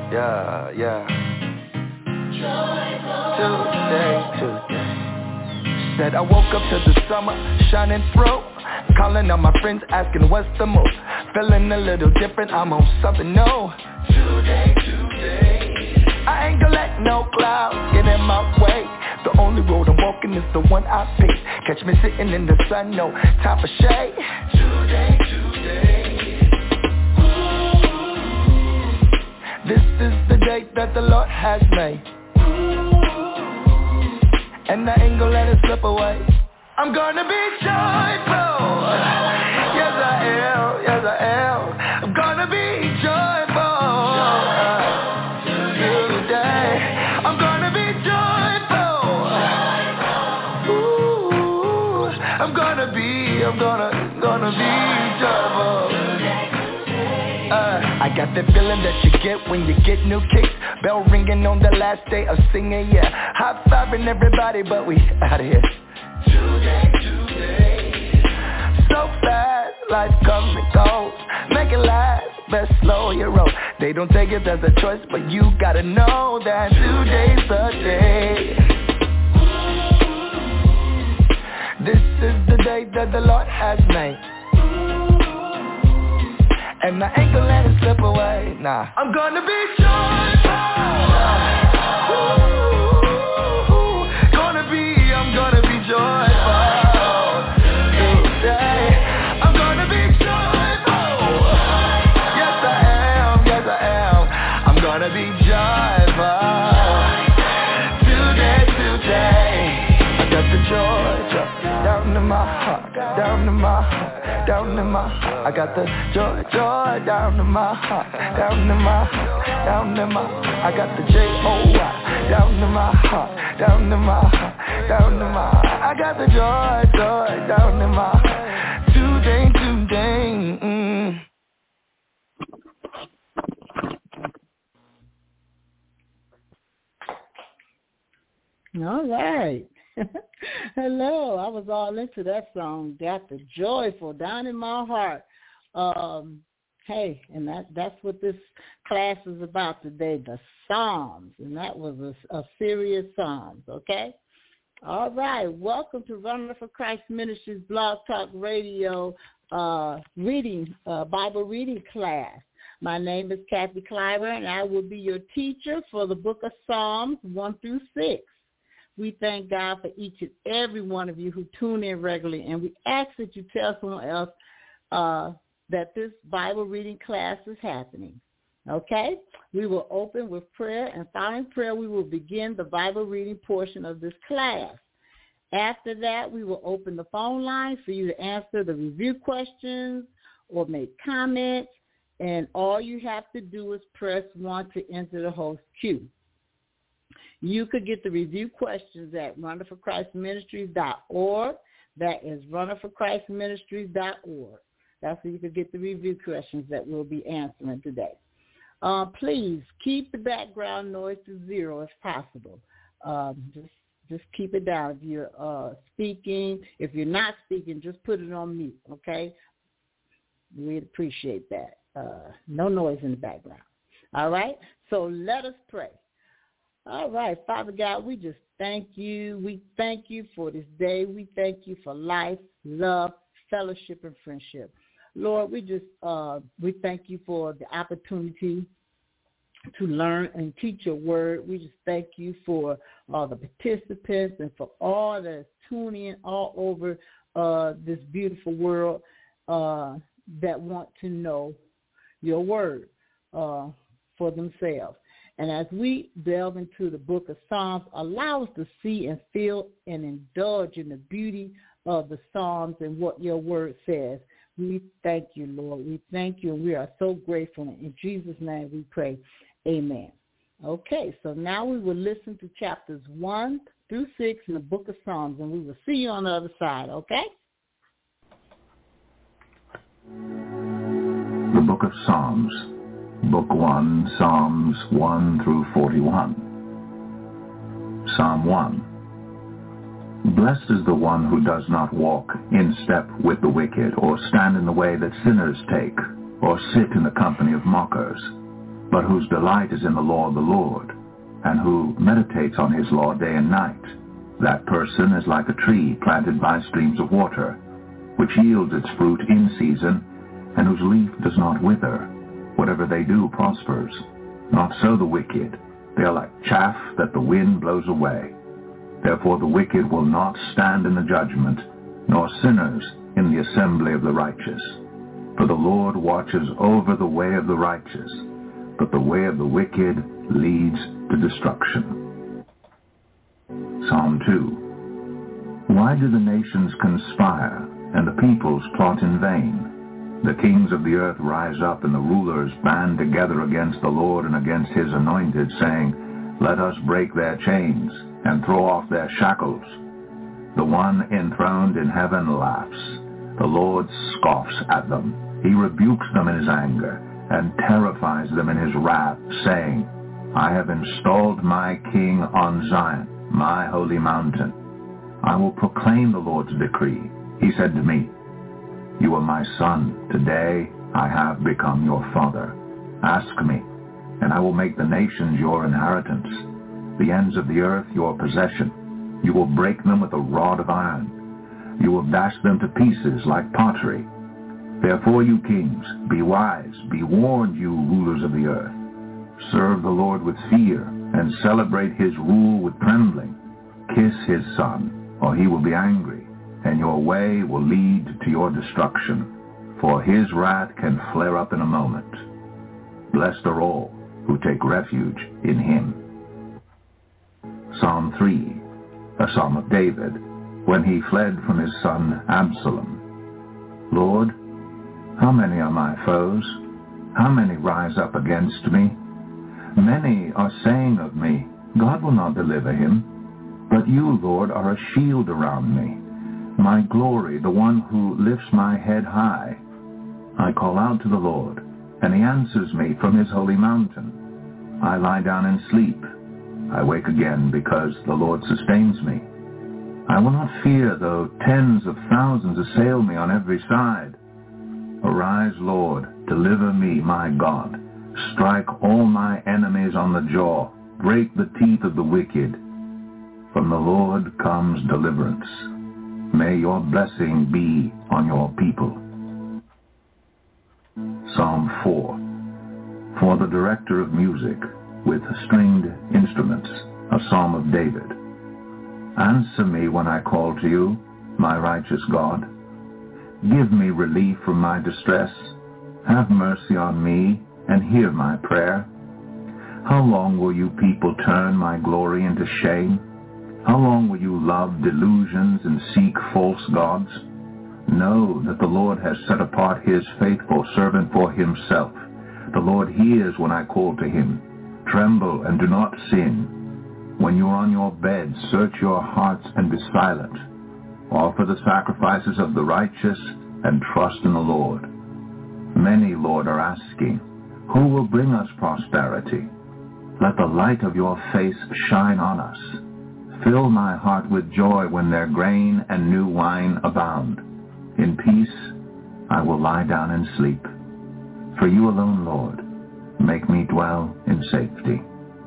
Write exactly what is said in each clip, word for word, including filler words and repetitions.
Yeah, yeah. Tuesday, Tuesday. Said I woke up to the summer shining through. Calling on my friends asking what's the move. Feeling a little different, I'm on something new. Today, today. I ain't gonna let no clouds get in my way. The only road I'm walking is the one I pick. Catch me sitting in the sun, no time for shade. Today, today. Ooh. This is the day that the Lord has made. Ooh. And I ain't gonna let it slip away. I'm gonna be joyful. Yes I am, yes I am. I'm gonna be joyful. Today, I'm gonna be joyful. Ooh, I'm gonna be, I'm gonna, gonna be joyful. Uh, I got that feeling that you get when you get new kicks. Bell ringing on the last day of singing, yeah. High-fiving everybody, but we out of here. Today, today. So fast, life comes and goes. Make it last, best slow your roll. They don't take it as a choice, but you gotta know that today's the day. This is the day that the Lord has made. And I ain't gonna let it slip away, nah. I'm gonna be joyful. Ooh, gonna be, I'm gonna be joyful. Today, I'm gonna be joyful. Yes I am, yes I am. I'm gonna be joyful. Today, today. I got the joy, joy down in my heart, down in my heart, down in my heart. I got the joy, joy down in my heart, down in my heart, down in my heart. I got the J O Y down in my heart, down in my heart, down in my heart. I got the joy, joy down in my heart. Today, today. Mm. All right. Hello. I was all into that song. Got the joyful down in my heart. Um, hey, and that that's what this class is about today, the Psalms. And that was a, a serious Psalms, okay? All right. Welcome to Running for Christ Ministries Blog Talk Radio uh, reading, uh, Bible reading class. My name is Kathy Kleiber, and I will be your teacher for the book of Psalms one through six. We thank God for each and every one of you who tune in regularly, and we ask that you tell someone else uh, that this Bible reading class is happening. Okay? We will open with prayer, and following prayer, we will begin the Bible reading portion of this class. After that, we will open the phone line for you to answer the review questions or make comments, and all you have to do is press one to enter the host queue. You could get the review questions at runner for christ ministries dot org. That is runner for christ ministries dot org. That's where you could get the review questions that we'll be answering today. Uh, please keep the background noise to zero if possible. Um, just just keep it down. If you're uh, speaking, if you're not speaking, just put it on mute, okay? We'd appreciate that. Uh, no noise in the background. All right? So let us pray. All right, Father God, we just thank you. We thank you for this day. We thank you for life, love, fellowship, and friendship. Lord, we just uh, we thank you for the opportunity to learn and teach your word. We just thank you for all the participants and for all that's tuning in all over uh, this beautiful world uh, that want to know your word uh, for themselves. And as we delve into the book of Psalms, allow us to see and feel and indulge in the beauty of the Psalms and what your word says. We thank you, Lord. We thank you, and we are so grateful. In Jesus' name we pray. Amen. Okay, so now we will listen to chapters one through six in the book of Psalms, and we will see you on the other side, okay? The book of Psalms. Book one, Psalms one through forty-one. Psalm one. Blessed is the one who does not walk in step with the wicked, or stand in the way that sinners take, or sit in the company of mockers. but whose delight is in the law of the Lord, and who meditates on his law day and night. That person is like a tree planted by streams of water, which yields its fruit in season, and whose leaf does not wither. Whatever they do prospers. Not so the wicked. They are like chaff that the wind blows away. Therefore the wicked will not stand in the judgment, nor sinners in the assembly of the righteous. For the Lord watches over the way of the righteous, but the way of the wicked leads to destruction. Psalm two. Why do the nations conspire, and the peoples plot in vain? The kings of the earth rise up, and the rulers band together against the Lord and against his anointed, saying, Let us break their chains, and throw off their shackles. The one enthroned in heaven laughs. The Lord scoffs at them. He rebukes them in his anger, and terrifies them in his wrath, saying, I have installed my king on Zion, my holy mountain. I will proclaim the Lord's decree. He said to me, You are my son. Today I have become your father. Ask me, and I will make the nations your inheritance, the ends of the earth your possession. You will break them with a rod of iron. You will dash them to pieces like pottery. Therefore, you kings, be wise, be warned, you rulers of the earth. Serve the Lord with fear, and celebrate his rule with trembling. Kiss his son, or he will be angry, and your way will lead to your destruction, for his wrath can flare up in a moment. Blessed are all who take refuge in him. Psalm three, a psalm of David, when he fled from his son Absalom. Lord, how many are my foes? How many rise up against me? Many are saying of me, God will not deliver him. But you, Lord, are a shield around me, my glory, the one who lifts my head high. I call out to the Lord, and he answers me from his holy mountain. I lie down and sleep. I wake again because the Lord sustains me. I will not fear though tens of thousands assail me on every side. Arise, Lord, deliver me, my God. Strike all my enemies on the jaw. Break the teeth of the wicked. From the Lord comes deliverance. May your blessing be on your people. Psalm four. For the director of music, with stringed instruments, a psalm of David. Answer me when I call to you, my righteous God. Give me relief from my distress. Have mercy on me and hear my prayer. How long will you people turn my glory into shame? How long will you love delusions and seek false gods? Know that the Lord has set apart his faithful servant for himself. The Lord hears when I call to him. Tremble and do not sin. When you are on your bed, search your hearts and be silent. Offer the sacrifices of the righteous and trust in the Lord. Many, Lord, are asking, who will bring us prosperity? Let the light of your face shine on us. Fill my heart with joy when their grain and new wine abound. In peace I will lie down and sleep. For you alone, Lord, make me dwell in safety.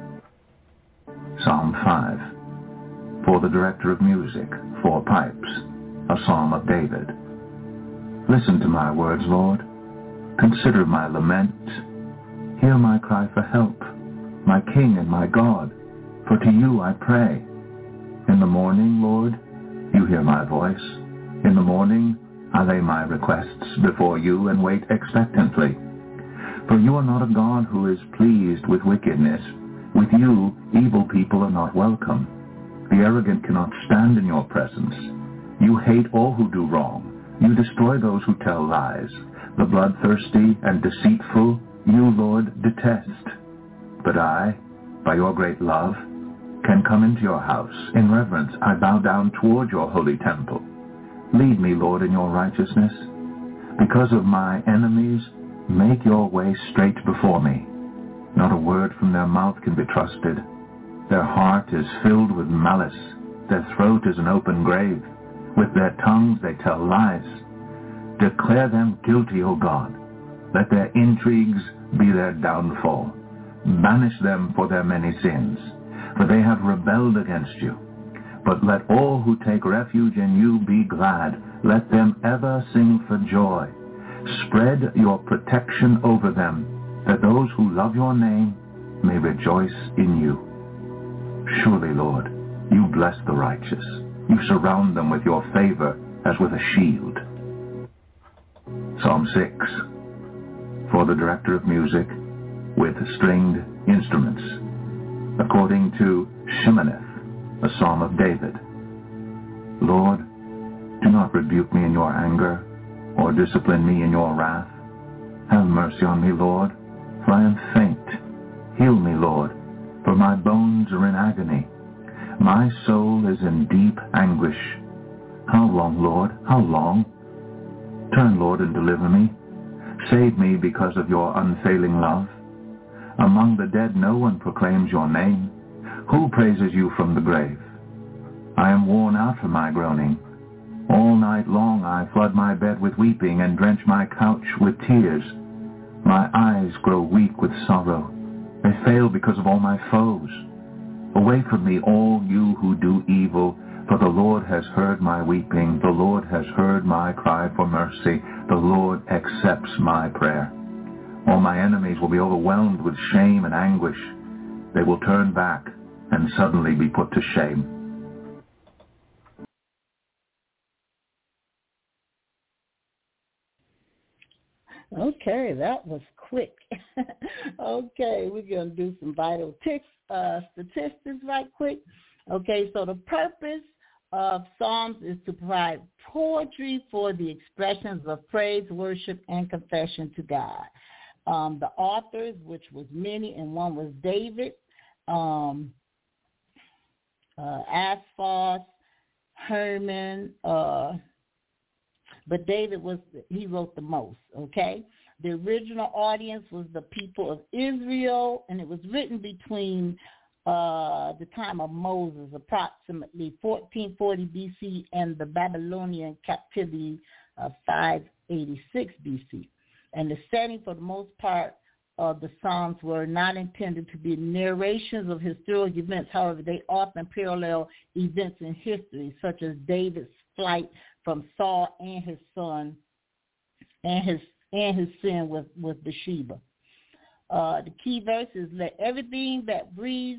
Psalm five. For the director of music, four pipes, a psalm of David. Listen to my words, Lord. Consider my lament. Hear my cry for help, my King and my God, for to you I pray. In the morning, Lord, you hear my voice. In the morning I lay my requests before you and wait expectantly. For you are not a God who is pleased with wickedness. With you, evil people are not welcome. The arrogant cannot stand in your presence. You hate all who do wrong. You destroy those who tell lies. The bloodthirsty and deceitful, you, Lord, detest. But I, by your great love, can come into your house. In reverence, I bow down toward your holy temple. Lead me, Lord, in your righteousness. Because of my enemies, make your way straight before me. Not a word from their mouth can be trusted. Their heart is filled with malice. Their throat is an open grave. With their tongues they tell lies. Declare them guilty, O God. Let their intrigues be their downfall. Banish them for their many sins, for they have rebelled against you. But let all who take refuge in you be glad. Let them ever sing for joy. Spread your protection over them, that those who love your name may rejoice in you. Surely, Lord, you bless the righteous. You surround them with your favor as with a shield. Psalm six. For the director of music with stringed instruments, according to Sheminith, a psalm of David. Lord, do not rebuke me in your anger, or discipline me in your wrath. Have mercy on me, Lord, for I am faint. Heal me, Lord, for my bones are in agony. My soul is in deep anguish. How long, Lord? How long? Turn, Lord, and deliver me. Save me because of your unfailing love. Among the dead no one proclaims your name. Who praises you from the grave? I am worn out from my groaning. All night long I flood my bed with weeping and drench my couch with tears. My eyes grow weak with sorrow. They fail because of all my foes. Away from me, all you who do evil, for the Lord has heard my weeping. The Lord has heard my cry for mercy. The Lord accepts my prayer. All my enemies will be overwhelmed with shame and anguish. They will turn back and suddenly be put to shame. Okay, that was quick. Okay, we're going to do some vital ticks, uh, statistics right quick. Okay, so the purpose of Psalms is to provide poetry for the expressions of praise, worship, and confession to God. Um, the authors, which was many, and one was David, um, uh, Asaph, Herman, uh, but David was, he wrote the most, okay? The original audience was the people of Israel, and it was written between uh, the time of Moses, approximately fourteen forty B C, and the Babylonian captivity of five eighty-six B C. And the setting, for the most part, of the Psalms were not intended to be narrations of historic events. However, they often parallel events in history, such as David's flight from Saul and his son, and his and his sin with, with Bathsheba. Uh, the key verse is, let everything that breathes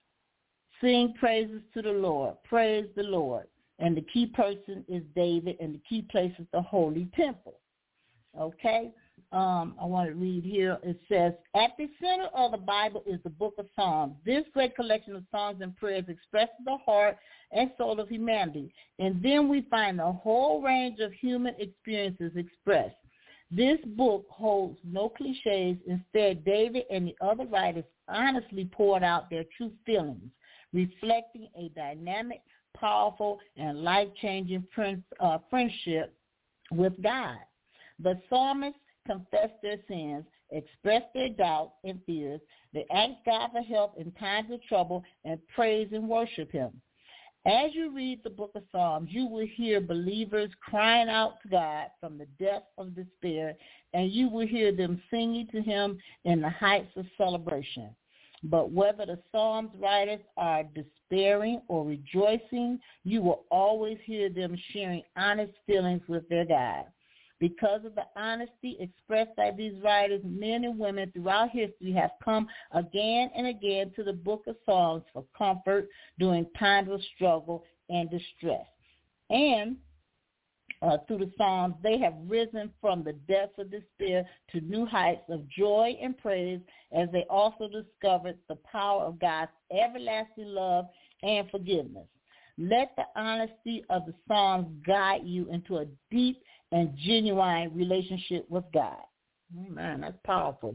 sing praises to the Lord. Praise the Lord. And the key person is David, and the key place is the Holy Temple. Okay? Um, I want to read here. It says, at the center of the Bible is the book of Psalms. This great collection of songs and prayers expresses the heart and soul of humanity. And then we find a whole range of human experiences expressed. This book holds no cliches. Instead, David and the other writers honestly poured out their true feelings, reflecting a dynamic, powerful, and life-changing friend, uh, friendship with God. The psalmists confessed their sins, expressed their doubts and fears. They asked God for help in times of trouble and praise and worship him. As you read the book of Psalms, you will hear believers crying out to God from the depths of despair, and you will hear them singing to him in the heights of celebration. But whether the Psalms writers are despairing or rejoicing, you will always hear them sharing honest feelings with their God. Because of the honesty expressed by these writers, men and women throughout history have come again and again to the book of Psalms for comfort during times of struggle and distress. And uh, through the Psalms, they have risen from the depths of despair to new heights of joy and praise, as they also discovered the power of God's everlasting love and forgiveness. Let the honesty of the Psalms guide you into a deep and genuine relationship with God. Amen. That's powerful.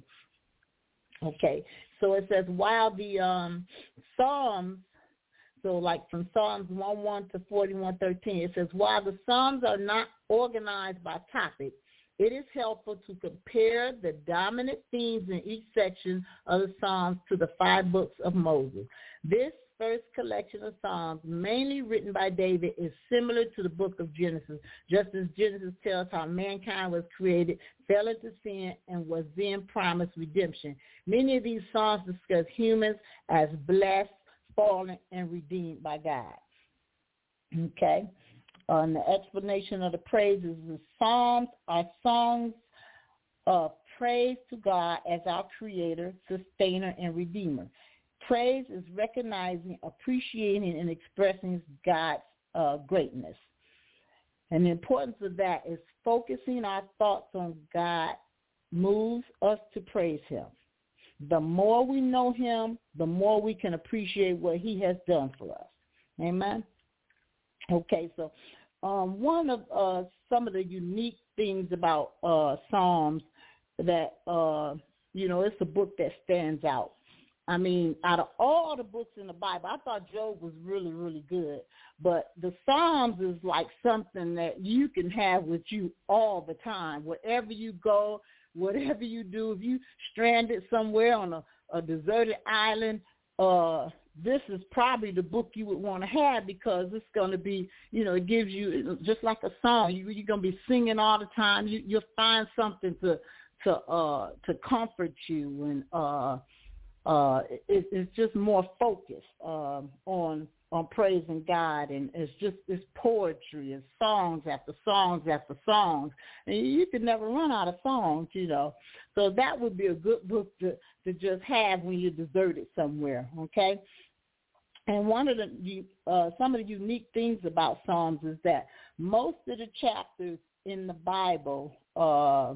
Okay, so it says, while the um, Psalms, so like from Psalms one one to forty-one thirteen, it says, while the Psalms are not organized by topic, it is helpful to compare the dominant themes in each section of the Psalms to the five books of Moses. This first collection of Psalms, mainly written by David, is similar to the book of Genesis, just as Genesis tells how mankind was created, fell into sin, and was then promised redemption. Many of these Psalms discuss humans as blessed, fallen, and redeemed by God. Okay? Uh, and the explanation of the praises, the Psalms are songs of praise to God as our creator, sustainer, and redeemer. Praise is recognizing, appreciating, and expressing God's uh, greatness. And the importance of that is focusing our thoughts on God moves us to praise him. The more we know him, the more we can appreciate what he has done for us. Amen? Okay, so um, one of uh, some of the unique things about uh, Psalms that, uh, you know, it's a book that stands out. I mean, out of all the books in the Bible, I thought Job was really, really good. But the Psalms is like something that you can have with you all the time. Wherever you go, whatever you do, if you stranded somewhere on a, a deserted island, uh, this is probably the book you would want to have because it's going to be, you know, it gives you, just like a song, you, you're going to be singing all the time. You, you'll find something to to uh, to comfort you, and uh, uh, it, it's just more focused uh, on on praising God, and it's just it's poetry and songs after songs after songs, and you can never run out of songs, you know. So that would be a good book to, to just have when you're deserted somewhere, okay? And one of the uh, some of the unique things about Psalms is that most of the chapters in the Bible, uh,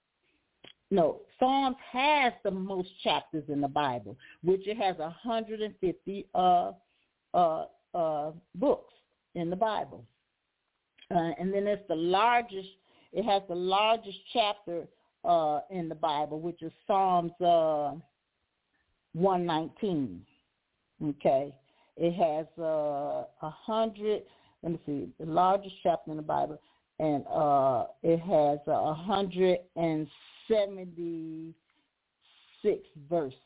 no, Psalms has the most chapters in the Bible, which it has one hundred fifty uh, uh, uh, books in the Bible. Uh, and then it's the largest, it has the largest chapter uh, in the Bible, which is Psalms uh, one nineteen, okay? It has uh, one hundred, let me see, the largest chapter in the Bible, and uh, it has uh, one hundred seventy-six verses,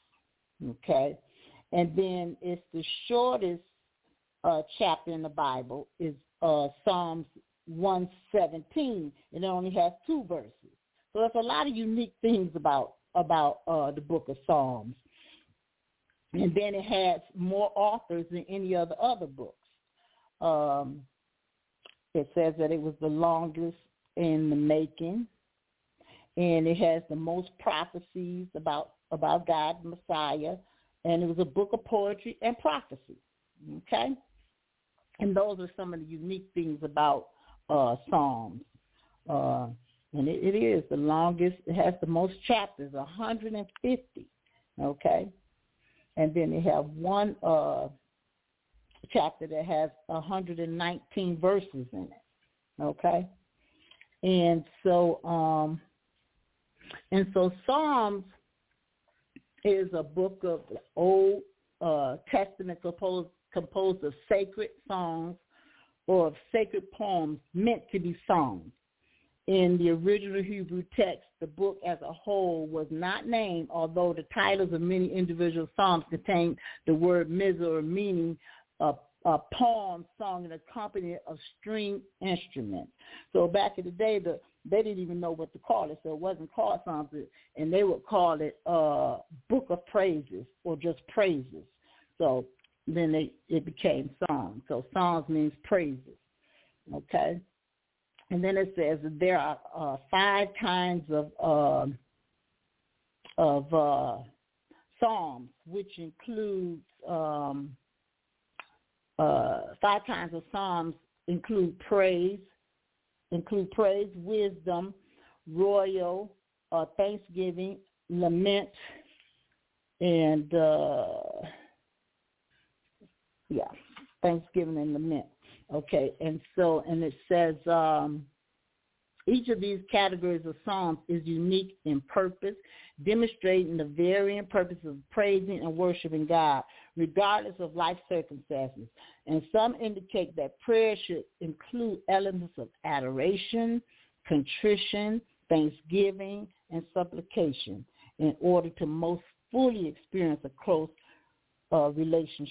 okay? And then it's the shortest uh, chapter in the Bible is uh, Psalms one seventeen, and it only has two verses. So there's a lot of unique things about, about uh, the book of Psalms. And then it has more authors than any of the other books. Um, it says that it was the longest in the making, and it has the most prophecies about, about God, the Messiah, and it was a book of poetry and prophecy, okay? And those are some of the unique things about uh, Psalms. Uh, and it, it is the longest, it has the most chapters, one hundred fifty, okay? And then they have one uh, chapter that has one hundred nineteen verses in it, okay? And so, um, and so Psalms is a book of the Old uh, Testament composed, composed of sacred songs or of sacred poems meant to be sung. In the original Hebrew text, the book as a whole was not named, although the titles of many individual psalms contain the word mizor, meaning a, a poem sung and accompanied of string instruments. So back in the day, the, they didn't even know what to call it, so it wasn't called Psalms, and they would call it uh, Book of Praises or just Praises. So then they, it became Psalms. So Psalms means praises, okay? And then it says that there are uh, five kinds of uh, of uh, psalms, which includes um, uh, five kinds of psalms include praise, include praise, wisdom, royal, uh, thanksgiving, lament, and uh, yeah, thanksgiving and lament. Okay, and so, and it says um, each of these categories of psalms is unique in purpose, demonstrating the varying purpose of praising and worshiping God, regardless of life circumstances. And some indicate that prayer should include elements of adoration, contrition, thanksgiving, and supplication in order to most fully experience a close uh, relationship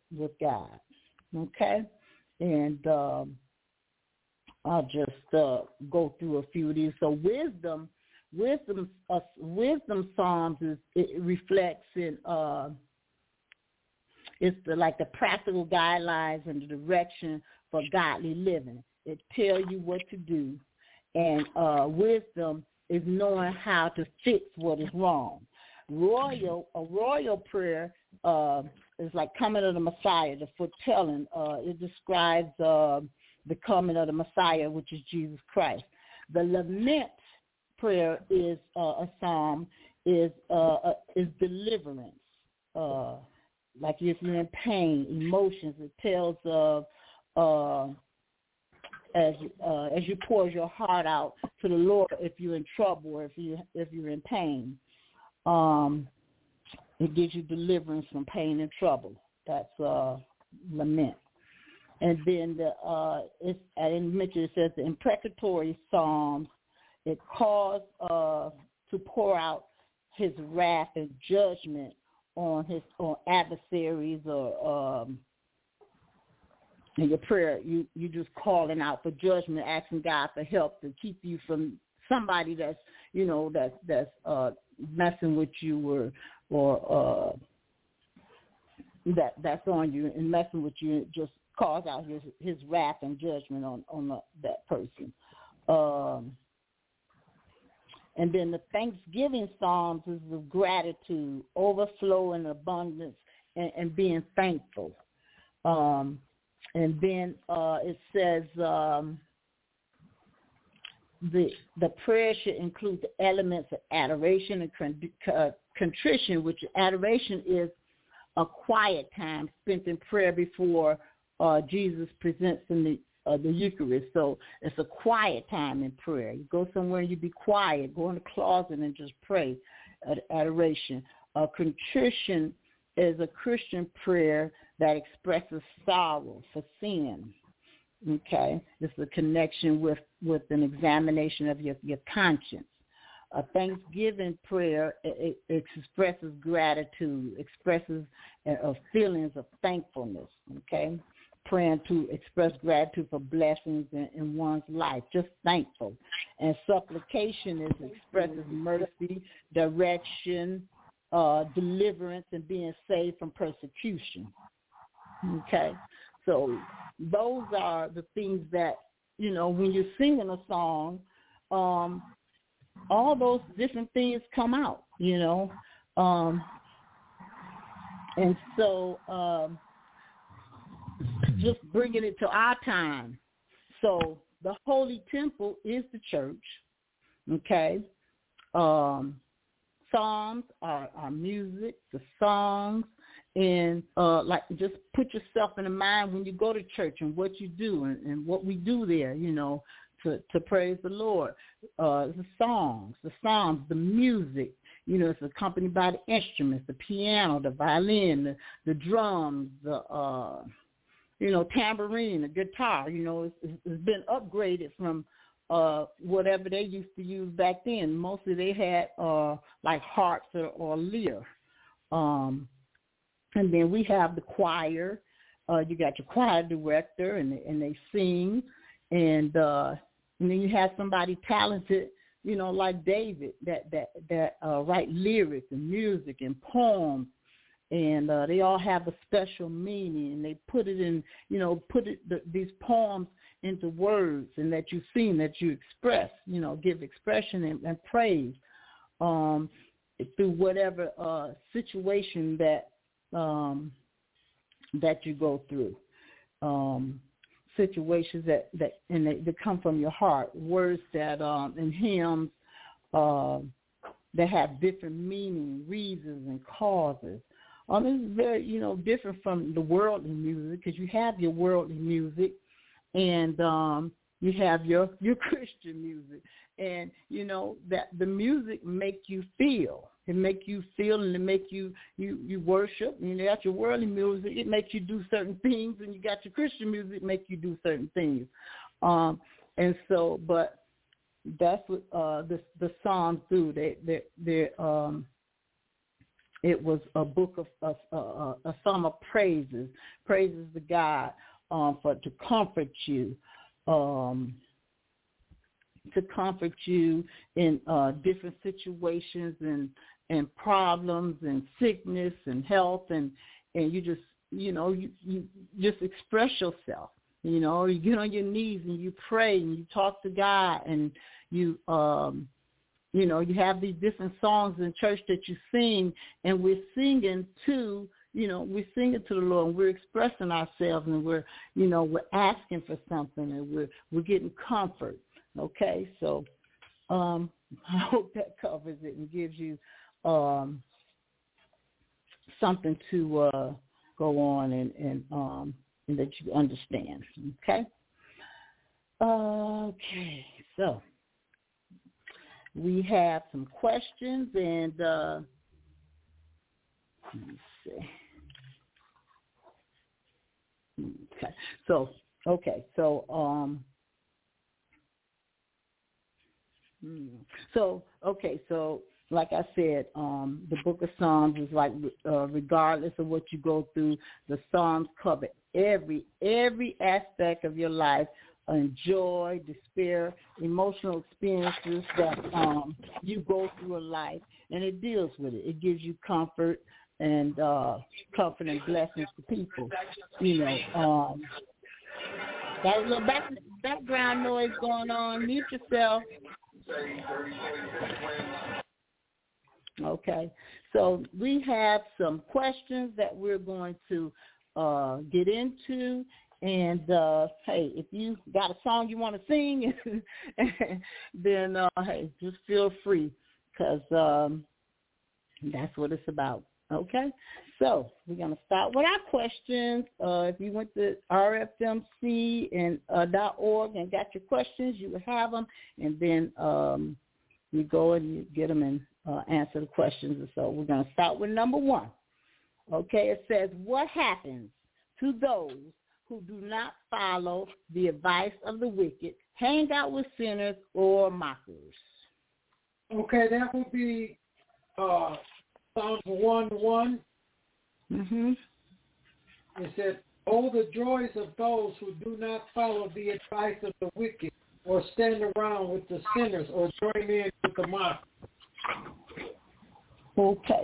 with God. Okay? And um, I'll just uh, go through a few of these. So wisdom, wisdom, uh, wisdom Psalms is it reflects in uh, it's the, like the practical guidelines and the direction for godly living. It tells you what to do, and uh, wisdom is knowing how to fix what is wrong. Royal, a royal prayer uh, is like coming of the Messiah, the foretelling. Uh, it describes uh, the coming of the Messiah, which is Jesus Christ. The lament prayer is uh, a psalm, is uh, uh, is deliverance. Uh, like if you're in pain, emotions, it tells of uh, as uh, as you pour your heart out to the Lord if you're in trouble or if you if you're in pain. Um, it gives you deliverance from pain and trouble. That's uh, lament. And then the uh, it's, I didn't mention it says the imprecatory psalms. It calls uh, to pour out his wrath and judgment on his on adversaries or um, in your prayer. You you just calling out for judgment, asking God for help to keep you from somebody that's you know that's that's uh, messing with you or or uh, that that's on you and messing with you. Just calls out his his wrath and judgment on on the, that person. Um, and then the Thanksgiving Psalms is of gratitude, overflow and abundance, and, and being thankful. Um, and then uh, it says um, the the prayer should include the elements of adoration and con- uh, contrition, which adoration is a quiet time spent in prayer before uh, Jesus presents in the uh, the Eucharist. So it's a quiet time in prayer. You go somewhere and you be quiet. Go in the closet and just pray. Ad- adoration. Uh, contrition is a Christian prayer that expresses sorrow for sin. Okay, it's a connection with, with an examination of your, your conscience. A Thanksgiving prayer it, it expresses gratitude, expresses uh, feelings of thankfulness. Okay, praying to express gratitude for blessings in, in one's life, just thankful. And supplication is expresses mercy, direction, uh, deliverance, and being saved from persecution. Okay, so those are the things that, you know, when you're singing a song, um, all those different things come out, you know. Um, and so um, just bringing it to our time. So the Holy Temple is the church, okay. Um, Psalms are, are music, the songs, and uh, like just put yourself in the mind when you go to church and what you do and, and what we do there, you know, to, to praise the Lord. Uh, the songs, the psalms, the music, you know, it's accompanied by the instruments, the piano, the violin, the, the drums, the, uh, you know, tambourine, the guitar, you know, it's, it's been upgraded from uh, whatever they used to use back then. Mostly they had uh, like harps or, or lyre. Um, and then we have the choir. Uh, you got your choir director, and they, and they sing. And, uh, and then you have somebody talented, you know, like David, that that that uh, write lyrics and music and poems. And uh, they all have a special meaning, and they put it in, you know, put it the, these poems into words, and that you sing, that you express, you know, give expression and, and praise um, through whatever uh, situation that um, that you go through. Um, situations that, that and they, they come from your heart, words that um, in hymns uh, that have different meaning, reasons, and causes. Um, it's very, you know, different from the worldly music, because you have your worldly music and um, you have your, your Christian music. And, you know, that the music make you feel. It make you feel and it make you, you, you worship. And you got your worldly music, it makes you do certain things. And you got your Christian music, make you do certain things. Um, and so, but that's what uh, the, the Psalms do. They, they, they're... Um, it was a book of, of uh, a psalm of praises, praises to God um, for to comfort you, um, to comfort you in uh, different situations and and problems and sickness and health, and and you just you know you, you just express yourself. You know, you get on your knees and you pray and you talk to God, and you, um, you know, you have these different songs in church that you sing, and we're singing to, you know, we're singing to the Lord, and we're expressing ourselves, and we're, you know, we're asking for something, and we're we're getting comfort. Okay, so um, I hope that covers it and gives you um, something to uh, go on and and. Um, that you understand, okay? Okay, so we have some questions, and uh, let me see. Okay, so okay, so um, so okay, so. Like I said, um, the Book of Psalms is like, uh, regardless of what you go through, the Psalms cover every every aspect of your life, and joy, despair, emotional experiences that um, you go through in life, and it deals with it. It gives you comfort and uh, comfort and blessings to people. You know, um, got a little back, background noise going on. Mute yourself. Okay, so we have some questions that we're going to uh, get into, and uh, hey, if you got a song you want to sing, then uh, hey, just feel free, because um, that's what it's about. Okay, so we're going to start with our questions. Uh, if you went to R F M C and uh, .org and got your questions, you will have them, and then um, you go and you get them and Uh, answer the questions. And so we're going to start with number one. Okay, it says, what happens to those who do not follow the advice of the wicked, hang out with sinners, or mockers? Okay, that would be uh, Psalms one one. Mm-hmm. It said, oh, the joys of those who do not follow the advice of the wicked, or stand around with the sinners, or join in with the mockers. Okay.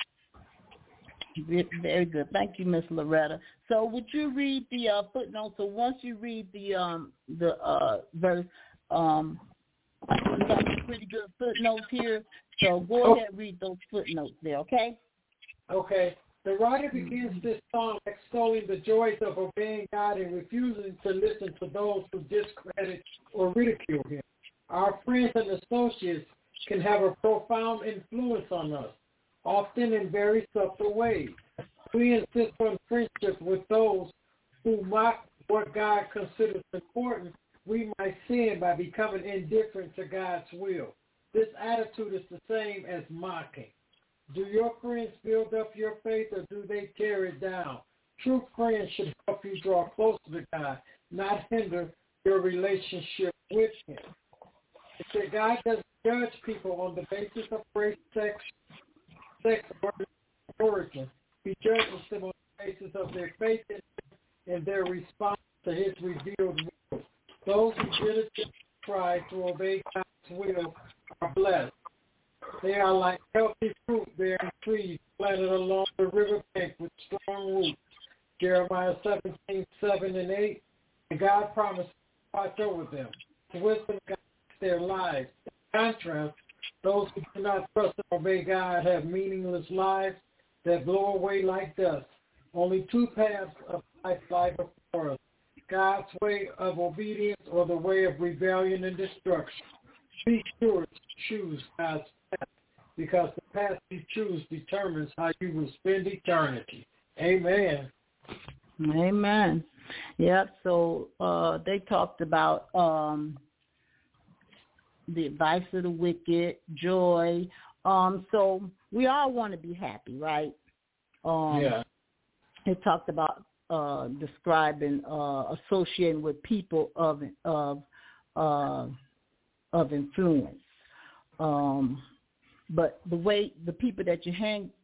Very good. Thank you, Miss Loretta. So would you read the uh, footnote? So once you read the um, the uh, verse, um, we got some pretty good footnotes here. So go oh. ahead and read those footnotes there, okay? Okay. The writer begins this song extolling the joys of obeying God and refusing to listen to those who discredit or ridicule him. Our friends and associates can have a profound influence on us, often in very subtle ways. We insist on friendship with those who mock what God considers important. We might sin by becoming indifferent to God's will. This attitude is the same as mocking. Do your friends build up your faith, or do they tear it down? True friends should help you draw closer to God, not hinder your relationship with him. It said God doesn't judge people on the basis of race, sex, sex, or origin. He judges them on the basis of their faith in him and their response to his revealed will. Those who diligently try to obey God's will are blessed. They are like healthy fruit-bearing trees planted along the riverbank with strong roots. Jeremiah seventeen, seven and eight. And God promised to watch over them. Wisdom guides their lives. In contrast, those who do not trust and obey God have meaningless lives that blow away like dust. Only two paths of life lie before us: God's way of obedience or the way of rebellion and destruction. Be sure to choose God's path, because the path you choose determines how you will spend eternity. Amen. Amen. Yep. So uh, they talked about um, the advice of the wicked, joy. Um, so we all want to be happy, right? Um, yeah. They talked about uh, describing uh, associating with people of of uh, of influence. Um, but the way the people that you hang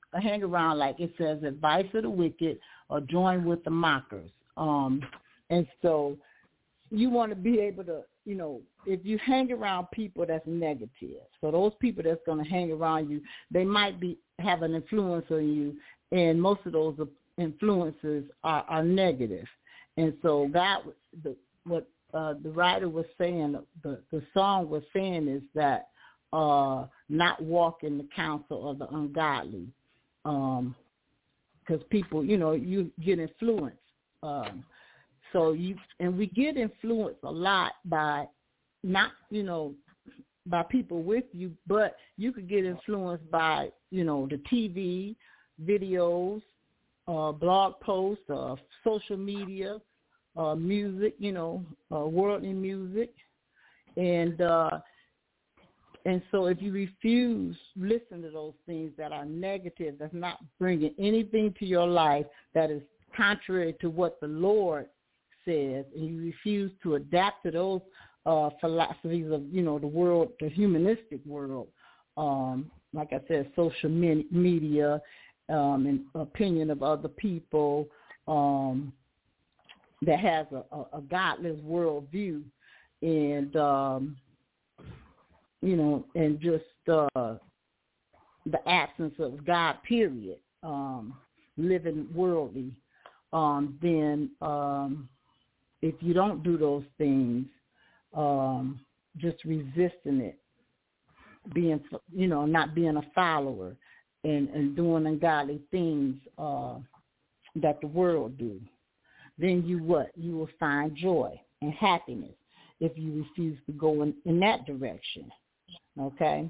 hang around, like it says, advice of the wicked or join with the mockers. Um, and so you want to be able to, you know, if you hang around people that's negative, so those people that's going to hang around you, they might be have an influence on you, and most of those influences are, are negative. And so God, the, what uh, the writer was saying, the, the song was saying is that uh, not walk in the counsel of the ungodly, because um, people, you know, you get influenced. Um, so you and we get influenced a lot by not, you know, by people with you, but you could get influenced by, you know, the T V, videos, uh, blog posts, uh, social media, uh, music, you know, uh, worldly music, and uh, and so if you refuse, listen to those things that are negative, that's not bringing anything to your life that is contrary to what the Lord says, and you refuse to adapt to those uh, philosophies of, you know, the world, the humanistic world, um, like I said, social me- media um, and opinion of other people um, that has a, a, a godless worldview, and um, you know, and just uh, the absence of God, period, um, living worldly, um, then um, if you don't do those things, um, just resisting it, being, you know, not being a follower and, and doing ungodly things uh, that the world do, then you what? You will find joy and happiness if you refuse to go in, in that direction. Okay.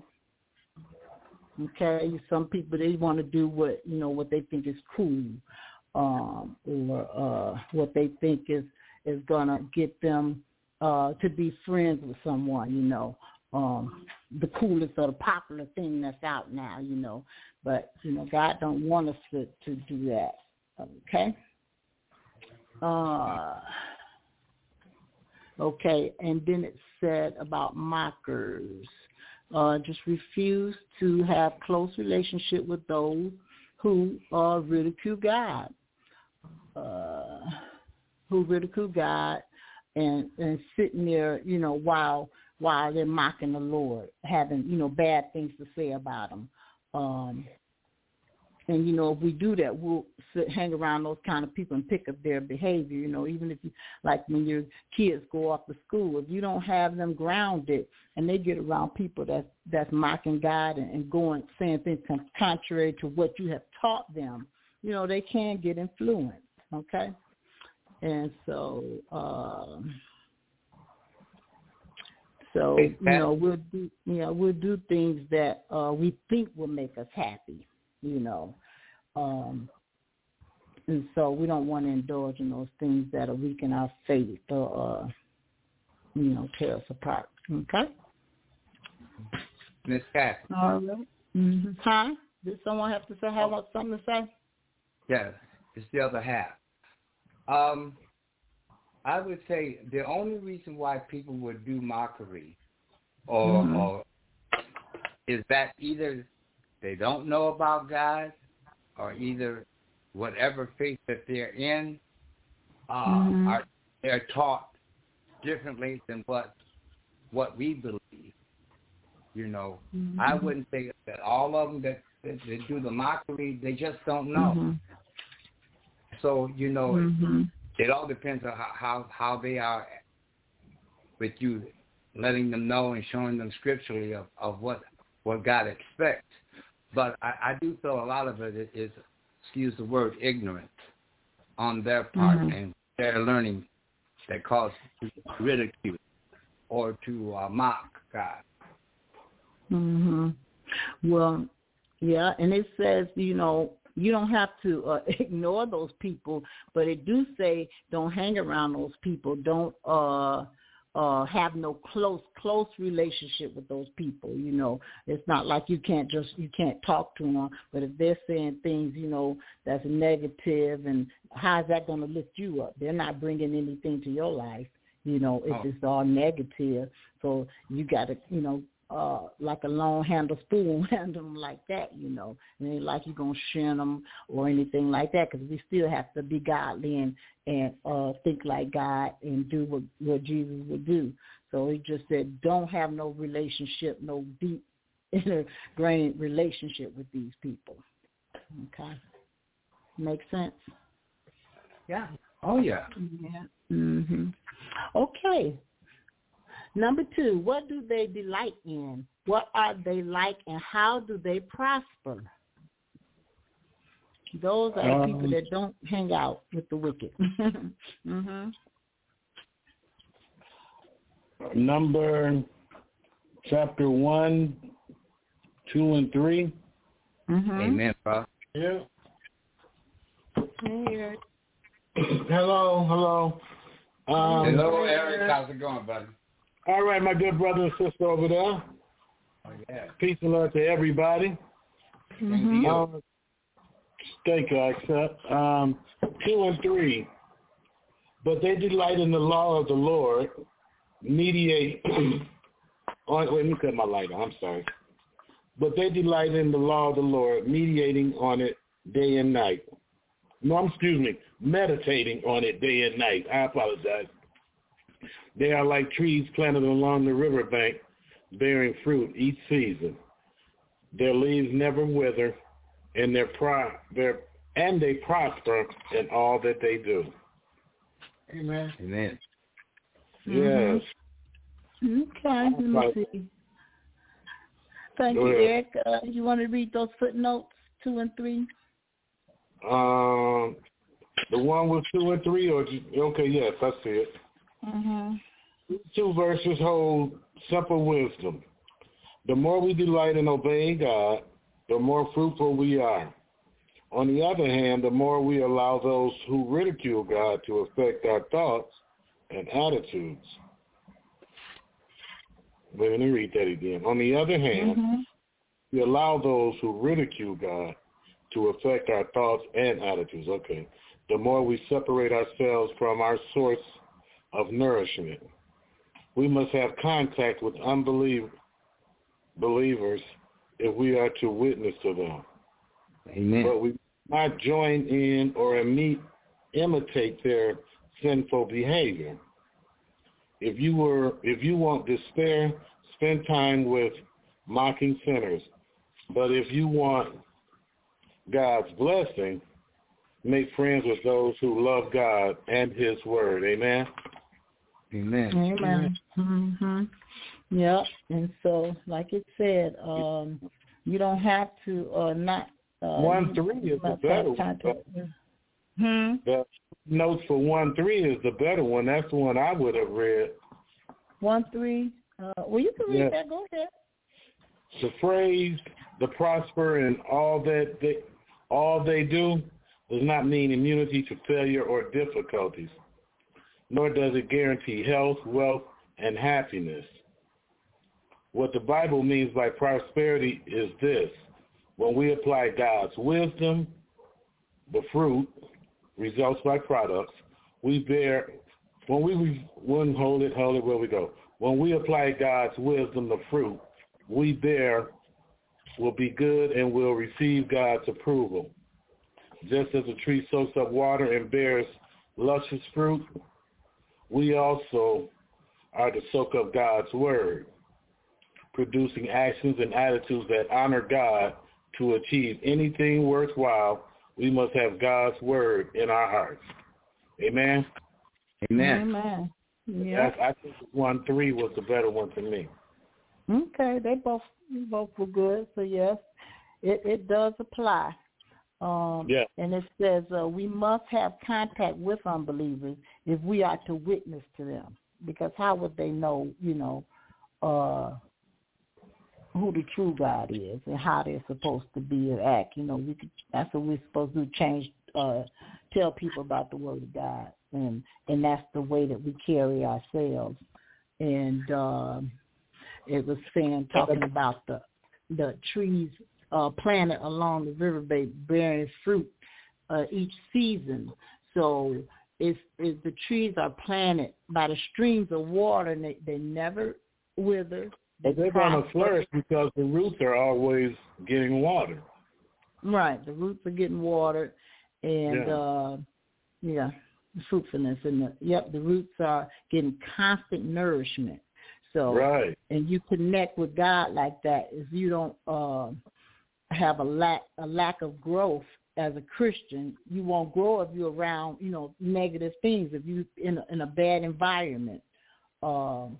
Okay. Some people, they want to do what, you know, what they think is cool, um, or uh, what they think is is gonna get them uh, to be friends with someone. You know, um, the coolest or the popular thing that's out now. You know, but you know, God don't want us to, to do that. Okay. Uh, okay. And then it said about mockers. Uh, just refuse to have close relationship with those who uh, ridicule God, uh, who ridicule God, and, and sitting there, you know, while while they're mocking the Lord, having, you know, bad things to say about Him. Um, and you know, if we do that, we'll sit, hang around those kind of people and pick up their behavior. You know, even if you, like when your kids go off to school, if you don't have them grounded and they get around people that that's mocking God and, and going saying things contrary to what you have taught them, you know, they can get influenced. Okay, and so um, so you know we'll do you know we'll do things that uh, we think will make us happy. You know, um, and so we don't want to indulge in those things that will weaken our faith or, uh, you know, tear us apart. Okay? Miss Kathy. All right. Mm-hmm. Huh? Did someone have to say, have something to say? Yes, it's the other half. Um, I would say the only reason why people would do mockery or, mm-hmm. or is that either they don't know about God, or either whatever faith that they're in, uh, mm-hmm. are they're taught differently than what what we believe. You know, mm-hmm. I wouldn't say that all of them that, that, that do the mockery, they just don't know. Mm-hmm. So you know, mm-hmm. it, it all depends on how, how how they are with you, letting them know and showing them scripturally of, of what what God expects. But I, I do feel a lot of it is, excuse the word, ignorance on their part, mm-hmm. and their learning that causes ridicule or to uh, mock God. Mm-hmm. Well, yeah, and it says, you know, you don't have to uh, ignore those people, but it do say don't hang around those people. Don't uh, uh, have no close, close relationship with those people. You know, it's not like you can't just, you can't talk to them, but if they're saying things, you know, that's negative, and how is that going to lift you up? They're not bringing anything to your life, you know, if oh. it's all negative. So you got to, you know, uh, like a long handle spoon, handle them like that, you know. It ain't like you're going to shin them or anything like that, because we still have to be godly and, and uh, think like God and do what, what Jesus would do. So he just said, don't have no relationship, no deep, ingrained relationship with these people. Okay. Make sense? Yeah. Oh, yeah. Yeah. Mm-hmm. Okay. Number two, what do they delight in? What are they like, and how do they prosper? Those are um, the people that don't hang out with the wicked. mm-hmm. Number chapter one, two, and three. Mm-hmm. Amen, bro. Yeah. Hey, Eric. Hello, hello. Um, Hello, Eric. How's it going, buddy? All right, my good brother and sister over there. Oh, yeah. Peace and love to everybody. Mm-hmm. Um, thank you, I accept. Um, two and three. But they delight in the law of the Lord, mediate on, wait, let me cut my light on, I'm sorry. But they delight in the law of the Lord, meditating on it day and night. No, excuse me, meditating on it day and night. I apologize. They are like trees planted along the riverbank, bearing fruit each season. Their leaves never wither, and their pro- their and they prosper in all that they do. Amen. Amen. Yes. Okay, let me see. Thank you, Eric. Uh, you want to read those footnotes, two and three? Um, the one with two and three, or okay, yes, I see it. Mm-hmm. Two verses hold simple wisdom. The more we delight in obeying God, the more fruitful we are. On the other hand, the more we allow those who ridicule God to affect our thoughts and attitudes. Wait, let me read that again. On the other hand, mm-hmm. we allow those who ridicule God to affect our thoughts and attitudes. Okay. The more we separate ourselves from our source of nourishment. We must have contact with unbelievers believers if we are to witness to them. Amen. But we not join in or imi- imitate their sinful behavior. If you were, if you want despair, spend time with mocking sinners. But if you want God's blessing, make friends with those who love God and His Word. Amen. Amen. Amen. Mm-hmm. Yep. And so, like it said, um, you don't have to uh, not. Uh, one three is the better one. Hmm. The notes for one three is the better one. That's the one I would have read. One three. Uh, well, you can read yeah. that. Go ahead. The phrase "the prosper" and all that they all they do does not mean immunity to failure or difficulties, nor does it guarantee health, wealth, and happiness. What the Bible means by prosperity is this: when we apply God's wisdom, the fruit results by products, we bear, when we, when, hold it, hold it, where we go. When we apply God's wisdom, the fruit, we bear will be good and will receive God's approval. Just as a tree soaks up water and bears luscious fruit, we also are to soak up God's word, producing actions and attitudes that honor God. To achieve anything worthwhile, we must have God's word in our hearts. Amen? Amen. Amen. Yeah. I think one three was the better one to me. Okay, they both both were good. So yes, it, it does apply. Um, yeah. And it says uh, we must have contact with unbelievers if we are to witness to them, because how would they know, you know, uh, who the true God is and how they're supposed to be and act? You know, we could, that's what we're supposed to do, change, uh, tell people about the word of God. And, and that's the way that we carry ourselves. And um, it was saying, talking about the the trees uh, planted along the riverbank bearing fruit uh, each season. So it's, it's the trees are planted by the streams of water, and they, they never wither they but they're prosper. going to flourish because the roots are always getting watered. Right, the roots are getting watered, and yeah, uh, yeah the fruitfulness and the yep, the roots are getting constant nourishment. So, right, and you connect with God like that if you don't uh, have a lack a lack of growth as a Christian. You won't grow if you're around, you know, negative things. If you in a, in a bad environment, um,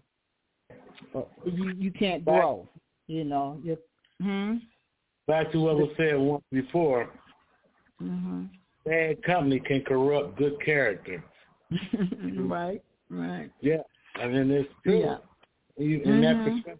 you you can't grow. You know. You're, hmm? Back to what was said once before. Mm-hmm. Bad company can corrupt good character. Right. Right. Yeah, I mean it's true. Yeah. You, in mm-hmm. that perspective,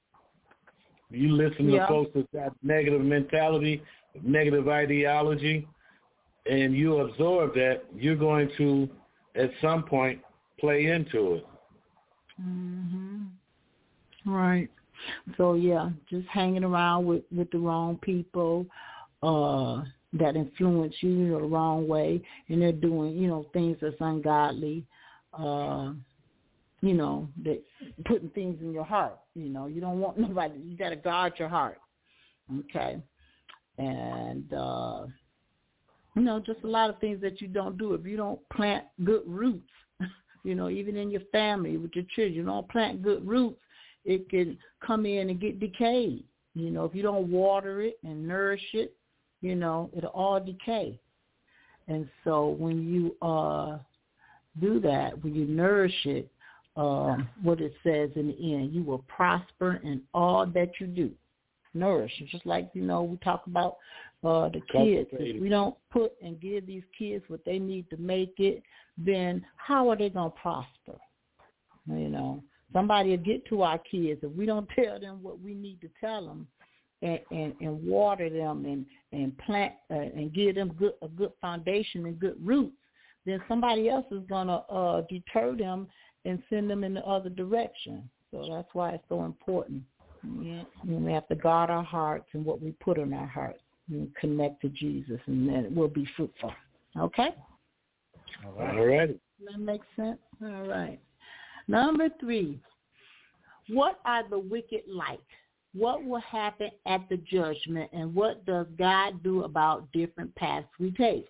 you listen yeah. to folks with that negative mentality, negative ideology, and you absorb that, you're going to, at some point, play into it. Mm-hmm. Right. So, yeah, just hanging around with, with the wrong people uh, that influence you, you know, the wrong way, and they're doing, you know, things that's ungodly, uh, you know, that putting things in your heart. You know, you don't want nobody, you got to guard your heart, okay? And, uh, you know, just a lot of things that you don't do. If you don't plant good roots, you know, even in your family, with your children, you don't plant good roots, it can come in and get decayed. You know, if you don't water it and nourish it, you know, it'll all decay. And so when you uh, do that, when you nourish it, um, what it says in the end, you will prosper in all that you do. Nourish. Just like, you know, we talk about uh, the kids. If we don't put and give these kids what they need to make it, then how are they going to prosper? You know, somebody will get to our kids. If we don't tell them what we need to tell them and, and, and water them and, and plant uh, and give them good, a good foundation and good roots, then somebody else is going to uh, deter them and send them in the other direction. So that's why it's so important. Yeah. And we have to guard our hearts and what we put in our hearts and connect to Jesus, and then it will be fruitful. Okay? All right. All right. That makes sense? All right. Number three, what are the wicked like? What will happen at the judgment, and what does God do about different paths we take?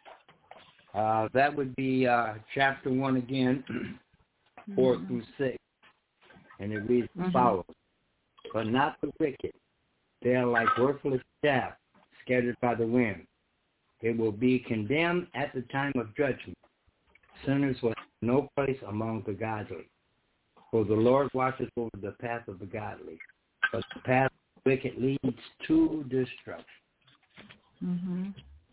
Uh, that would be uh, chapter one again, four mm-hmm. through six, and it reads as mm-hmm. follows. But not the wicked. They are like worthless chaff scattered by the wind. They will be condemned at the time of judgment. Sinners will have no place among the godly. For the Lord watches over the path of the godly, but the path of the wicked leads to destruction. Mm-hmm.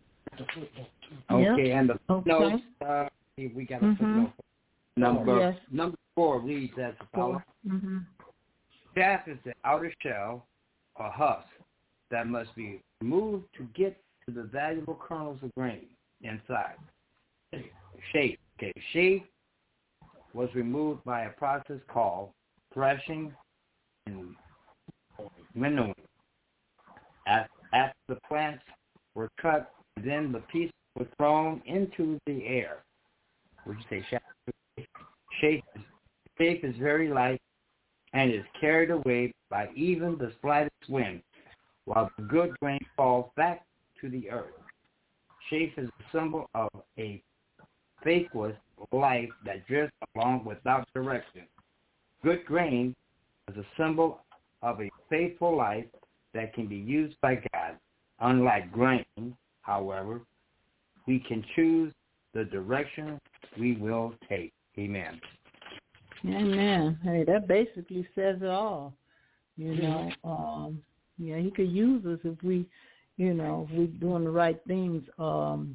Okay, yep. and the footnotes, okay. uh, we got a mm-hmm. footnote. Number, yes. number four reads as follows. Mm-hmm. Chaff is the outer shell or husk that must be removed to get to the valuable kernels of grain inside. Shape. Okay, shape was removed by a process called threshing and winnowing. As, after the plants were cut, then the pieces were thrown into the air. Would you say shape? Shape, shape is very light and is carried away by even the slightest wind, while the good grain falls back to the earth. Chaff is a symbol of a faithless life that drifts along without direction. Good grain is a symbol of a faithful life that can be used by God. Unlike grain, however, we can choose the direction we will take. Amen. Amen. Hey, that basically says it all. You know, um, yeah, he could use us if we, you know, if we're doing the right things. Um,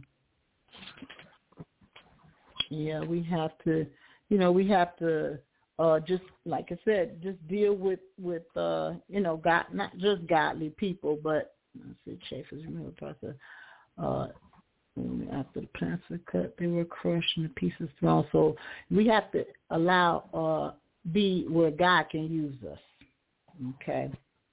yeah, we have to, you know, we have to uh, just, like I said, just deal with, with uh, you know, God, not just godly people, but, let's see, Chaffers, real process. Uh, after the plants were cut, they were crushed and the pieces thrown. So we have to allow, uh, be where God can use us. Okay.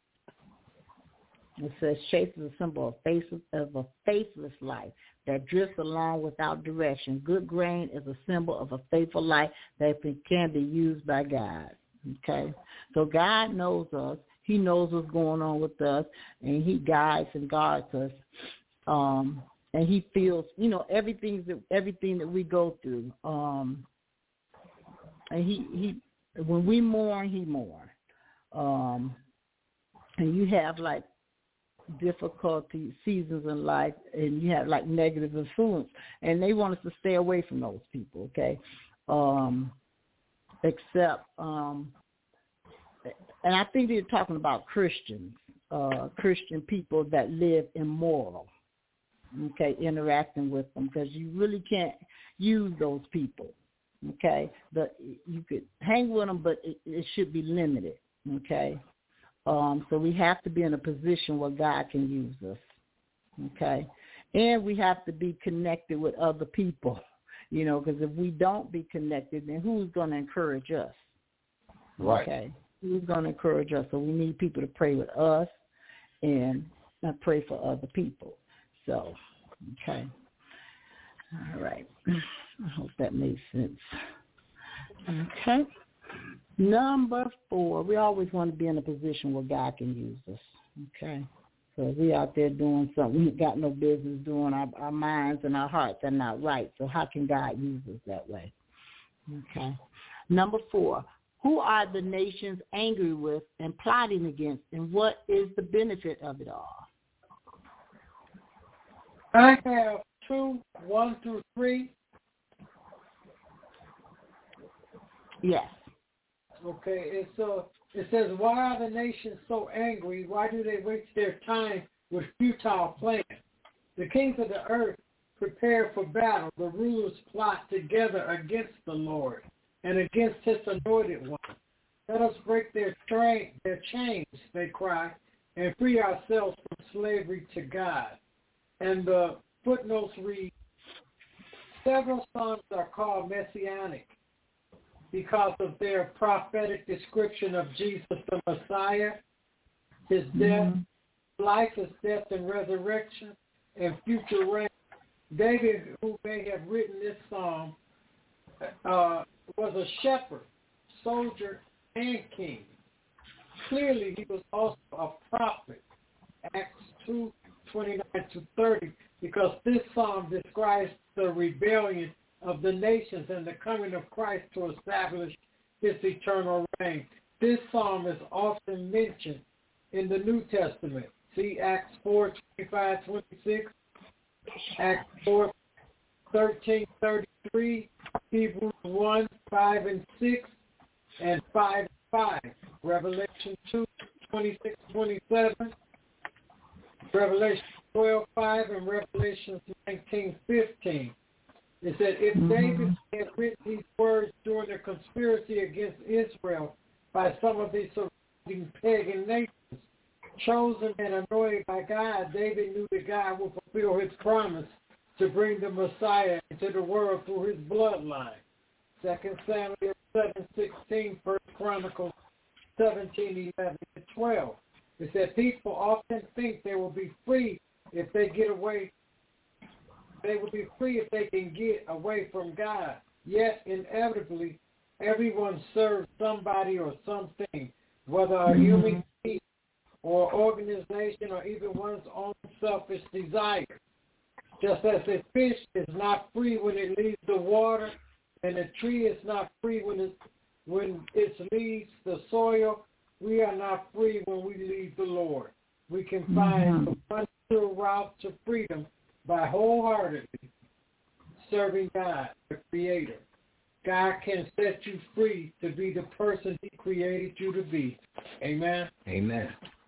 It says shape is a symbol of, faith, of a faithless life that drifts along without direction. Good grain is a symbol of a faithful life that can be used by God. Okay? So God knows us. He knows what's going on with us, and he guides and guards us. Um, and he feels, you know, everything that everything that we go through. Um, and he, he, when we mourn, he mourns. Um, and you have like difficulty seasons in life, and you have like negative influence, and they want us to stay away from those people. Okay, um, except, um, and I think they're talking about Christians, uh, Christian people that live immoral. Okay, interacting with them, because you really can't use those people. Okay, but you could hang with them, but it, it should be limited. Okay, um, so we have to be in a position where God can use us. Okay, and we have to be connected with other people. You know, because if we don't be connected, then who's going to encourage us? Right. Okay, who's going to encourage us? So we need people to pray with us and not pray for other people. So, okay. All right. I hope that makes sense. Okay. Number four, we always want to be in a position where God can use us. Okay. So if we out there doing something we got no business doing, our, our minds and our hearts are not right. So how can God use us that way? Okay. Number four, who are the nations angry with and plotting against, and what is the benefit of it all? I have two, one through three. Yes. Okay, it's uh, it says, why are the nations so angry? Why do they waste their time with futile plans? The kings of the earth prepare for battle. The rulers plot together against the Lord and against his anointed one. Let us break their train, their chains, they cry, and free ourselves from slavery to God. And the footnotes read, several Psalms are called messianic because of their prophetic description of Jesus the Messiah, his death, mm-hmm. life, his death and resurrection, and future reign. David, who may have written this psalm, uh, was a shepherd, soldier, and king. Clearly, he was also a prophet. Acts two, twenty-nine to thirty, because this psalm describes the rebellion of the nations and the coming of Christ to establish his eternal reign. This psalm is often mentioned in the New Testament. See Acts four, twenty-five, twenty-six, Acts four, thirteen, thirty-three, Hebrews one, five and six, and five, five, Revelation two, twenty-six, twenty-seven, Revelation twelve, five, and Revelation nineteen, fifteen. It said, if mm-hmm. David had written these words during the conspiracy against Israel by some of these surrounding pagan nations, chosen and anointed by God, David knew that God would fulfill his promise to bring the Messiah into the world through his bloodline. Second Samuel seven, sixteen, First Chronicles seventeen, eleven, and twelve. It said, people often think they will be free if they get away. They will be free if they can get away from God. Yet, inevitably, everyone serves somebody or something, whether a human being or organization or even one's own selfish desire. Just as a fish is not free when it leaves the water, and a tree is not free when it, when it leaves the soil, we are not free when we leave the Lord. We can find the one true route to freedom by wholeheartedly serving God, the Creator. God can set you free to be the person he created you to be. Amen? Amen.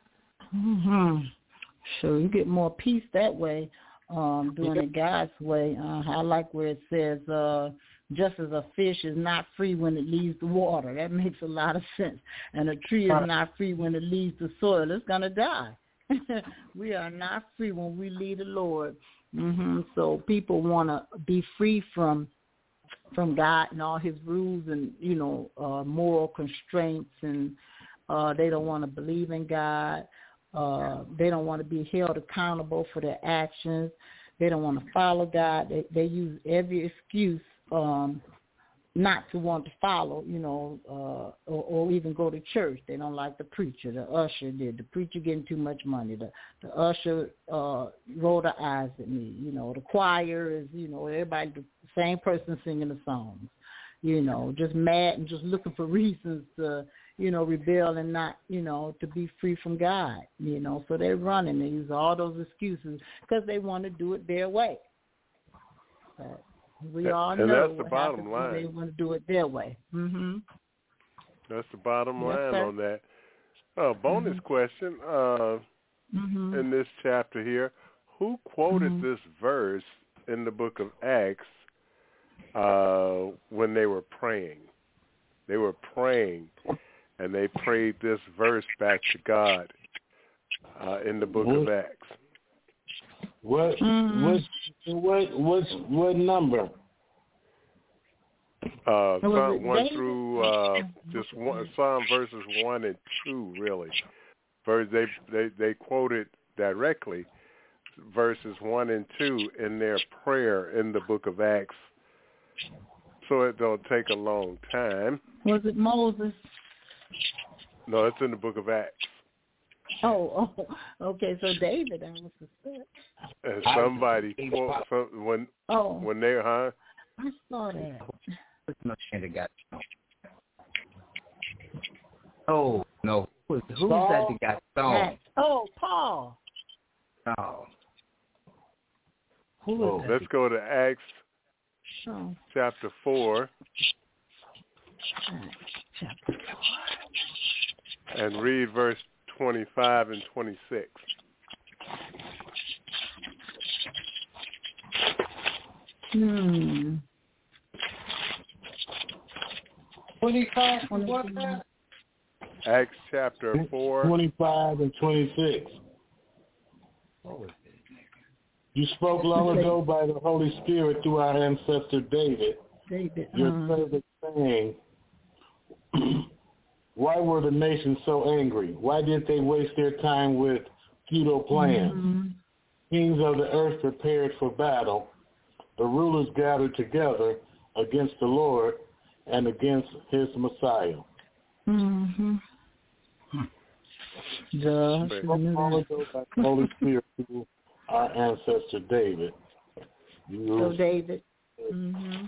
Mm-hmm. So you get more peace that way, um, doing it God's way. Uh, I like where it says, uh, just as a fish is not free when it leaves the water. That makes a lot of sense. And a tree is not free when it leaves the soil. It's going to die. We are not free when we leave the Lord. Mm-hmm. So people want to be free from from God and all his rules and, you know, uh, moral constraints, and uh, they don't want to believe in God. Uh, they don't want to be held accountable for their actions. They don't want to follow God. They, they use every excuse um, not to want to follow, you know, uh, or, or even go to church. They don't like the preacher. The usher did. The preacher getting too much money. The the usher uh, rolled her eyes at me. You know, the choir is, you know, everybody the same person singing the songs. You know, just mad and just looking for reasons to, you know, rebel and not, you know, to be free from God. You know, so they're running. They use all those excuses because they want to do it their way. But we all and know that's the what bottom happens line. when they want to do it their way. Mm-hmm. That's the bottom Yes, line sir. on that. Uh, bonus Mm-hmm. question uh, Mm-hmm. in this chapter here. Who quoted Mm-hmm. this verse in the book of Acts uh, when they were praying? They were praying, and they prayed this verse back to God uh, in the book what, of Acts. What, Mm-hmm. what, what, what, what number? Uh, Was Psalm it one David? through uh, just one, Psalm verses one and two, really. Verse they they they quoted directly verses one and two in their prayer in the book of Acts, so it don't take a long time. Was it Moses? No, it's in the book of Acts. Oh, oh, okay. So David, I was suspect. And somebody quote some, when Oh, when they huh? I saw that. No chance it got stoned. Oh no, who's who's that that got stoned? Oh, Paul. No. Who is Oh, that? let's go to Acts Oh, chapter four chapter four. and read verse twenty-five and twenty-six. Hmm. twenty-five and what now? Acts chapter four. twenty-five and twenty-six. What was it? You spoke long ago by the Holy Spirit through our ancestor David, David. your uh, servant, saying, why were the nations so angry? Why did they waste their time with futile plans? mm-hmm. Kings of the earth prepared for battle. The rulers gathered together against the Lord and against his Messiah. Mm-hmm. Josh, You spoke long ago by the Holy Spirit through our ancestor David. You So David. Mm-hmm.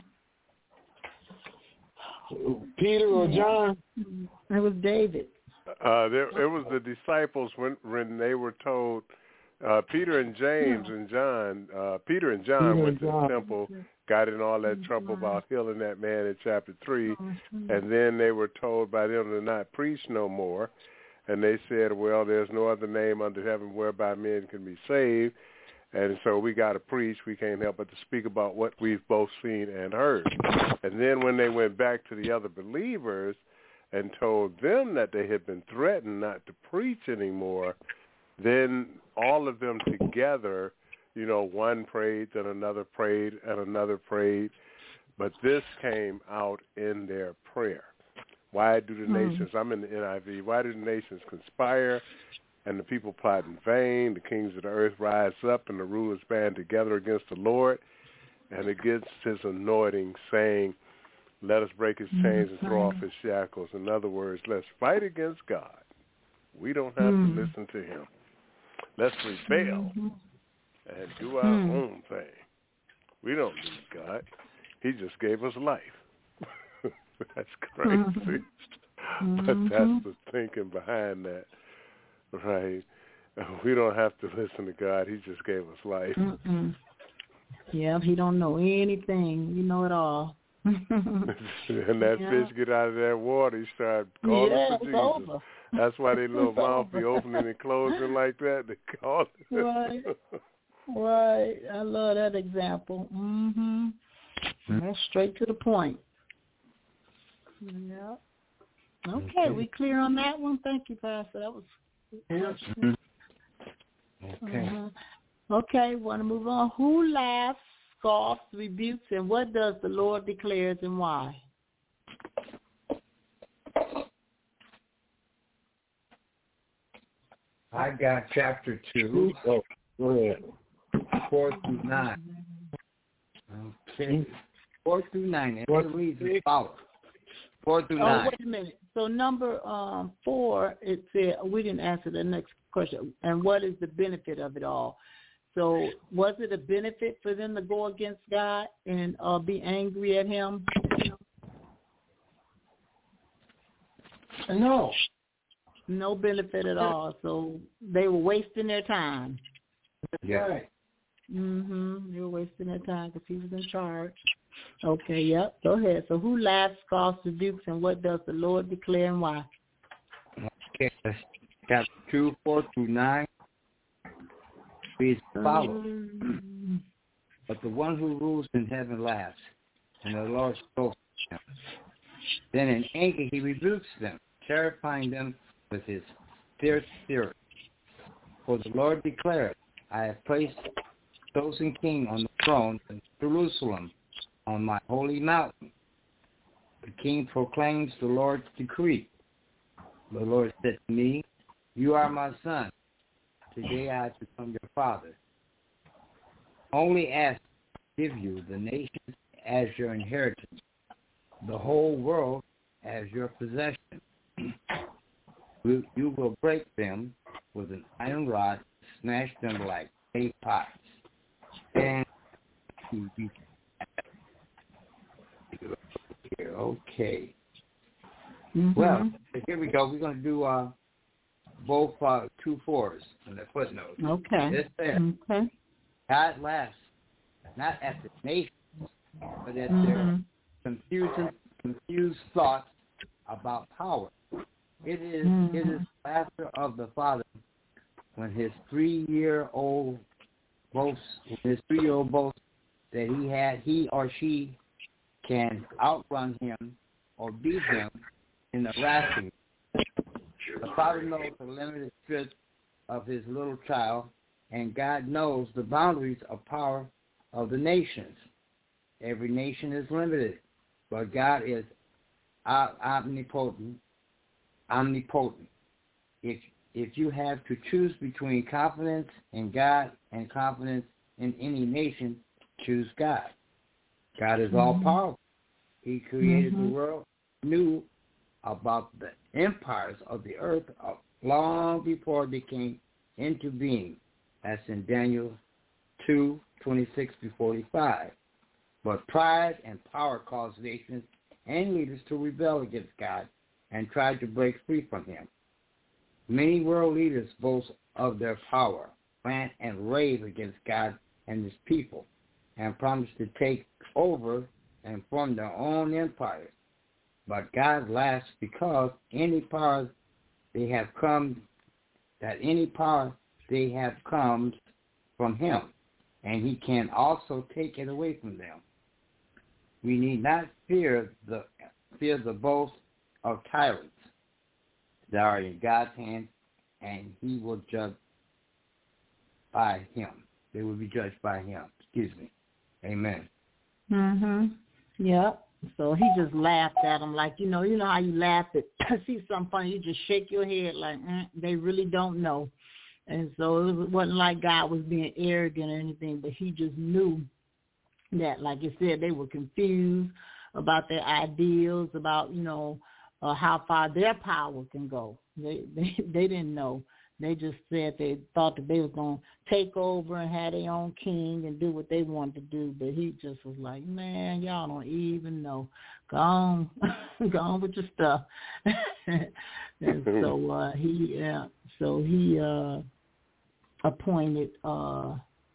Peter or John? It was David. Uh, there, it was the disciples when when they were told. Uh, Peter and James and John. Uh, Peter and John Peter went and to John. the temple, got in all that trouble about healing that man in chapter three, and then they were told by them to not preach no more. And they said, well, there's no other name under heaven whereby men can be saved. And so we got to preach. We can't help but to speak about what we've both seen and heard. And then when they went back to the other believers and told them that they had been threatened not to preach anymore, then all of them together, you know, one prayed, then another prayed, and another prayed. But this came out in their prayer. Why do the Hmm. nations, I'm in the N I V, why do the nations conspire and the people plot in vain? The kings of the earth rise up and the rulers band together against the Lord and against his anointing, saying, let us break his chains and throw off his shackles. In other words, let's fight against God. We don't have Hmm. to listen to him. Let's rebel Mm-hmm. and do our Hmm. own thing. We don't need God. He just gave us life. That's crazy. Mm-hmm. But that's the thinking behind that, right? We don't have to listen to God. He just gave us life. Mm-mm. Yeah, he don't know anything. You know it all. And that Yeah. fish get out of that water, he start calling Yeah, for it's Jesus. over. That's why they little It's mouth be over. opening and closing like that. They call it. Right. Right. I love that example. Mm-hmm. That's straight to the point. Yeah. Okay, Okay. we clear on that one? Thank you, Pastor. That was Okay. uh-huh. Okay, want to move on. Who laughs, scoffs, rebukes, and what does the Lord declares and why? I got chapter two, Oh, go ahead. four through nine. Okay. Four four through nine. And it reads as follows. Four through oh, nine. wait a minute. So number um, four, it said, we didn't answer the next question. And what is the benefit of it all? So was it a benefit for them to go against God and uh, be angry at him? No. No benefit at all. So they were wasting their time. Yeah. Right. Mm-hmm. They were wasting their time because he was in charge. Okay, yep. Go ahead. So who laughs, scoffs, rebukes, and what does the Lord declare and why? Okay, chapter two, four through nine. Reads as follows. Mm-hmm. But the one who rules in heaven laughs, and the Lord spoke to him. Then in anger he rebukes them, terrifying them with his fierce fury. For the Lord declared, I have placed the chosen king on the throne in Jerusalem, on my holy mountain. The king proclaims the Lord's decree. The Lord said to me, you are my son. Today I have become your father. Only ask to give you the nations as your inheritance, the whole world as your possession. You will break them with an iron rod, smash them like clay pots. And okay. Mm-hmm. Well, here we go. We're going to do uh, both uh, two fours in the footnote. Okay. This there. Okay. God laughs not at the nations, but at Mm-hmm. their confusing, confused thoughts about power. It is mm-hmm. it is laughter of the Father when his three-year-old boasts, when his three-year-old boasts that he had he or she can outrun him or beat him in the wrestling. The Father knows the limited strength of his little child, and God knows the boundaries of power of the nations. Every nation is limited, but God is omnipotent. Omnipotent. If if you have to choose between confidence in God and confidence in any nation, choose God. God is all powerful. He created mm-hmm. the world, knew about the empires of the earth long before they came into being. That's in Daniel two, twenty-six to forty-five. But pride and power cause nations and leaders to rebel against God and try to break free from him. Many world leaders boast of their power, rant and rave against God and his people, and promise to take over and form their own empires. But God laughs because any power they have come, that any power they have comes from him, and he can also take it away from them. We need not fear the fear the boast of tyrants that are in God's hand, and he will judge by him. They will be judged by him. Excuse me. Amen. Mhm. Yep. So he just laughed at him like, you know, you know how you laugh at see something funny, you just shake your head like, mm, they really don't know. And so it wasn't like God was being arrogant or anything, but he just knew that, like you said, they were confused about their ideals, about, you know, uh, how far their power can go. They, they they didn't know. They just said they thought that they was going to take over and have their own king and do what they wanted to do. But he just was like, man, y'all don't even know. Go on, go on with your stuff. And so uh, he, uh, so he uh, appointed uh,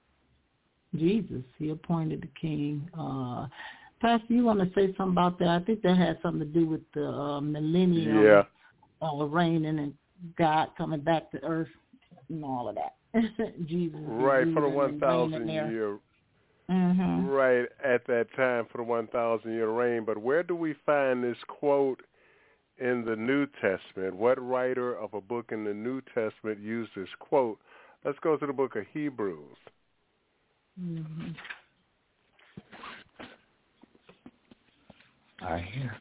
Jesus. He appointed the king. Uh, Pastor, you want to say something about that? I think that had something to do with the uh, millennium, yeah, uh, reigning and God coming back to earth and all of that. Jesus, right, for the one thousand year, mm-hmm. right at that time for the one thousand year reign. But where do we find this quote in the New Testament? What writer of a book in the New Testament used this quote? Let's go to the book of Hebrews. Mm-hmm. I hear.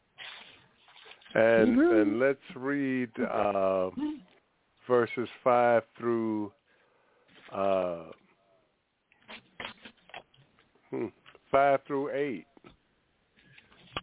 And Hebrews. and let's read uh, verses five through uh, hmm, five through eight.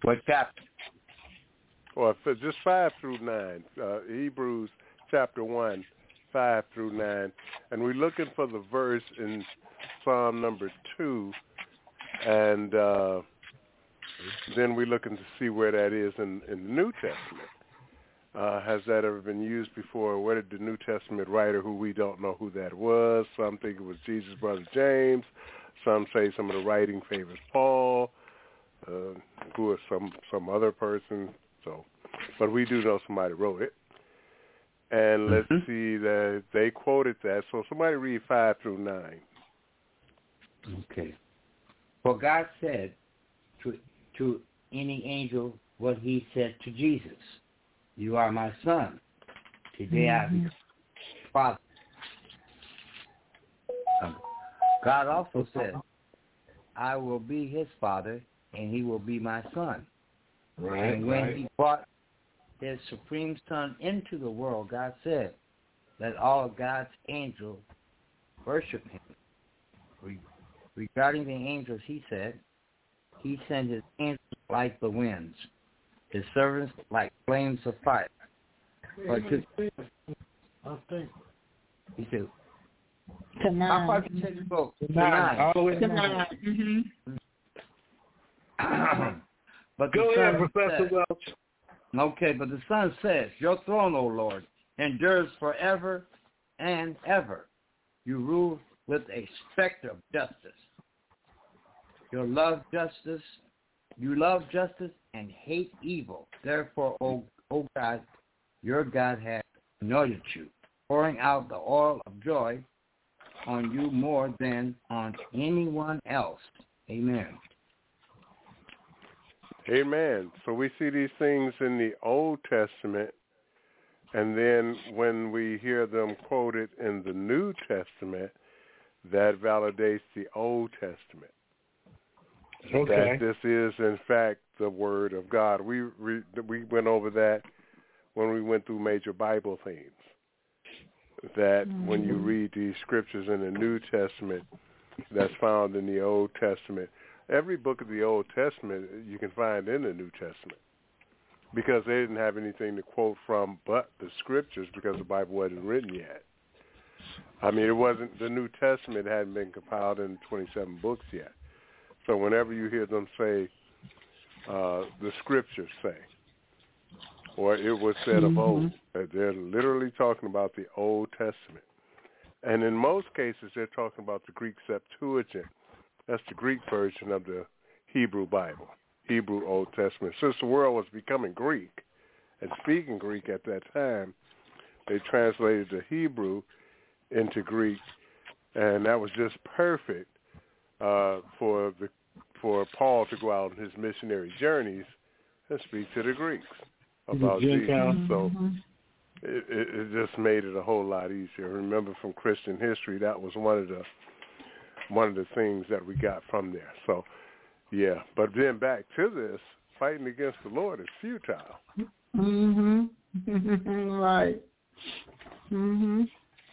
What chapter? Or just five through nine. Uh, Hebrews chapter one, five through nine. And we're looking for the verse in Psalm number two. And uh, then we're looking to see where that is in, in the New Testament. Uh, has that ever been used before? Where did the New Testament writer, who we don't know who that was, some think it was Jesus' brother James, some say some of the writing favors Paul, uh, who is some, some other person. So, but we do know somebody wrote it. And let's mm-hmm. see that they quoted that. So somebody read five through nine. Okay. For God said to to any angel what he said to Jesus. You are my son. Today mm-hmm. I become father. Um, God also said, I will be his father, and he will be my son. Right, and when right. he brought his supreme son into the world, God said, let all of God's angels worship him. Re- regarding the angels, he said, he sent his angels like the winds, his servants like flames of fire. But to, I think. He said, to nine. How far did you say you spoke? To nine. All the way to nine. Mm-hmm. But Go ahead, Son Professor says, Welch. Okay, but the Son says, your throne, O Lord, endures forever and ever. You rule with a specter of justice. Your love justice, you love justice and hate evil. Therefore, O, o God, your God has anointed you, pouring out the oil of joy on you more than on anyone else. Amen. Amen. So we see these things in the Old Testament, and then when we hear them quoted in the New Testament, that validates the Old Testament. Okay. That this is, in fact, the Word of God. We re, we went over that when we went through major Bible themes. That mm-hmm. when you read these scriptures in the New Testament that's found in the Old Testament, every book of the Old Testament you can find in the New Testament, because they didn't have anything to quote from but the scriptures, because the Bible wasn't written yet. I mean, it wasn't, the New Testament hadn't been compiled in twenty-seven books yet. So whenever you hear them say, uh, the scriptures say, or it was said mm-hmm. of old, that they're literally talking about the Old Testament. And in most cases, they're talking about the Greek Septuagint. That's the Greek version of the Hebrew Bible, Hebrew Old Testament. Since the world was becoming Greek and speaking Greek at that time, they translated the Hebrew into Greek, and that was just perfect uh, for the for Paul to go out on his missionary journeys and speak to the Greeks about Jesus. So it, it, it just made it a whole lot easier. Remember, from Christian history, that was one of the one of the things that we got from there. So, yeah. But then back to this, fighting against the Lord is futile. Mm-hmm. Right. Mm-hmm.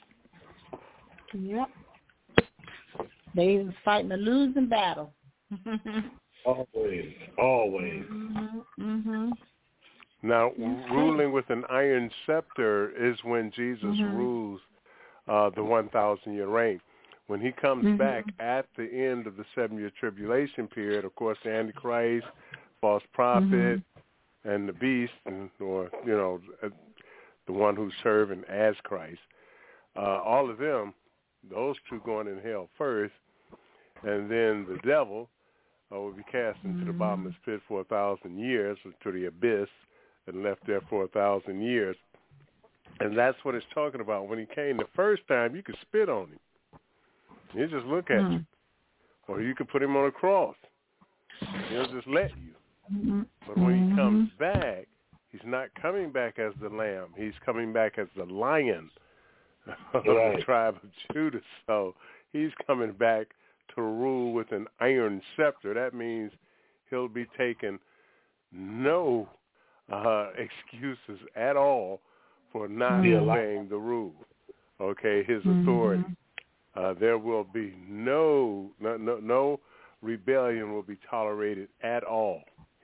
Yep. They was fighting a losing battle. Always. Always. Mm-hmm. Mm-hmm. Now, ruling with an iron scepter is when Jesus mm-hmm. rules uh, the one thousand year reign. When he comes mm-hmm. back at the end of the seven-year tribulation period, of course, the Antichrist, false prophet, mm-hmm. and the beast, and, or, you know, the one who's serving as Christ, uh, all of them, those two going in hell first, and then the devil uh, will be cast into the bottomless pit for a thousand years, to the abyss, and left there for a thousand years. And that's what it's talking about. When he came the first time, you could spit on him. He'll just look at mm. you. Or you could put him on a cross. He'll just let you. Mm-hmm. But when he comes back, he's not coming back as the lamb. He's coming back as the lion of right. the tribe of Judah. So he's coming back to rule with an iron scepter. That means he'll be taking no uh, excuses at all for not mm-hmm. obeying the rule. Okay, his authority. Mm-hmm. Uh, there will be no, no no no rebellion will be tolerated at all.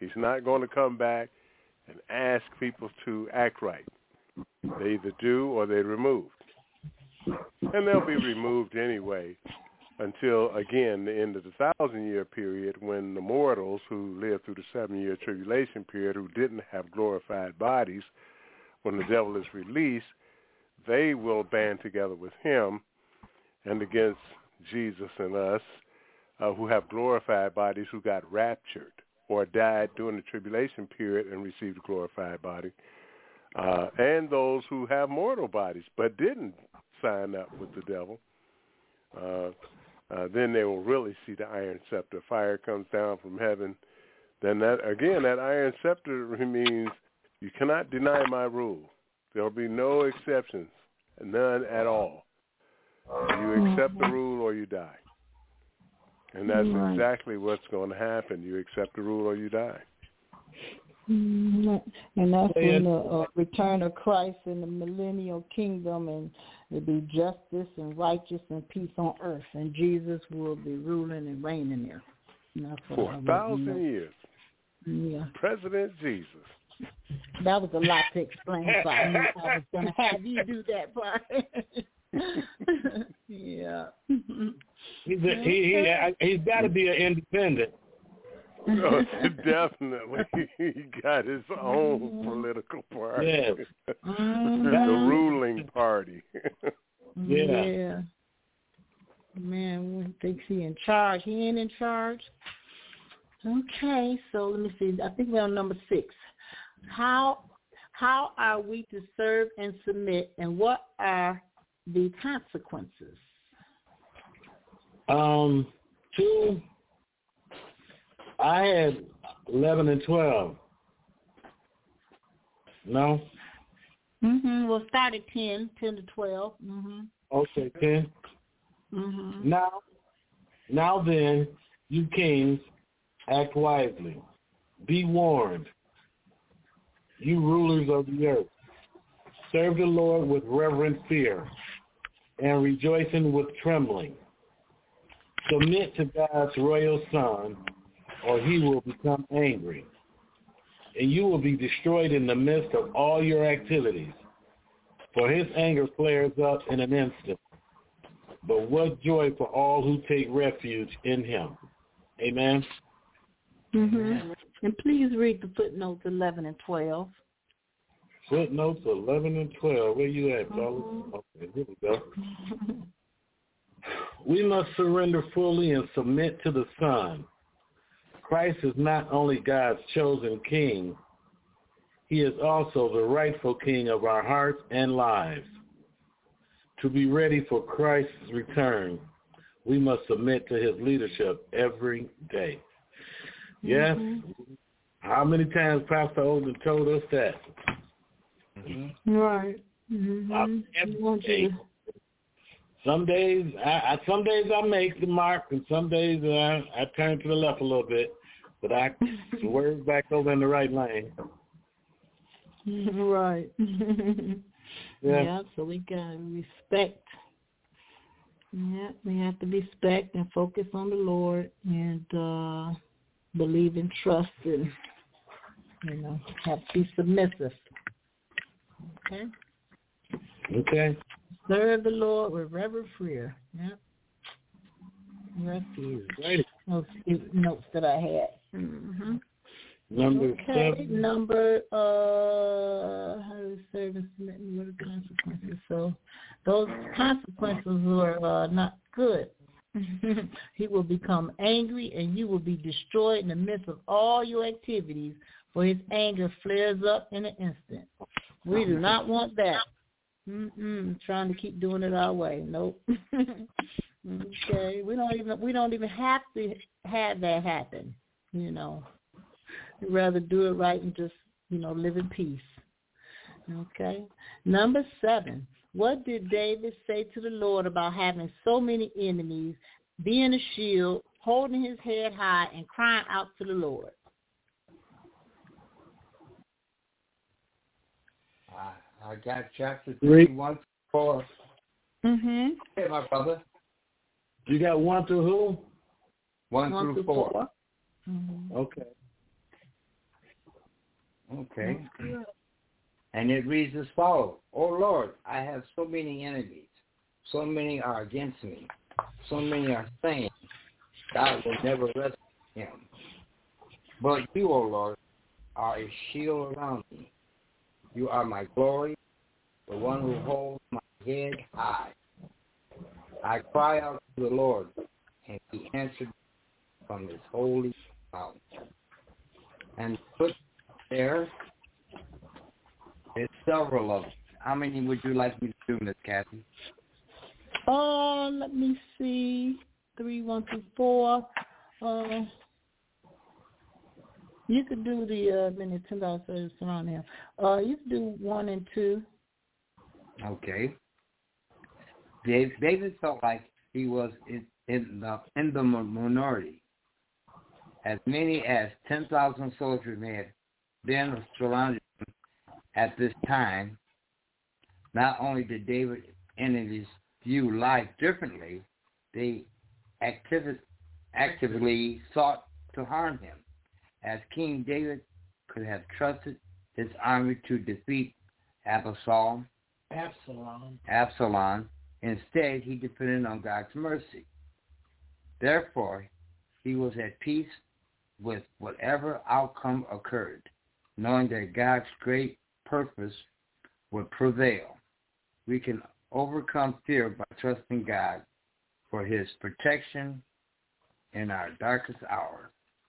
He's not going to come back and ask people to act right. They either do or they're removed. And they'll be removed anyway until, again, the end of the thousand-year period when the mortals who lived through the seven-year tribulation period who didn't have glorified bodies, when the devil is released, they will band together with him and against Jesus and us uh, who have glorified bodies who got raptured or died during the tribulation period and received a glorified body, uh, and those who have mortal bodies but didn't sign up with the devil. Uh, uh, then they will really see the iron scepter. Fire comes down from heaven. Then that again, that iron scepter means you cannot deny my rule. There will be no exceptions, none at all. You accept the rule or you die. And that's right. Exactly what's going to happen. You accept the rule or you die. Mm-hmm. And that's when the uh, return of Christ in the millennial kingdom, and there'll be justice and righteousness and peace on earth, and Jesus will be ruling and reigning there. For a thousand know. years. Yeah. President Jesus. That was a lot to explain, so I knew I was going to have you do that part. Yeah. He's, a, he, he, he's got to be an independent. Oh, definitely. He got his own political party. Yes. Mm-hmm. The ruling party. Yeah. Yeah. Man, one thinks he in charge. He ain't in charge. Okay, so let me see. I think we're on number six. How how are we to serve and submit, and what are the consequences? Um, two. I had eleven and twelve. No. Mhm. We'll start at ten, ten to twelve. Mhm. Okay, ten. Mhm. Now, now then, you kings, act wisely. Be warned, you rulers of the earth. Serve the Lord with reverent fear and rejoicing with trembling. Submit to God's royal Son, or he will become angry, and you will be destroyed in the midst of all your activities, for his anger flares up in an instant. But what joy for all who take refuge in him. Amen. Mm-hmm. And please read the footnotes eleven and twelve. Footnotes eleven and twelve. Where you at, brother? Mm-hmm. Okay, here we go. We must surrender fully and submit to the Son. Christ is not only God's chosen king, he is also the rightful king of our hearts and lives. To be ready for Christ's return, we must submit to his leadership every day. Yes? Mm-hmm. How many times Pastor Olden told us that? Mm-hmm. Right. Mm-hmm. Every day. Some days, I, I, some days I make the mark, and some days I, I turn to the left a little bit, but I swerve back over in the right lane. Right. Yeah. Yeah, so we got to respect. Yeah, we have to respect and focus on the Lord and uh, believe and trust and, you know, have to be submissive. Okay? Okay. Serve the Lord with reverent fear. Yep. Refuge. Right. Those few notes that I had. Mm-hmm. Number okay. seven. Number, uh, how do we serve and submit and what are the consequences? So those consequences were uh, not good. He will become angry and you will be destroyed in the midst of all your activities, for his anger flares up in an instant. We do not want that. Mm-mm, trying to keep doing it our way. Nope. Okay, we don't even we don't even have to have that happen. You know, we'd rather do it right and just you know live in peace. Okay. Number seven. What did David say to the Lord about having so many enemies, being a shield, holding his head high, and crying out to the Lord? I got chapter three, one through four. Mm-hmm. Hey, my brother. You got one through who? One, one through, through four. four. Mm-hmm. Okay. Okay. And it reads as follows. Oh, Lord, I have so many enemies. So many are against me. So many are saying, God will never rescue him. But you, O Lord, are a shield around me. You are my glory, the one who holds my head high. I cry out to the Lord, and he answered from his holy mountain. And put there is several of them. How many would you like me to do, Miss Kathy? Oh, uh, let me see. Three, one, two, four. Uh, you could do the uh, minute ten dollars service around there. Uh, you could do one and two. Okay. David felt like he was in, in the in the minority. As many as ten thousand soldiers may have been surrounded him at this time. Not only did David's enemies view life differently, they activ- actively sought to harm him. As King David could have trusted his army to defeat Absalom, Absalom. Absalom, instead he depended on God's mercy. Therefore, he was at peace with whatever outcome occurred, knowing that God's great purpose would prevail. We can overcome fear by trusting God for his protection in our darkest hour.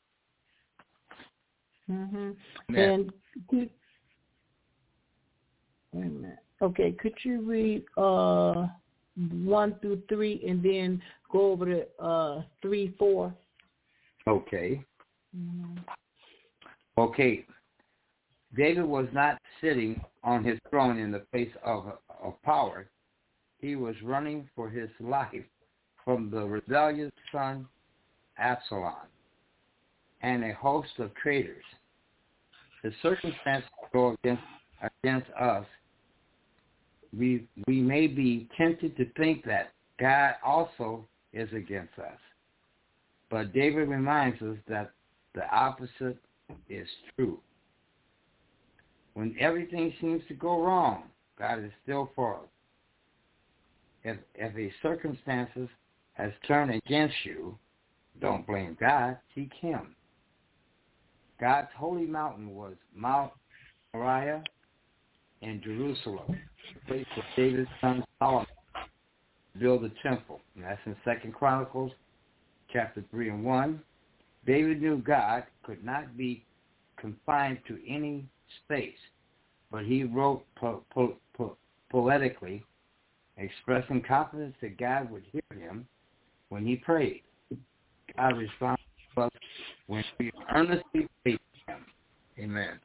Mm-hmm. And could, wait a minute. Okay, could you read uh, one through three and then go over to uh, three, four? Okay. Mm-hmm. Okay. David was not sitting on his throne in the face of, of power. He was running for his life from the rebellious son Absalom and a host of traitors. The circumstances go against against us. We we may be tempted to think that God also is against us. But David reminds us that the opposite is true. When everything seems to go wrong, God is still for us. If, if a circumstances has turned against you, don't blame God, seek him. God's holy mountain was Mount Moriah in Jerusalem, the place of David's son Solomon to build the temple. And that's in Second Chronicles chapter three and one. David knew God could not be confined to any space, but he wrote po- po- po- poetically, expressing confidence that God would hear him when he prayed. God responds to us when we earnestly pray to him. Amen.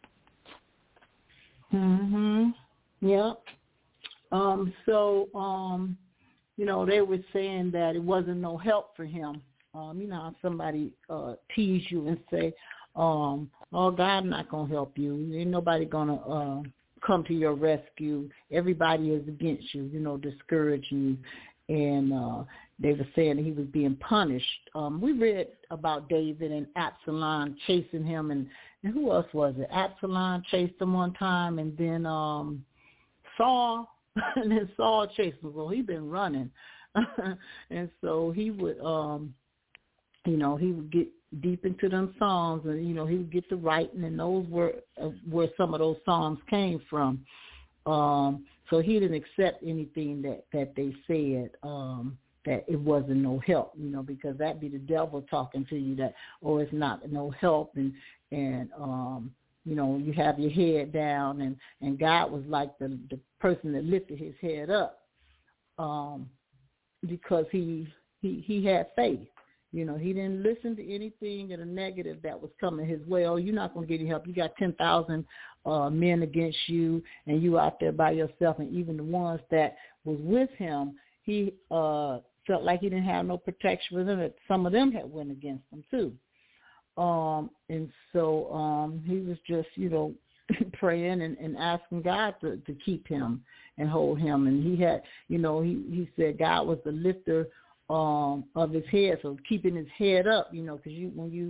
Mhm. Yep. Um. So, um, you know, they were saying that it wasn't no help for him. Um. You know, how somebody uh, tease you and say, um, "Oh, God not gonna help you. Ain't nobody gonna uh, come to your rescue. Everybody is against you." You know, discouraging you. And uh, they were saying that he was being punished. Um, we read about David and Absalom chasing him, and, and who else was it? Absalom chased him one time, and then um, Saul, and then Saul chased him. Well, he'd been running, and so he would, um, you know, he would get deep into them songs, and you know, he would get to writing, and those were uh, where some of those songs came from. Um, so he didn't accept anything that, that they said, um, that it wasn't no help, you know, because that'd be the devil talking to you that, oh, it's not no help, and, and um, you know, you have your head down, and, and God was like the, the person that lifted his head up, um, because he, he, he had faith. You know, he didn't listen to anything of the negative that was coming his way. Oh, you're not going to get any help. You got ten thousand uh, men against you, and you out there by yourself. And even the ones that was with him, he uh, felt like he didn't have no protection for them. Some of them had went against him, too. Um, and so um, he was just, you know, praying and, and asking God to, to keep him and hold him. And he had, you know, he, he said God was the lifter Um, of his head, so keeping his head up, you know, because you when you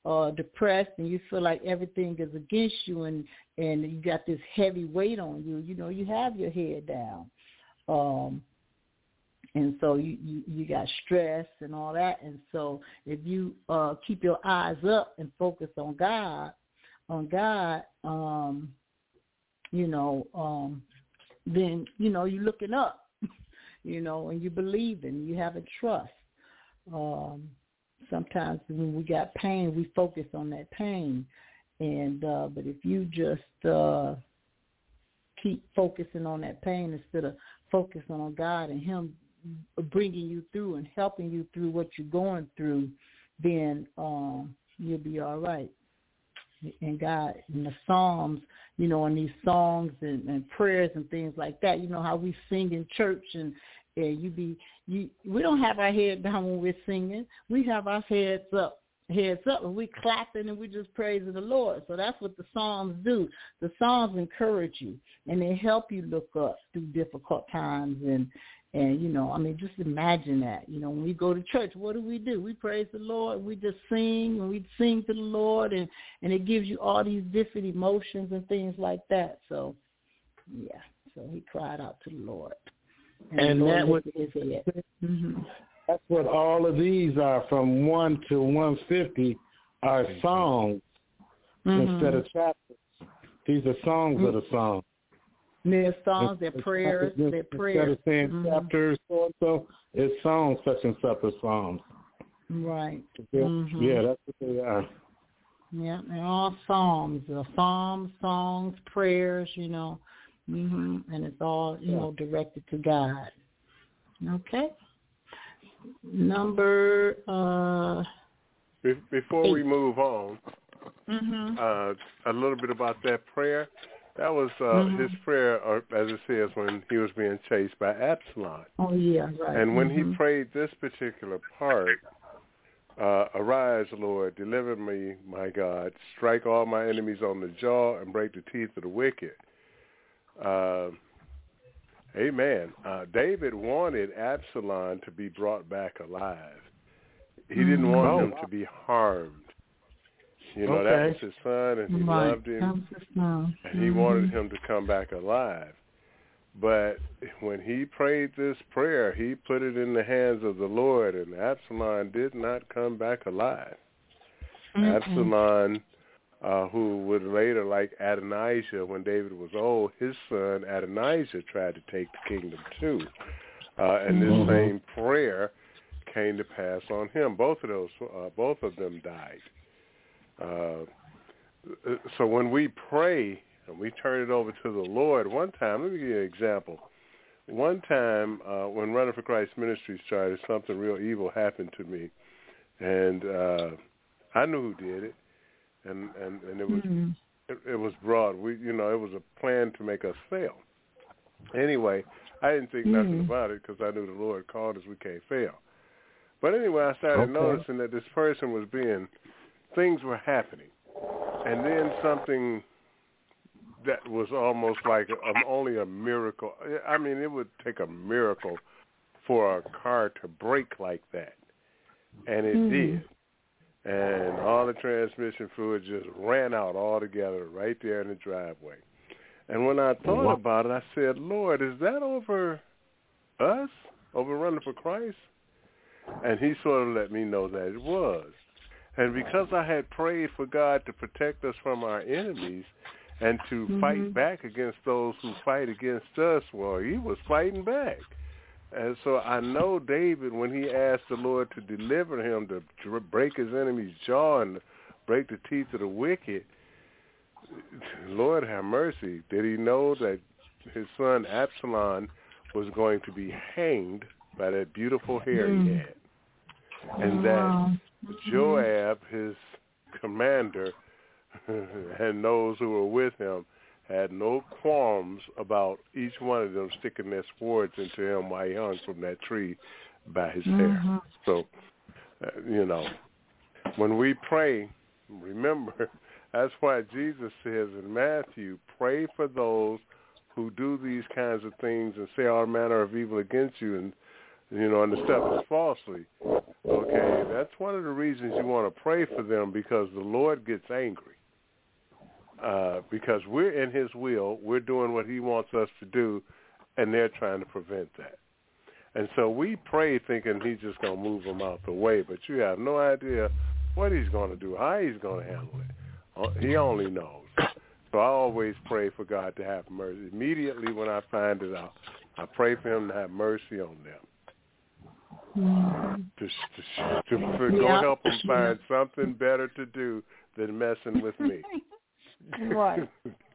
uh, depressed and you feel like everything is against you and, and you got this heavy weight on you, you know, you have your head down. Um, and so you, you, you got stress and all that. And so if you uh, keep your eyes up and focus on God, on God, um, you know, um, then, you know, you're looking up, you know, and you believe in, you have a trust. Um, sometimes when we got pain, we focus on that pain. And uh, but if you just uh, keep focusing on that pain instead of focusing on God and Him bringing you through and helping you through what you're going through, then um, you'll be all right. And God, in the Psalms, you know, in these songs and, and prayers and things like that, you know how we sing in church and, and you be, you. we don't have our head down when we're singing. We have our heads up, heads up, and we clapping and we just praising the Lord. So that's what the Psalms do. The Psalms encourage you and they help you look up through difficult times and, And, you know, I mean, just imagine that. You know, when we go to church, what do we do? We praise the Lord. We just sing, and we sing to the Lord, and, and it gives you all these different emotions and things like that. So, yeah, so he cried out to the Lord. And, and the that was, his head. Mm-hmm. That's what all of these are, from one to one fifty, are songs mm-hmm. instead of chapters. These are songs mm-hmm. of the song. Their songs, their prayers, their prayers. Instead of saying mm-hmm. chapters so so, it's songs such and such as psalms. Right. Yeah, mm-hmm. yeah, that's what they are. Yeah, they're all psalms, uh, psalms, songs, prayers, you know, mm-hmm. and it's all, you yeah. know, directed to God. Okay. Number. Uh, Be- before eight. we move on, mm-hmm. uh, a little bit about that prayer. That was uh, mm-hmm. his prayer, or as it says, when he was being chased by Absalom. Oh, yeah, right. And when mm-hmm. he prayed this particular part, uh, arise, Lord, deliver me, my God, strike all my enemies on the jaw and break the teeth of the wicked. Uh, amen. Uh, David wanted Absalom to be brought back alive. He mm-hmm. didn't want oh, him wow. to be harmed. You know, okay. that was his son, and he right. loved him, and he mm-hmm. wanted him to come back alive. But when he prayed this prayer, he put it in the hands of the Lord, and Absalom did not come back alive. Mm-hmm. Absalom, uh, who would later, like Adonijah, when David was old, his son Adonijah tried to take the kingdom too. Uh, and mm-hmm. this same prayer came to pass on him. Both of those, uh, both of them died. Uh, so when we pray and we turn it over to the Lord, one time, let me give you an example. One time uh, when Running for Christ Ministries started, something real evil happened to me, and uh, I knew who did it, and, and, and it was mm-hmm. it, it was broad. We, you know, it was a plan to make us fail. Anyway, I didn't think mm-hmm. nothing about it because I knew the Lord called us. We can't fail. But anyway, I started okay. noticing that this person was being things were happening, and then something that was almost like a, only a miracle. I mean, it would take a miracle for a car to break like that, and it mm. did. And all the transmission fluid just ran out altogether right there in the driveway. And when I thought about it, I said, Lord, is that over us, over Running for Christ? And he sort of let me know that it was. And because I had prayed for God to protect us from our enemies and to mm-hmm. fight back against those who fight against us, well, he was fighting back. And so I know David, when he asked the Lord to deliver him, to break his enemy's jaw and break the teeth of the wicked, Lord have mercy. Did he know that his son Absalom was going to be hanged by that beautiful hair mm. he had? And wow. that Joab, his commander, and those who were with him had no qualms about each one of them sticking their swords into him while he hung from that tree by his mm-hmm. hair. So, uh, you know, when we pray, remember, that's why Jesus says in Matthew, pray for those who do these kinds of things and say all manner of evil against you, and you know, and the stuff is falsely. Okay, that's one of the reasons you want to pray for them, because the Lord gets angry. Uh, because we're in his will, we're doing what he wants us to do, and they're trying to prevent that. And so we pray thinking he's just going to move them out the way, but you have no idea what he's going to do, how he's going to handle it. He only knows. So I always pray for God to have mercy. Immediately when I find it out, I pray for him to have mercy on them. Mm-hmm. To, to, to, to yeah. Go help them find something better to do than messing with me. Right.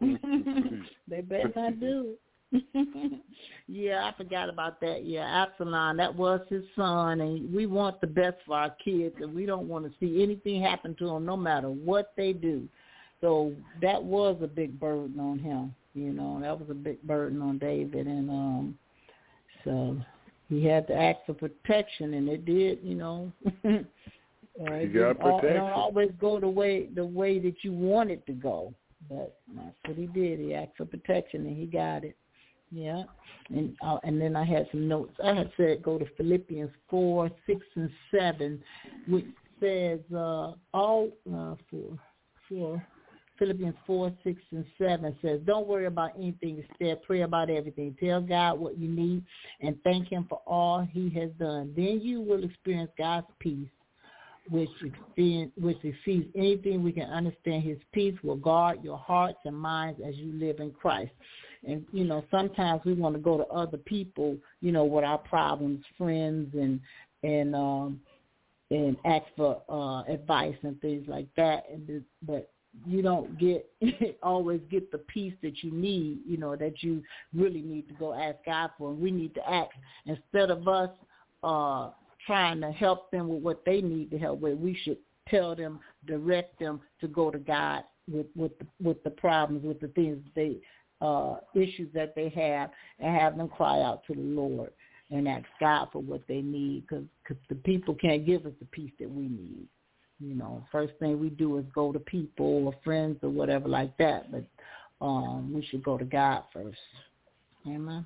They better not do it. Yeah, I forgot about that. Yeah, Absalom, that was his son, and we want the best for our kids, and we don't want to see anything happen to them no matter what they do. So that was a big burden on him, you know. That was a big burden on David, and um, so he had to ask for protection, and it did, you know. Uh, you got protection. It don't always go the way the way that you want it to go, but that's what he did. He asked for protection, and he got it. Yeah, and uh, and then I had some notes. I had said go to Philippians four, six, and seven, which says uh, all uh, for for Philippians four, six, and seven says, don't worry about anything. Instead, pray about everything. Tell God what you need and thank him for all he has done. Then you will experience God's peace, which exceeds, which exceeds anything we can understand. His peace will guard your hearts and minds as you live in Christ. And, you know, sometimes we want to go to other people, you know, with our problems, friends, and and um, and ask for uh, advice and things like that. And but you don't get always get the peace that you need, you know, that you really need to go ask God for. And we need to ask instead of us uh, trying to help them with what they need to help with. We should tell them, direct them to go to God with with the, with the problems, with the things they uh, issues that they have, and have them cry out to the Lord and ask God for what they need, because the people can't give us the peace that we need. You know, first thing we do is go to people or friends or whatever like that, but um, we should go to God first. Amen.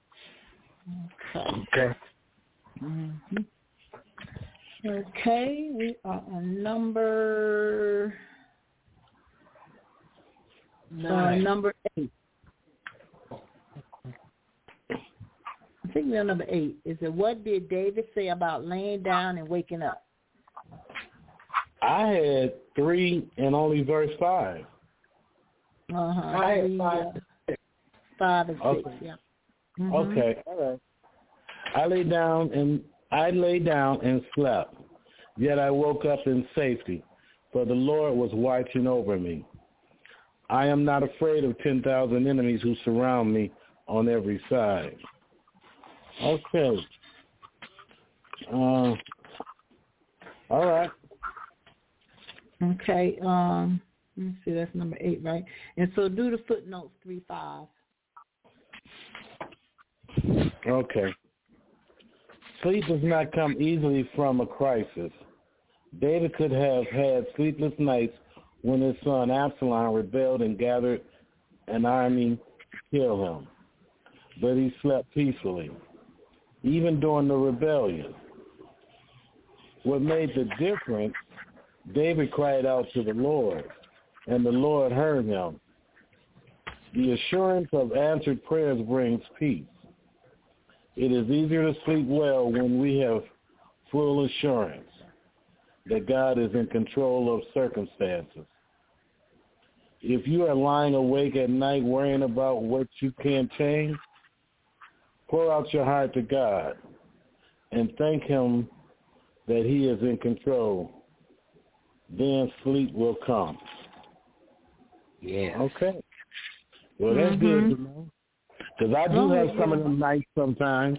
Okay. Okay. Mm-hmm. Okay, we are on number uh, number eight. I think we're on number eight. Is it what did David say about laying down and waking up? I had three and only verse five. Uh huh. I had five. Uh, five and okay. six. Yeah. Mm-hmm. Okay. All right. I lay down and I lay down and slept. Yet I woke up in safety, for the Lord was watching over me. I am not afraid of ten thousand enemies who surround me on every side. Okay. Uh, all right. Okay. Um, let me see. That's number eight, right? And so do the footnotes three five. Okay. Sleep does not come easily from a crisis. David could have had sleepless nights when his son Absalom rebelled and gathered an army to kill him. But he slept peacefully, even during the rebellion. What made the difference, David cried out to the Lord, and the Lord heard him. The assurance of answered prayers brings peace. It is easier to sleep well when we have full assurance that God is in control of circumstances. If you are lying awake at night worrying about what you can't change, pour out your heart to God and thank him that he is in control. Then sleep will come. Yeah. Okay. Well, that's mm-hmm. good to know. Because I do oh, have yeah. some of them nights sometimes.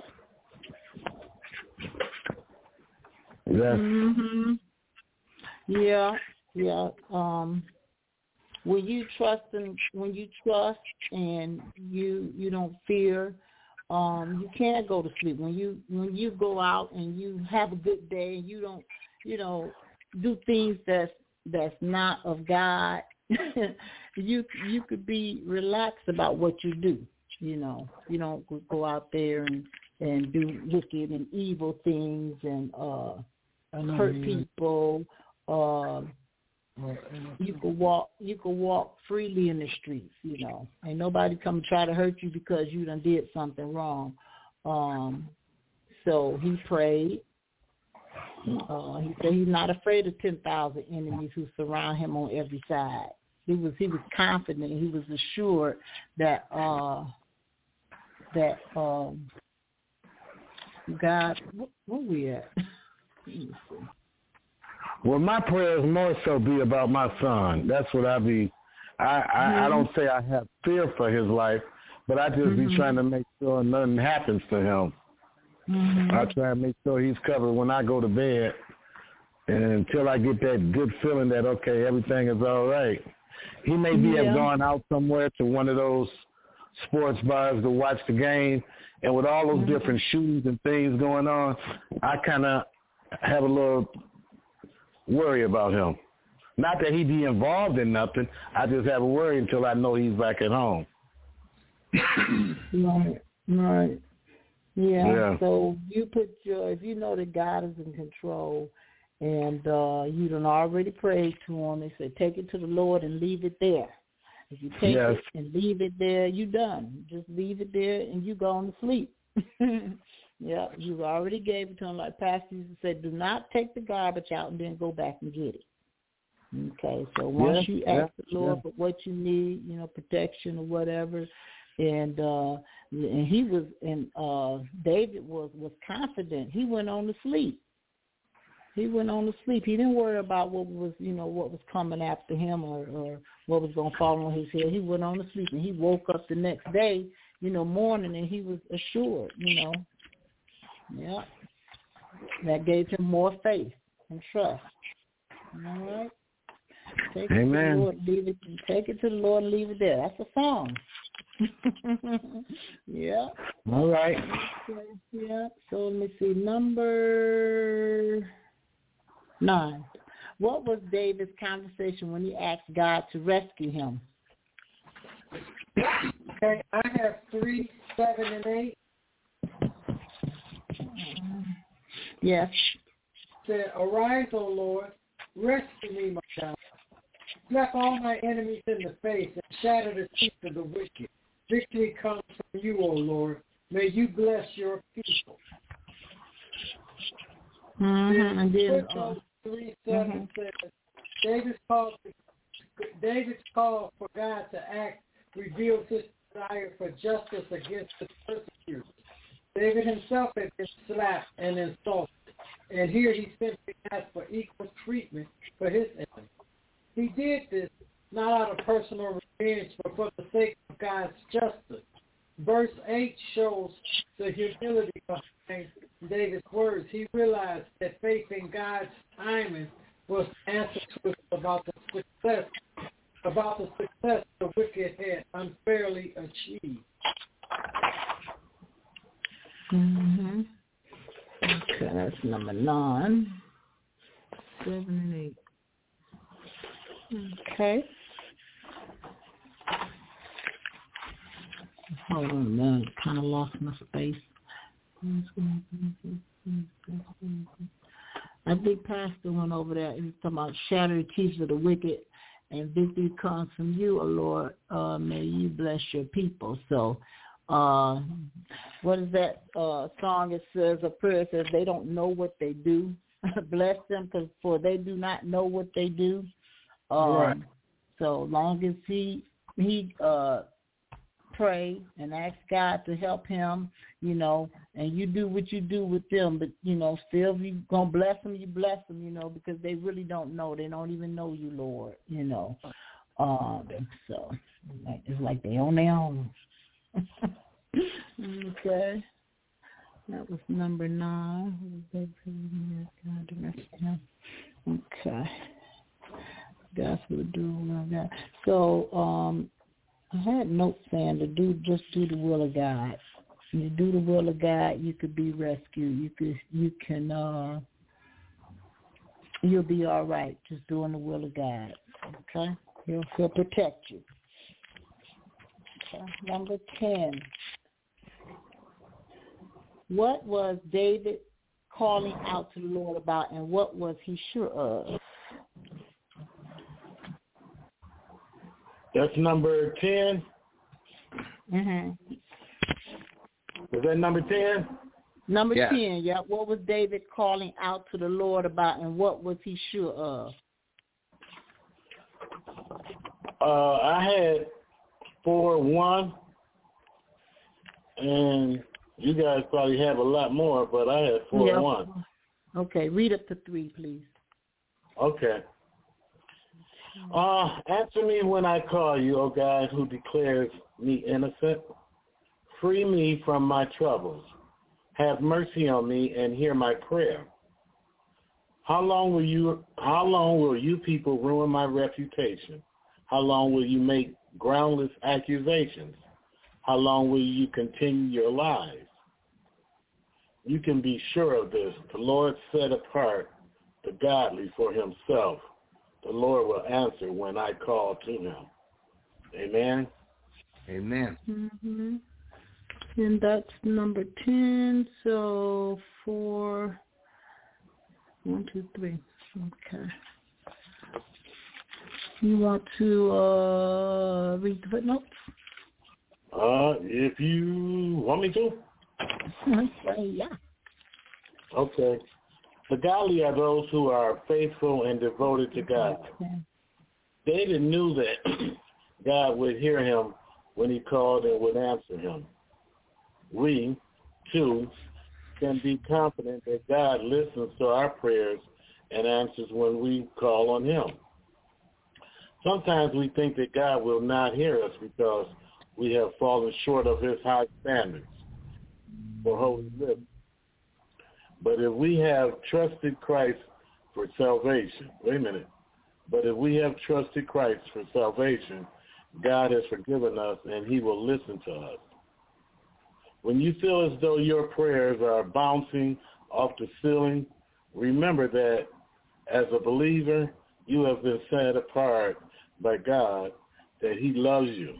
Yes. Mm-hmm. Yeah, yeah. Um, when you trust and when you trust and you you don't fear, um, you can't go to sleep. When you when you go out and you have a good day and you don't, you know, do things that's that's not of God, you you could be relaxed about what you do. You know, you don't go out there and, and do wicked and evil things and uh hurt people. Uh, you could walk. You could walk freely in the streets. You know, ain't nobody come try to hurt you because you done did something wrong. Um, so he prayed. Uh, he said he's not afraid of ten thousand enemies who surround him on every side. He was he was confident. He was assured that uh, that um, God. Where we at? Let me see. Well, my prayers more so be about my son. That's what I be. I I, mm-hmm. I don't say I have fear for his life, but I just mm-hmm. be trying to make sure nothing happens to him. Mm-hmm. I try to make sure he's covered when I go to bed, and until I get that good feeling that okay, everything is all right. He may be yeah. have gone out somewhere to one of those sports bars to watch the game, and with all those mm-hmm. different shootings and things going on, I kind of have a little worry about him. Not that he be involved in nothing. I just have a worry until I know he's back at home. Right, right. Yeah. yeah. So you put your, if you know that God is in control, and uh, you done already prayed to him, they said take it to the Lord and leave it there. If you take yes. it and leave it there, you done. Just leave it there and you go to sleep. Yeah, you already gave it to him. Like Pastor used to say, do not take the garbage out and then go back and get it. Okay, so once yeah, you ask yeah, the Lord yeah. for what you need, you know, protection or whatever, and uh, and he was, and uh, David was, was confident. He went on to sleep. He went on to sleep. He didn't worry about what was, you know, what was coming after him or, or what was going to fall on his head. He went on to sleep, and he woke up the next day, you know, morning, and he was assured, you know. Yeah. That gave him more faith and trust. All right. Take Amen. It to the Lord, leave it, take it to the Lord and leave it there. That's a song. Yeah. All right. Okay. Yeah. So let me see. Number nine. What was David's conversation when he asked God to rescue him? Okay, I have three, seven, and eight. Yes. Said, arise, O Lord, rescue me, my God. Slap all my enemies in the face and shatter the teeth of the wicked. Victory comes from you, O Lord. May you bless your people. Mm-hmm. And then, uh, three seven mm-hmm. says, David's call, David's call for God to act reveals his desire for justice against the persecutors. David himself had been slapped and insulted, and here he simply asked for equal treatment for his enemies. He did this not out of personal revenge, but for the sake of God's justice. Verse eight shows the humility behind David's words. He realized that faith in God's timing was the answer to it about the success, about the success the wicked had unfairly achieved. Mm-hmm. Okay, that's number nine. Seven and eight. Okay. Hold on a minute. Kind of lost my space. I think Pastor went over there. He was talking about shatter the teeth of the wicked, and victory comes from you, O Lord. Uh, may you bless your people. So, uh, what is that uh, song? It says, a prayer says, they don't know what they do. Bless them, because for they do not know what they do. Um, right. So long as he he uh, pray and ask God to help him, you know, and you do what you do with them, but, you know, still if you're going to bless them, you bless them, you know, because they really don't know. They don't even know you, Lord, you know. Um, so it's like they on their own. Okay. That was number nine. Okay. That's what do that. So um, I had notes saying to do just do the will of God. You do the will of God, you could be rescued. You could you can uh, you'll be all right just doing the will of God. Okay, he'll he'll protect you. Okay. Number ten. What was David calling out to the Lord about, and what was he sure of? That's number ten. Mm-hmm. Is that number ten? Number yes. ten, yeah. What was David calling out to the Lord about, and what was he sure of? Uh, I had four one, and you guys probably have a lot more, but I had four yeah. one. Okay, read up to three, please. Okay. Uh, answer me when I call you, O God, who declares me innocent. Free me from my troubles. Have mercy on me and hear my prayer. How long will you how long will you people ruin my reputation? How long will you make groundless accusations? How long will you continue your lies? You can be sure of this. The Lord set apart the godly for himself. The Lord will answer when I call to him. Amen. Amen. Mm-hmm. And that's number ten. So four, one, two, three. Okay. You want to uh, read the footnotes? Uh, if you want me to. Okay, yeah. Okay. The godly are those who are faithful and devoted to God. Okay. David knew that God would hear him when he called and would answer him. We, too, can be confident that God listens to our prayers and answers when we call on him. Sometimes we think that God will not hear us because we have fallen short of his high standards for holy living. But if we have trusted Christ for salvation, wait a minute, but if we have trusted Christ for salvation, God has forgiven us and he will listen to us. When you feel as though your prayers are bouncing off the ceiling, remember that as a believer, you have been set apart by God, that he loves you.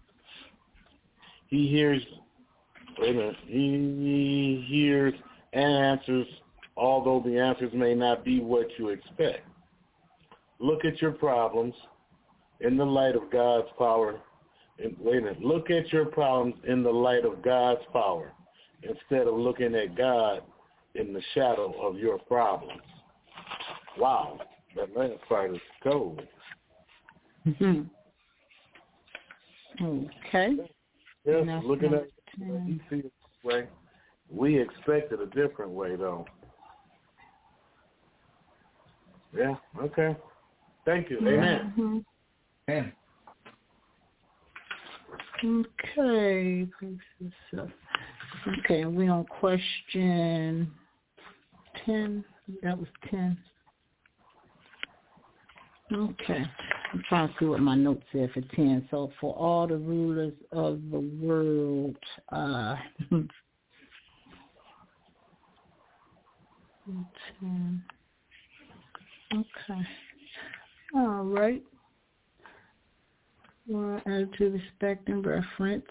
He hears, wait a minute, he hears and answers, although the answers may not be what you expect. Look at your problems in the light of God's power. And, wait a minute, look at your problems in the light of God's power instead of looking at God in the shadow of your problems. Wow, that last part is cold. Mm-hmm. Okay. Yes, looking at it, he sees it this way. We expected a different way, though. Yeah, okay. Thank you. Amen. Mm-hmm. Amen. Okay. Okay, we on question ten. That was ten. Okay. I'm trying to see what my notes say for ten. So for all the rulers of the world, uh, ten. Okay. All right. Well, attitude, respect, and reference.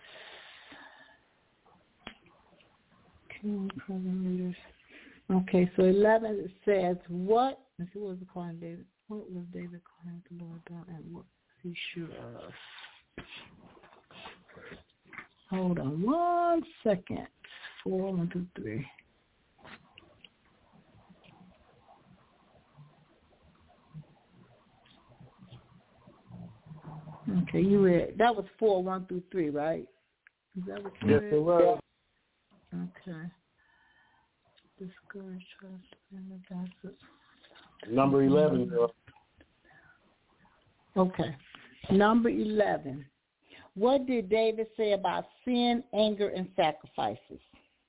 Okay, leaders. Okay, so eleven it says, what, let's see, what was the calling David? What was David calling the Lord about, and what was he sure of? Hold on one second. Four, one, two, three. Okay, you read, that was four, one through three, right? Is that what you Yes, read? it was. Okay. Discourage, trust, and advances. Number eleven. Okay. Number eleven. What did David say about sin, anger, and sacrifices?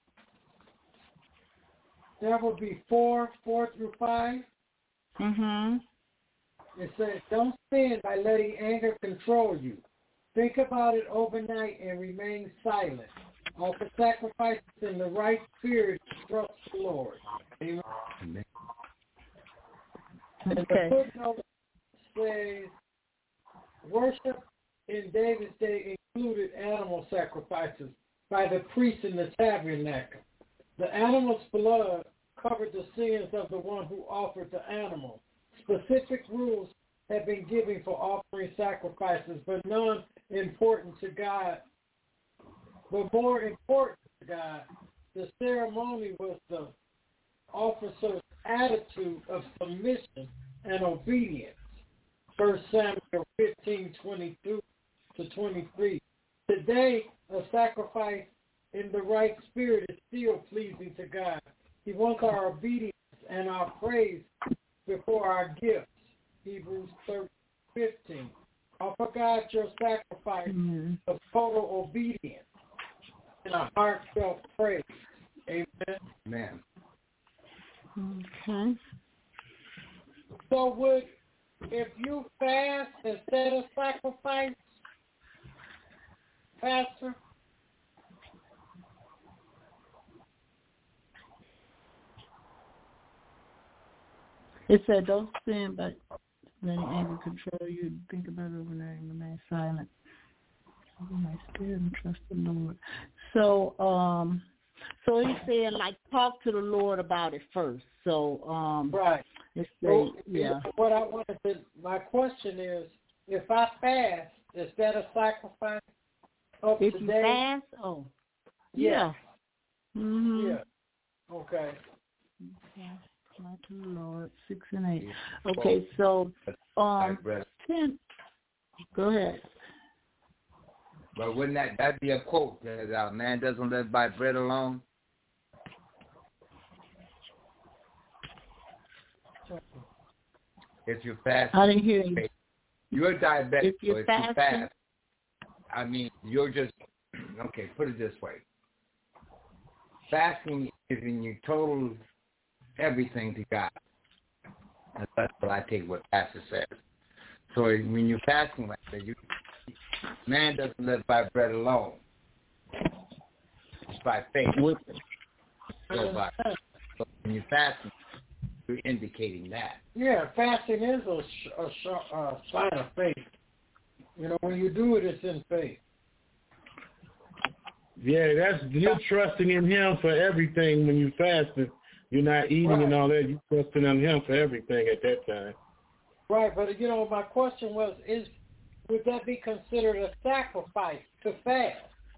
That would be four, four through five. Mm-hmm. It says, don't sin by letting anger control you. Think about it overnight and remain silent. Offer sacrifices in the right spirit to trust the Lord. Amen. Okay. The footnote says, worship in David's day included animal sacrifices by the priests in the tabernacle. The animal's blood covered the sins of the one who offered the animal. Specific rules have been given for offering sacrifices, but none important to God. But more important to God, the ceremony was the officer's attitude of submission and obedience. First Samuel fifteen, twenty-two to twenty-three. Today, a sacrifice in the right spirit is still pleasing to God. He wants our obedience and our praise before our gifts. Hebrews thirteen, fifteen. Offer God your sacrifice mm-hmm. of total obedience and a heartfelt praise. Amen. Amen. Okay. So would, if you fast instead of sacrifice, Pastor? It said, don't sin, but letting anger control you. Think about it overnight and remain silent. Open my spirit and trust the Lord. So, um, so he said, like, talk to the Lord about it first. So, um, right. It's so, yeah. What I wanted to, my question is, if I fast, is that a sacrifice? Of if today? you fast, oh, yeah. Yeah. Mm-hmm. Yeah. Okay. Okay. Talk to the Lord, six and eight. Okay, so um, ten. Go ahead. But wouldn't that that be a quote that uh, man doesn't live by bread alone? If you fast, I didn't hear you. You're diabetic. If you're so if fasting, you fast, I mean, you're just okay. Put it this way: fasting is giving you total everything to God. And that's what I take what Pastor says. So when you're fasting like that, you, man doesn't live by bread alone. It's by faith. So, by, so when you're fasting, you're indicating that. Yeah, fasting is a, a, a sign of faith. You know, when you do it, it's in faith. Yeah, that's you're trusting in Him for everything when you fasting. You're not eating right. and all that. You're trusting in Him for everything at that time. Right, but, you know, my question was, is would that be considered a sacrifice to fast?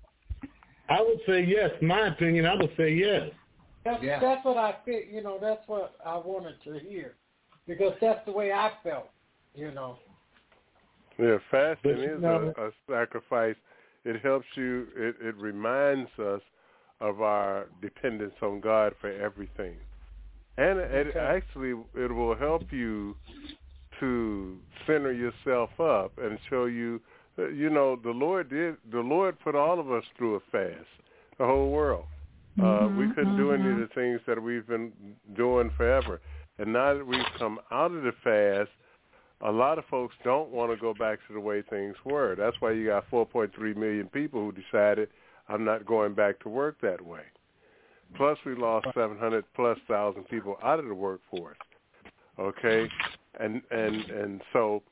I would say yes. In my opinion, I would say yes. That's, yeah. that's what I feel, you know, that's what I wanted to hear. Because that's the way I felt, you know. Yeah, fasting but, you is know, a, a sacrifice. It helps you, it, it reminds us of our dependence on God for everything. And it okay. actually, it will help you to center yourself up and show you, you know, the Lord did, the Lord put all of us through a fast, the whole world. Uh, mm-hmm, we couldn't mm-hmm. do any of the things that we've been doing forever. And now that we've come out of the fast, a lot of folks don't want to go back to the way things were. That's why you got four point three million people who decided, I'm not going back to work that way. Plus, we lost seven hundred plus thousand people out of the workforce. Okay, and and and so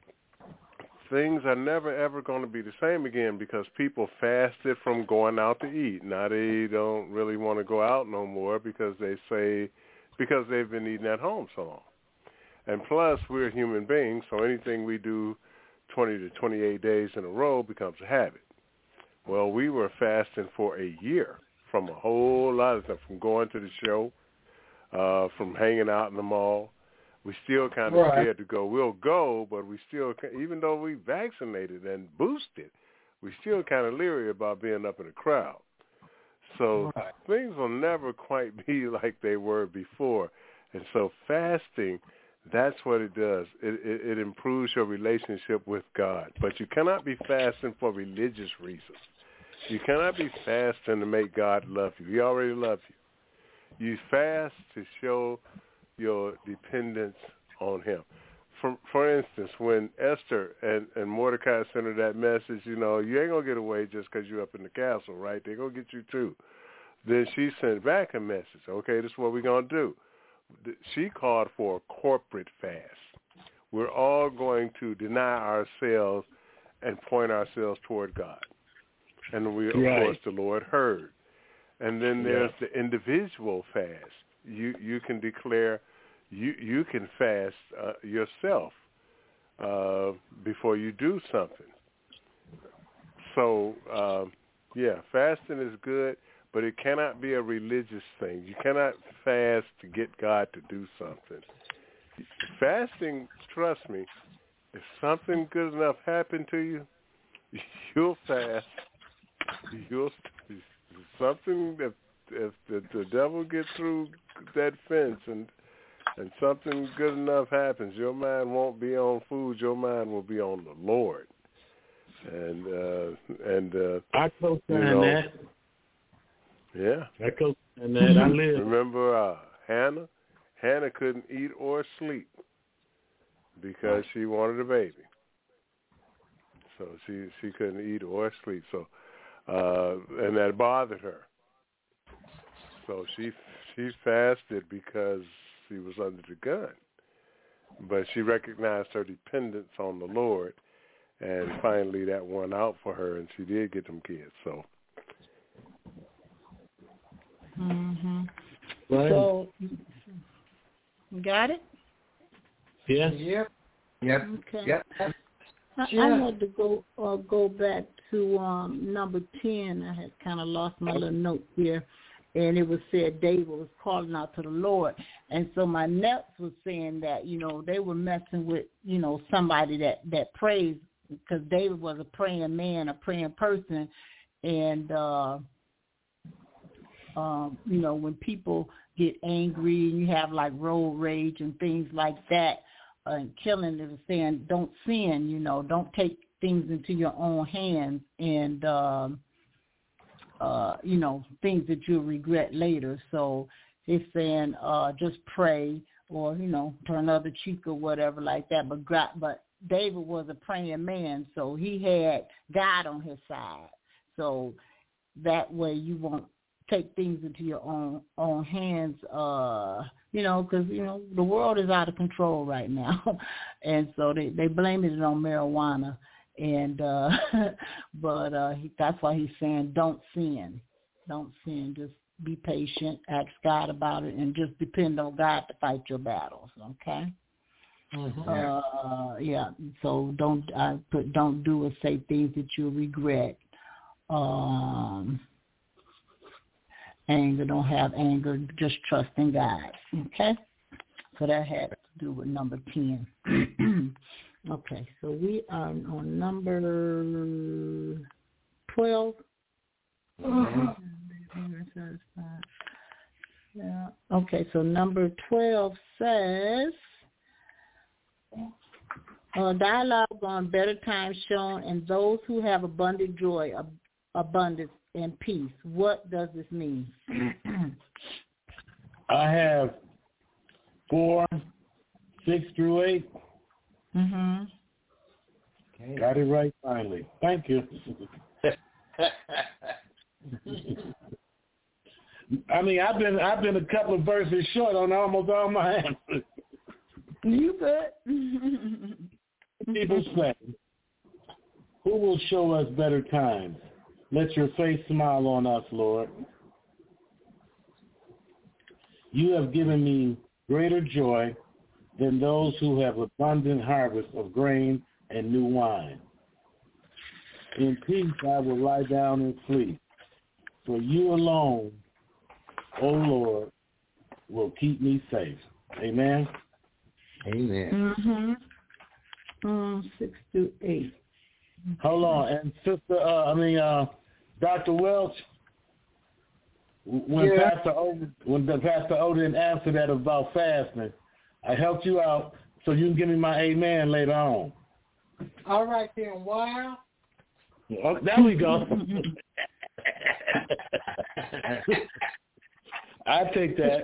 things are never ever going to be the same again because people fasted from going out to eat. Now they don't really want to go out no more because they say because they've been eating at home so long. And plus, we're human beings, so anything we do twenty to twenty-eight days in a row becomes a habit. Well, we were fasting for a year from a whole lot of stuff, from going to the show, uh, from hanging out in the mall. We still kind of right. scared to go. We'll go, but we still, even though we vaccinated and boosted, we still kind of leery about being up in a crowd. So right. things will never quite be like they were before. And so fasting, that's what it does. It, it, it improves your relationship with God. But you cannot be fasting for religious reasons. You cannot be fasting to make God love you. He already loves you. You fast to show your dependence on Him. For, for instance, when Esther and, and Mordecai sent her that message, you know, you ain't going to get away just because you're up in the castle, right? They're going to get you too. Then she sent back a message. Okay, this is what we're going to do. She called for a corporate fast. We're all going to deny ourselves and point ourselves toward God. And we, of right. course, the Lord heard. And then there's yeah. the individual fast. you you can declare, you you can fast uh, yourself uh, before you do something. So uh, yeah, fasting is good, but it cannot be a religious thing. You cannot fast to get God to do something. Fasting, trust me, if something good enough happened to you, you'll fast. You'll something if if the, the devil gets through that fence and and something good enough happens, your mind won't be on food. Your mind will be on the Lord. And uh, and uh, I co-sign you know, that. Yeah, I co-sign that. I live. Remember uh, Hannah? Hannah couldn't eat or sleep because she wanted a baby. So she she couldn't eat or sleep. So uh, and that bothered her. So she she fasted because she was under the gun. But she recognized her dependence on the Lord, and finally that won out for her, and she did get them kids. So. Mhm. Right. So, got it? Yes. Yep. Yep. Okay. Yep. I, Yeah. I had to go uh, go back to um, number ten. I had kind of lost my little note here, and it was said David was calling out to the Lord, and so my notes was saying that you know they were messing with you know somebody that that prays, because David was a praying man, a praying person, and uh, um, you know when people get angry and you have like road rage and things like that. Uh, and killing is saying don't sin, you know, don't take things into your own hands and, um, uh, you know, things that you'll regret later. So it's saying uh, just pray or, you know, turn the other cheek or whatever like that. But God, but David was a praying man, so he had God on his side. So that way you won't take things into your own own hands, uh, you know, because, you know, the world is out of control right now. And so they, they blame it on marijuana. And uh, but uh, he, that's why he's saying don't sin. Don't sin. Just be patient, ask God about it, and just depend on God to fight your battles, okay? Mm-hmm. Uh, yeah, so don't I put don't do or say things that you'll regret. Um Anger, don't have anger, just trust in God. Okay? So that had to do with number ten. Okay, so we are on number twelve. Mm-hmm. Yeah. Okay, so number twelve says, uh, dialogue on better times shown and those who have abundant joy, ab- abundance, and peace. What does this mean? I have four, six through eight. Mm-hmm. Okay. Got it right finally. Thank you. I mean, I've been I've been a couple of verses short on almost all my answers. You good? People say, who will show us better times? Let your face smile on us, Lord. You have given me greater joy than those who have abundant harvest of grain and new wine. In peace I will lie down and sleep, for you alone, O Lord, will keep me safe. Amen? Amen. Mm-hmm. Um, six through eight. Hold on, and sister, uh, I mean, uh, Doctor Welch, when Yeah. Pastor Odin, when the Pastor Odin answered that about fasting, I helped you out so you can give me my amen later on. All right then. Wow. Oh, there we go. I take that.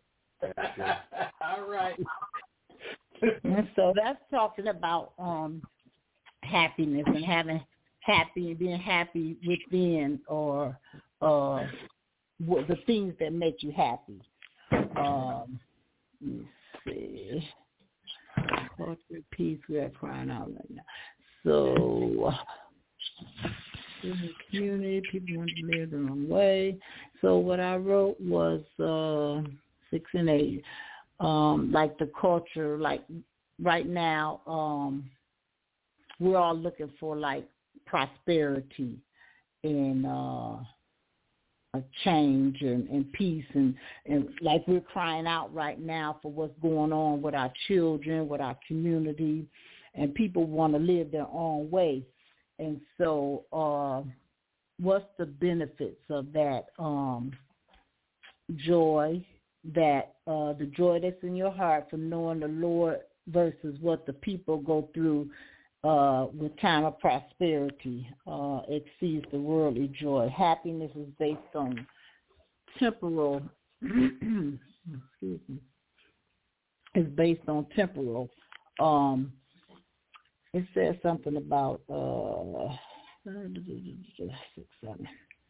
All right. And so that's talking about um, happiness and having happy and being happy within, or uh, what the things that make you happy. Um, let me see. Culture, peace, we are crying out right now. So, in the community, people want to live their own way. So what I wrote was, uh, six and eight. Um, like the culture, like right now, um, we're all looking for like prosperity and uh, a change and, and peace, and, and like we're crying out right now for what's going on with our children, with our community, and people want to live their own way. And so uh, what's the benefits of that um, joy, that uh, the joy that's in your heart from knowing the Lord versus what the people go through uh, with time of prosperity uh, exceeds the worldly joy. Happiness is based on temporal, excuse me, is based on temporal. Um, it says something about uh, six, seven.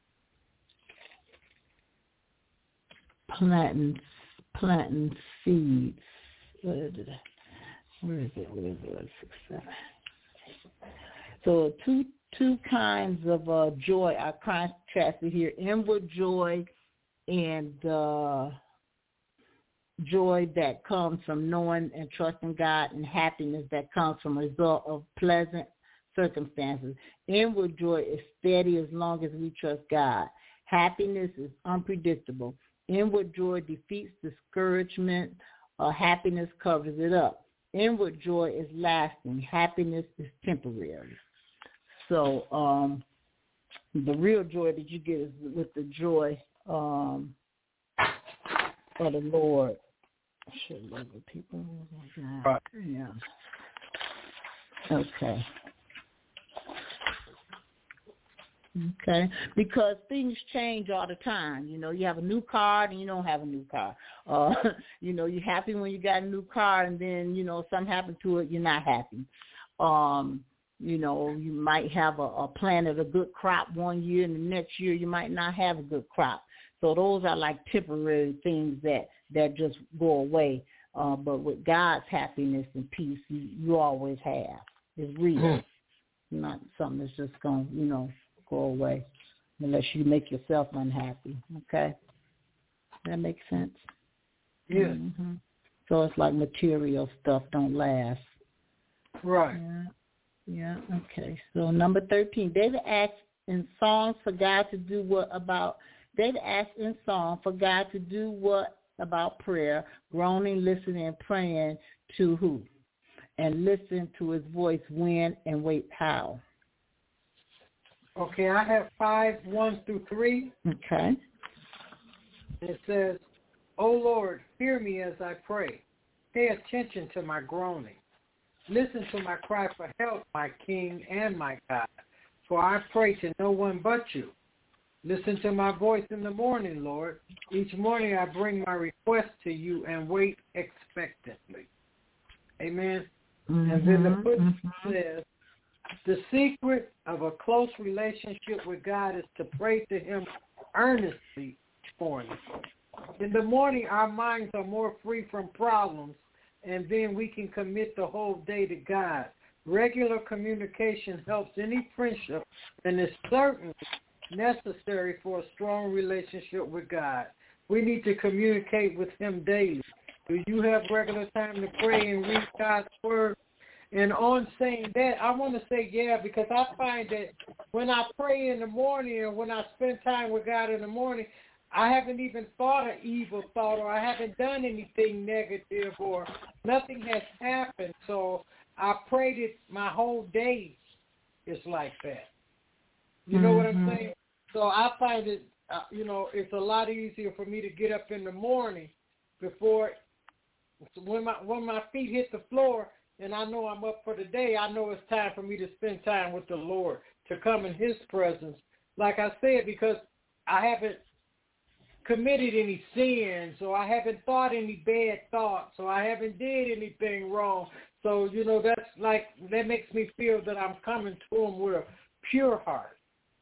Planting, planting seeds. Where is it? Where is it? Where is it? Six, seven. So two two kinds of uh, joy are contrasted here: inward joy and uh, joy that comes from knowing and trusting God, and happiness that comes from a result of pleasant circumstances. Inward joy is steady as long as we trust God. Happiness is unpredictable. Inward joy defeats discouragement. Uh, happiness covers it up. Inward joy is lasting. Happiness is temporary. So um, the real joy that you get is with the joy um, of the Lord. I should love the people. Right. Yeah. Okay. Okay, because things change all the time. You know, you have a new car and you don't have a new car. Uh, you know, you're happy when you got a new car, and then, you know, something happened to it, you're not happy. Um, you know, you might have a, a planted a good crop one year, and the next year you might not have a good crop. So those are like temporary things that, that just go away. Uh, but with God's happiness and peace, you, you always have. It's real. Mm-hmm. Not something that's just going to, you know, go away unless you make yourself unhappy. Okay? That makes sense? Yes. Mm-hmm. So it's like material stuff don't last. Right. Yeah. Yeah. Okay. So number thirteen, David asked in songs for God to do what about, David asked in song for God to do what about prayer, groaning, listening, and praying to who? And listen to his voice when and wait how. Okay, I have five, one through three. Okay. It says, O Lord, hear me as I pray. Pay attention to my groaning. Listen to my cry for help, my King and my God, for I pray to no one but you. Listen to my voice in the morning, Lord. Each morning I bring my request to you and wait expectantly. Amen. Mm-hmm. And then the footnote mm-hmm. says, the secret of a close relationship with God is to pray to him earnestly for him. In the morning, our minds are more free from problems, and then we can commit the whole day to God. Regular communication helps any friendship and is certainly necessary for a strong relationship with God. We need to communicate with him daily. Do you have regular time to pray and read God's word? And on saying that, I want to say yeah, because I find that when I pray in the morning or when I spend time with God in the morning, I haven't even thought an evil thought, or I haven't done anything negative, or nothing has happened. So I prayed it my whole day is like that. You know mm-hmm. what I'm saying? So I find it, uh, you know, it's a lot easier for me to get up in the morning before, when my when my feet hit the floor, and I know I'm up for the day, I know it's time for me to spend time with the Lord, to come in his presence. Like I said, because I haven't committed any sins, or I haven't thought any bad thoughts, or I haven't did anything wrong. So, you know, that's like, that makes me feel that I'm coming to him with a pure heart.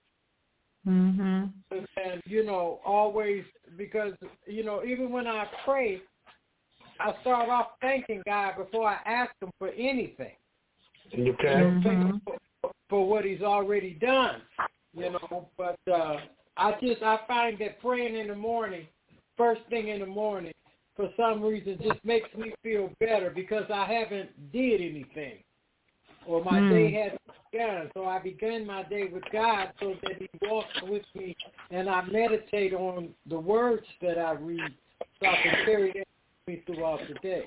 Mm-hmm. And, you know, always, because, you know, even when I pray, I start off thanking God before I ask him for anything. Okay. Mm-hmm. For, for what he's already done, you know. But uh, I just, I find that praying in the morning, first thing in the morning, for some reason, just makes me feel better because I haven't did anything, or my mm. day hasn't begun. So I began my day with God so that He walks with me, and I meditate on the words that I read, so I can carry that with me throughout the day.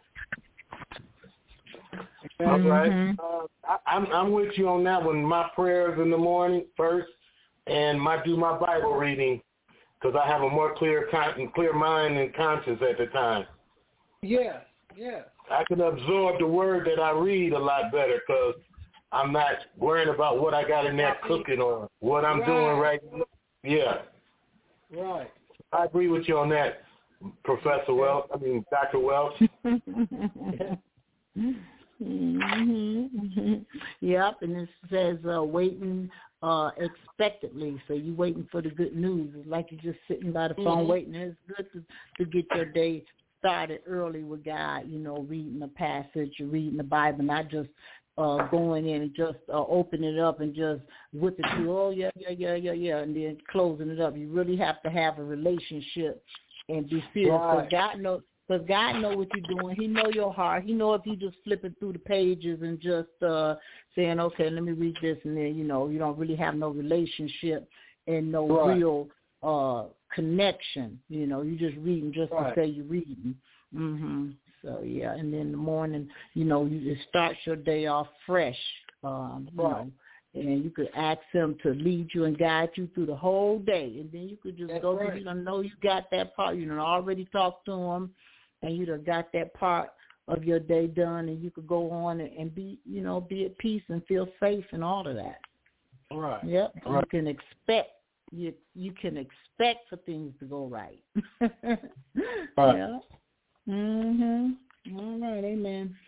All right, uh, I, I'm I'm with you on that one. My prayers in the morning first, and my do my Bible reading because I have a more clear con- clear mind and conscience at the time. Yes, yes. I can absorb the word that I read a lot better because I'm not worrying about what I got in there cooking or what I'm right. doing right now. Yeah. Right. I agree with you on that, Professor Welch. I mean, Doctor Welch. mm-hmm, mm-hmm. Yep, and it says uh, waiting uh, expectantly. So you're waiting for the good news. It's like you're just sitting by the phone mm-hmm. waiting. And it's good to, to get your day started early with God, you know, reading the passage, reading the Bible, not just uh, going in and just uh, opening it up and just with it through, oh, yeah, yeah, yeah, yeah, yeah, and then closing it up. You really have to have a relationship and be serious because right. God knows. Because God know what you're doing. He know your heart. He know if you just flipping through the pages and just uh, saying, okay, let me read this, and then, you know, you don't really have no relationship and no right. real uh, connection. You know, you just reading just right. to say you're reading. Mm-hmm. So, yeah, and then in the morning, you know, you it starts your day off fresh, um, you right. know. And you could ask Him to lead you and guide you through the whole day. And then you could just That's go right. through, you don't know you got that part. You know, already talked to Him, and you done got that part of your day done, and you could go on and, and be, you know, be at peace and feel safe and all of that. All right. Yep. All right. You can expect you you can expect for things to go right. All right. Yeah. Mhm. All right. Amen.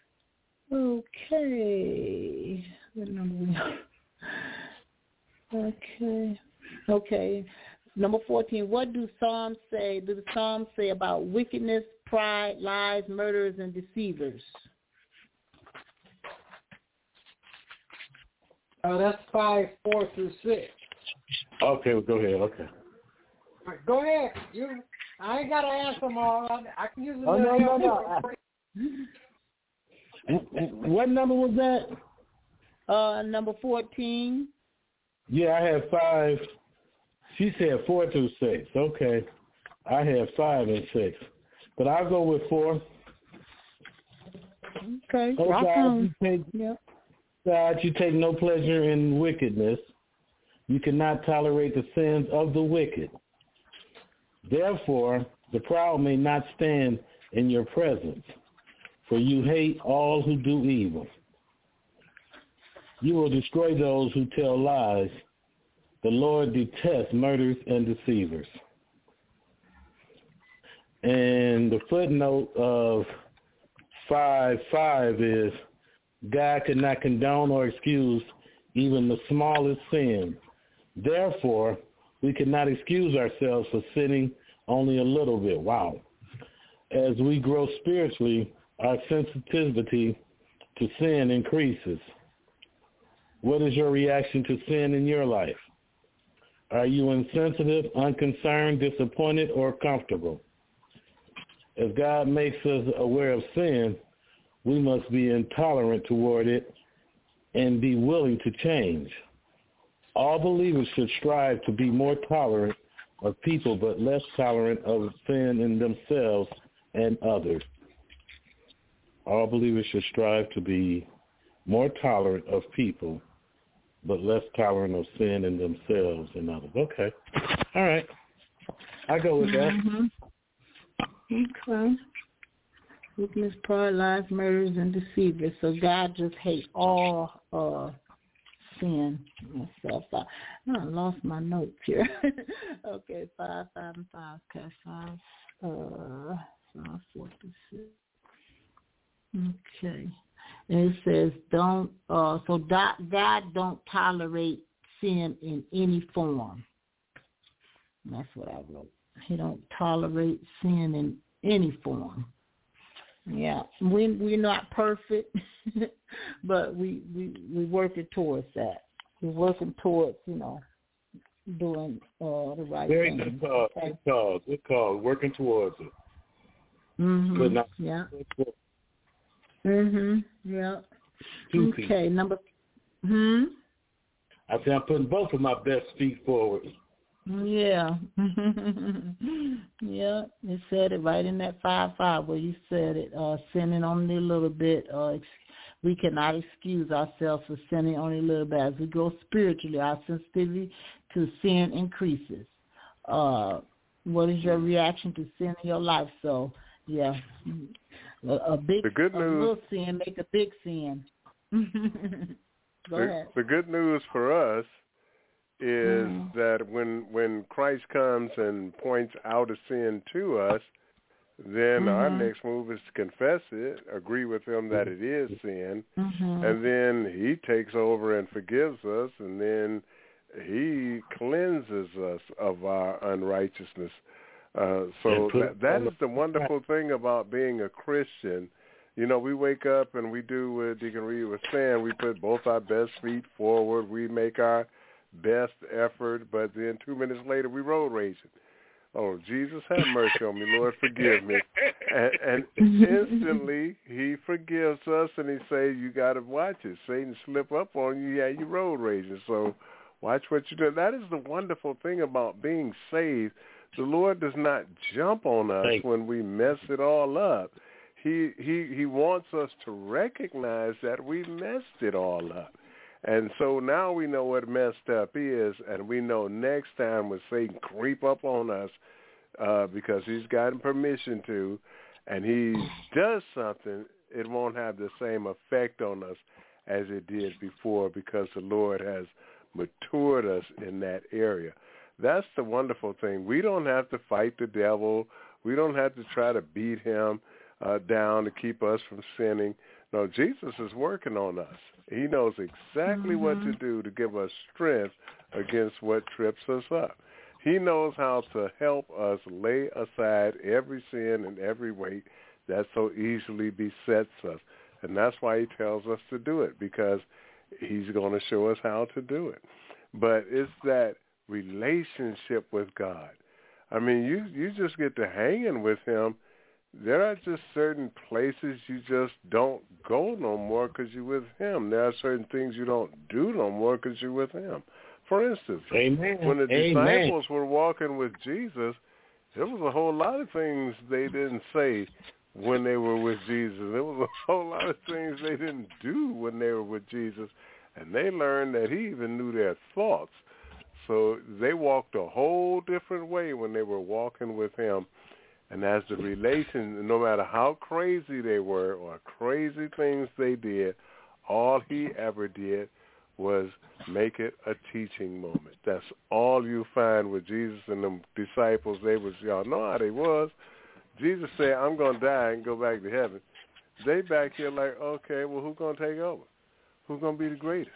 Okay. What number we on? Okay. Okay. Number fourteen. What do Psalms say? Do the Psalms say about wickedness, pride, lies, murderers, and deceivers? Uh, that's five, four through six. Okay, well, go ahead. Okay. Right, go ahead. You. I ain't gotta answer them all. I, I can use Oh no, no, no. What number was that? Uh, number fourteen. Yeah, I have five. She said four through six. Okay. I have five and six. But I'll go with four. Okay. Oh, God, you take, yep. God, you take no pleasure in wickedness. You cannot tolerate the sins of the wicked. Therefore, the proud may not stand in your presence, for you hate all who do evil. You will destroy those who tell lies. The Lord detests murderers and deceivers. And the footnote of five five is, God cannot condone or excuse even the smallest sin. Therefore, we cannot excuse ourselves for sinning only a little bit. Wow. As we grow spiritually, our sensitivity to sin increases. What is your reaction to sin in your life? Are you insensitive, unconcerned, disappointed, or comfortable? As God makes us aware of sin, we must be intolerant toward it and be willing to change. All believers should strive to be more tolerant of people, but less tolerant of sin in themselves and others. All believers should strive to be more tolerant of people, but less tolerant of sin in themselves and others. Okay. All right. I go with that. Mm-hmm. Okay. Wickedness, pride, lies, murders, and deceivers. So God just hates all uh, sin. Myself, I, I lost my notes here. Okay, five, five, and five. Okay, five, uh, five, four, to six. Okay. And it says, don't, uh, so God don't tolerate sin in any form. And that's what I wrote. He don't tolerate sin in any form. Yeah, we, we're not perfect, but we, we, we're working towards that. We're working towards, you know, doing uh, the right Very thing. good call. Okay. Good call. Good call. Working towards it. Mm-hmm. Yeah. Mm-hmm. Yeah. Two okay, feet. number. Hmm. I said I'm putting both of my best feet forward. Yeah. yeah. It said it right in that five five where you said it. Uh, sinning only a little bit. Uh, ex- we cannot excuse ourselves for sinning only a little bit. As we grow spiritually, our sensitivity to sin increases. Uh, what is your reaction to sin in your life? So, yeah, a, a big, the good a news, little sin make a big sin. Go the, ahead. The good news for us is mm. that when when Christ comes and points out a sin to us, then mm-hmm. our next move is to confess it, agree with him that it is sin, mm-hmm. and then he takes over and forgives us, and then he cleanses us of our unrighteousness. Uh, so that, that is the wonderful thing about being a Christian. You know, we wake up and we do what Deacon Reed was saying. We put both our best feet forward. We make our best effort, but then two minutes later we road raging. Oh, Jesus, have mercy on me. Lord, forgive me. And, and instantly he forgives us, and he say, you got to watch it. Satan slip up on you, yeah, you road raging. So watch what you do. That is the wonderful thing about being saved. The Lord does not jump on us when we mess it all up. He he he wants us to recognize that we messed it all up. And so now we know what messed up is, and we know next time when Satan creep up on us uh, because he's gotten permission to, and he does something, it won't have the same effect on us as it did before because the Lord has matured us in that area. That's the wonderful thing. We don't have to fight the devil. We don't have to try to beat him uh, down to keep us from sinning. No, Jesus is working on us. He knows exactly mm-hmm. what to do to give us strength against what trips us up. He knows how to help us lay aside every sin and every weight that so easily besets us. And that's why he tells us to do it, because he's going to show us how to do it. But it's that relationship with God. I mean, you, you just get to hanging with him. There are just certain places you just don't go no more because you're with him. There are certain things you don't do no more because you're with him. For instance, Amen. when the Amen. disciples were walking with Jesus, there was a whole lot of things they didn't say when they were with Jesus. There was a whole lot of things they didn't do when they were with Jesus, and they learned that he even knew their thoughts. So they walked a whole different way when they were walking with him. And as the relation, no matter how crazy they were or crazy things they did, all he ever did was make it a teaching moment. That's all you find with Jesus and the disciples. They was, y'all know how they was. Jesus said, I'm going to die and go back to heaven. They back here like, okay, well, who's going to take over? Who's going to be the greatest?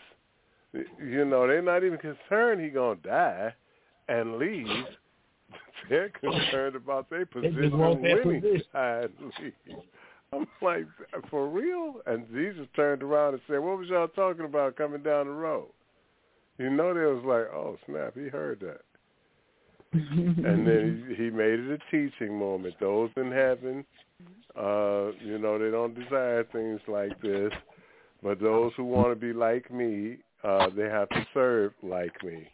You know, they're not even concerned he's going to die and leave. They're concerned about their position winning side leave. I'm like, for real? And Jesus turned around and said, what was y'all talking about coming down the road? You know, they was like, oh, snap, he heard that. And then he, he made it a teaching moment. Those in heaven, uh, you know, they don't desire things like this. But those who want to be like me, uh, they have to serve like me.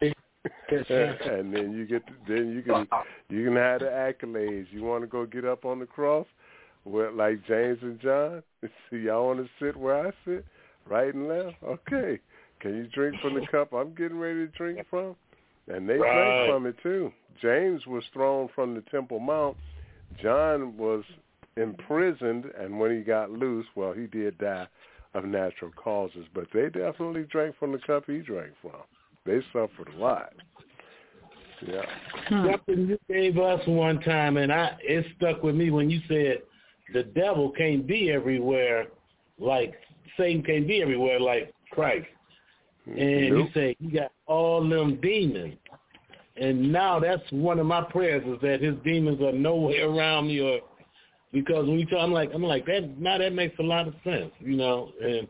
And then you get to, then you can you can have the accolades. You want to go get up on the cross, with, like James and John. See, y'all want to sit where I sit, right and left. Okay, can you drink from the cup I'm getting ready to drink from? And they right. drank from it too. James was thrown from the Temple Mount. John was imprisoned, and when he got loose, well, he did die of natural causes. But they definitely drank from the cup he drank from. They suffered a lot. Yeah. Something you gave us one time, and I it stuck with me when you said the devil can't be everywhere like Satan can't be everywhere like Christ. And nope. You say he got all them demons. And now that's one of my prayers is that his demons are nowhere around me, or because when you talk, I'm like I'm like that. Now that makes a lot of sense, you know. And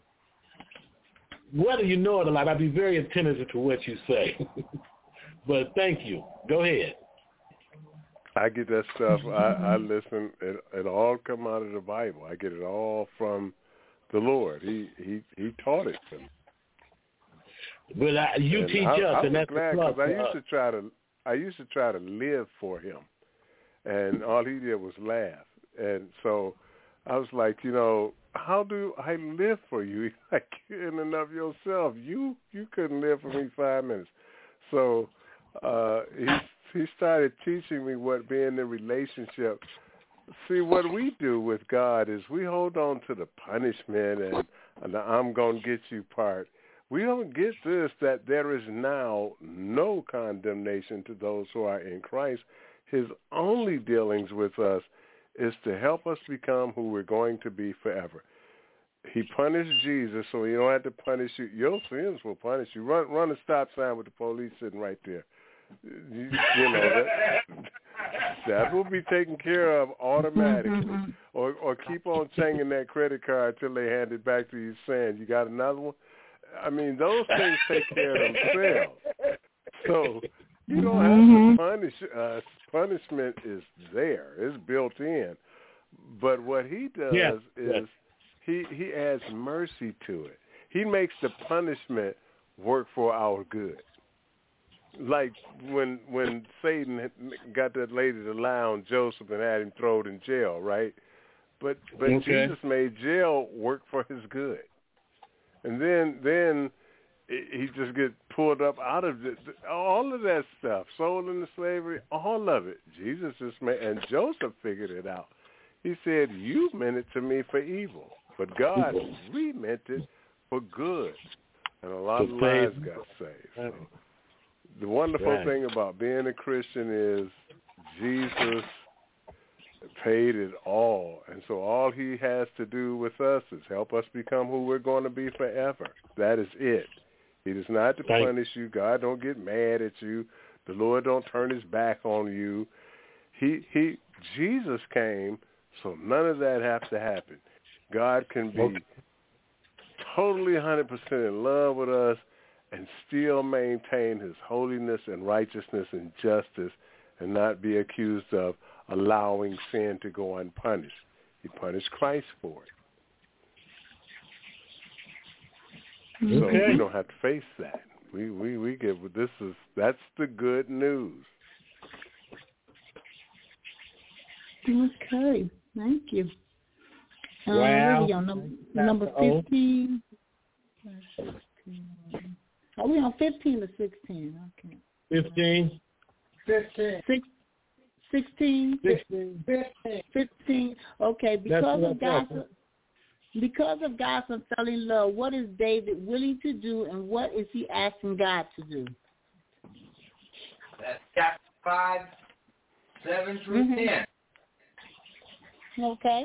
whether you know it or not, I'd be very attentive to what you say. But thank you. Go ahead. I get that stuff. I, I listen. It, it all come out of the Bible. I get it all from the Lord. He he he taught it to me. But I, you and teach I, us, I and was that's glad because I used to try to. I used to try to live for him, and all he did was laugh. And so I was like, you know, how do I live for you? He's like, in and of yourself, you you couldn't live for me five minutes. So uh, he he started teaching me what being in a relationship. See, what we do with God is we hold on to the punishment and, and the I'm going to get you part. We don't get this, that there is now no condemnation to those who are in Christ. His only dealings with us is to help us become who we're going to be forever. He punished Jesus, so he don't have to punish you. Your sins will punish you. Run run a stop sign with the police sitting right there. You, you know, that, that will be taken care of automatically. Or or keep on changing that credit card until they hand it back to you saying, you got another one? I mean, those things take care of themselves. So you don't have to punish us. Punishment is there. It's built in. But what he does yeah. is yeah. he, he adds mercy to it. He makes the punishment work for our good. Like when when Satan got that lady to lie on Joseph and had him thrown in jail, right? But but okay. Jesus made jail work for his good. And then then he just get pulled up out of it. All of that stuff, sold into slavery, all of it. Jesus just made, and Joseph figured it out. He said, you meant it to me for evil, but God re-meant it for good. And a lot of lives got saved. So the wonderful right. thing about being a Christian is Jesus paid it all. And so all he has to do with us is help us become who we're going to be forever. That is it. He does not to punish you. God don't get mad at you. The Lord don't turn his back on you. He he Jesus came so none of that has to happen. God can be okay. totally one hundred percent in love with us and still maintain his holiness and righteousness and justice and not be accused of allowing sin to go unpunished. He punished Christ for it. Okay. So we don't have to face that. We we we get this is that's the good news. Okay, thank you. Uh, wow. we on number, number fifteen. Are we on fifteen or sixteen? Okay. Fifteen. Fifteen. Six. Sixteen. Fifteen. Fifteen. Fifteen. Okay, because of God's because of God's unfailing love, what is David willing to do, and what is he asking God to do? That's chapter five, seven through mm-hmm. ten. Okay.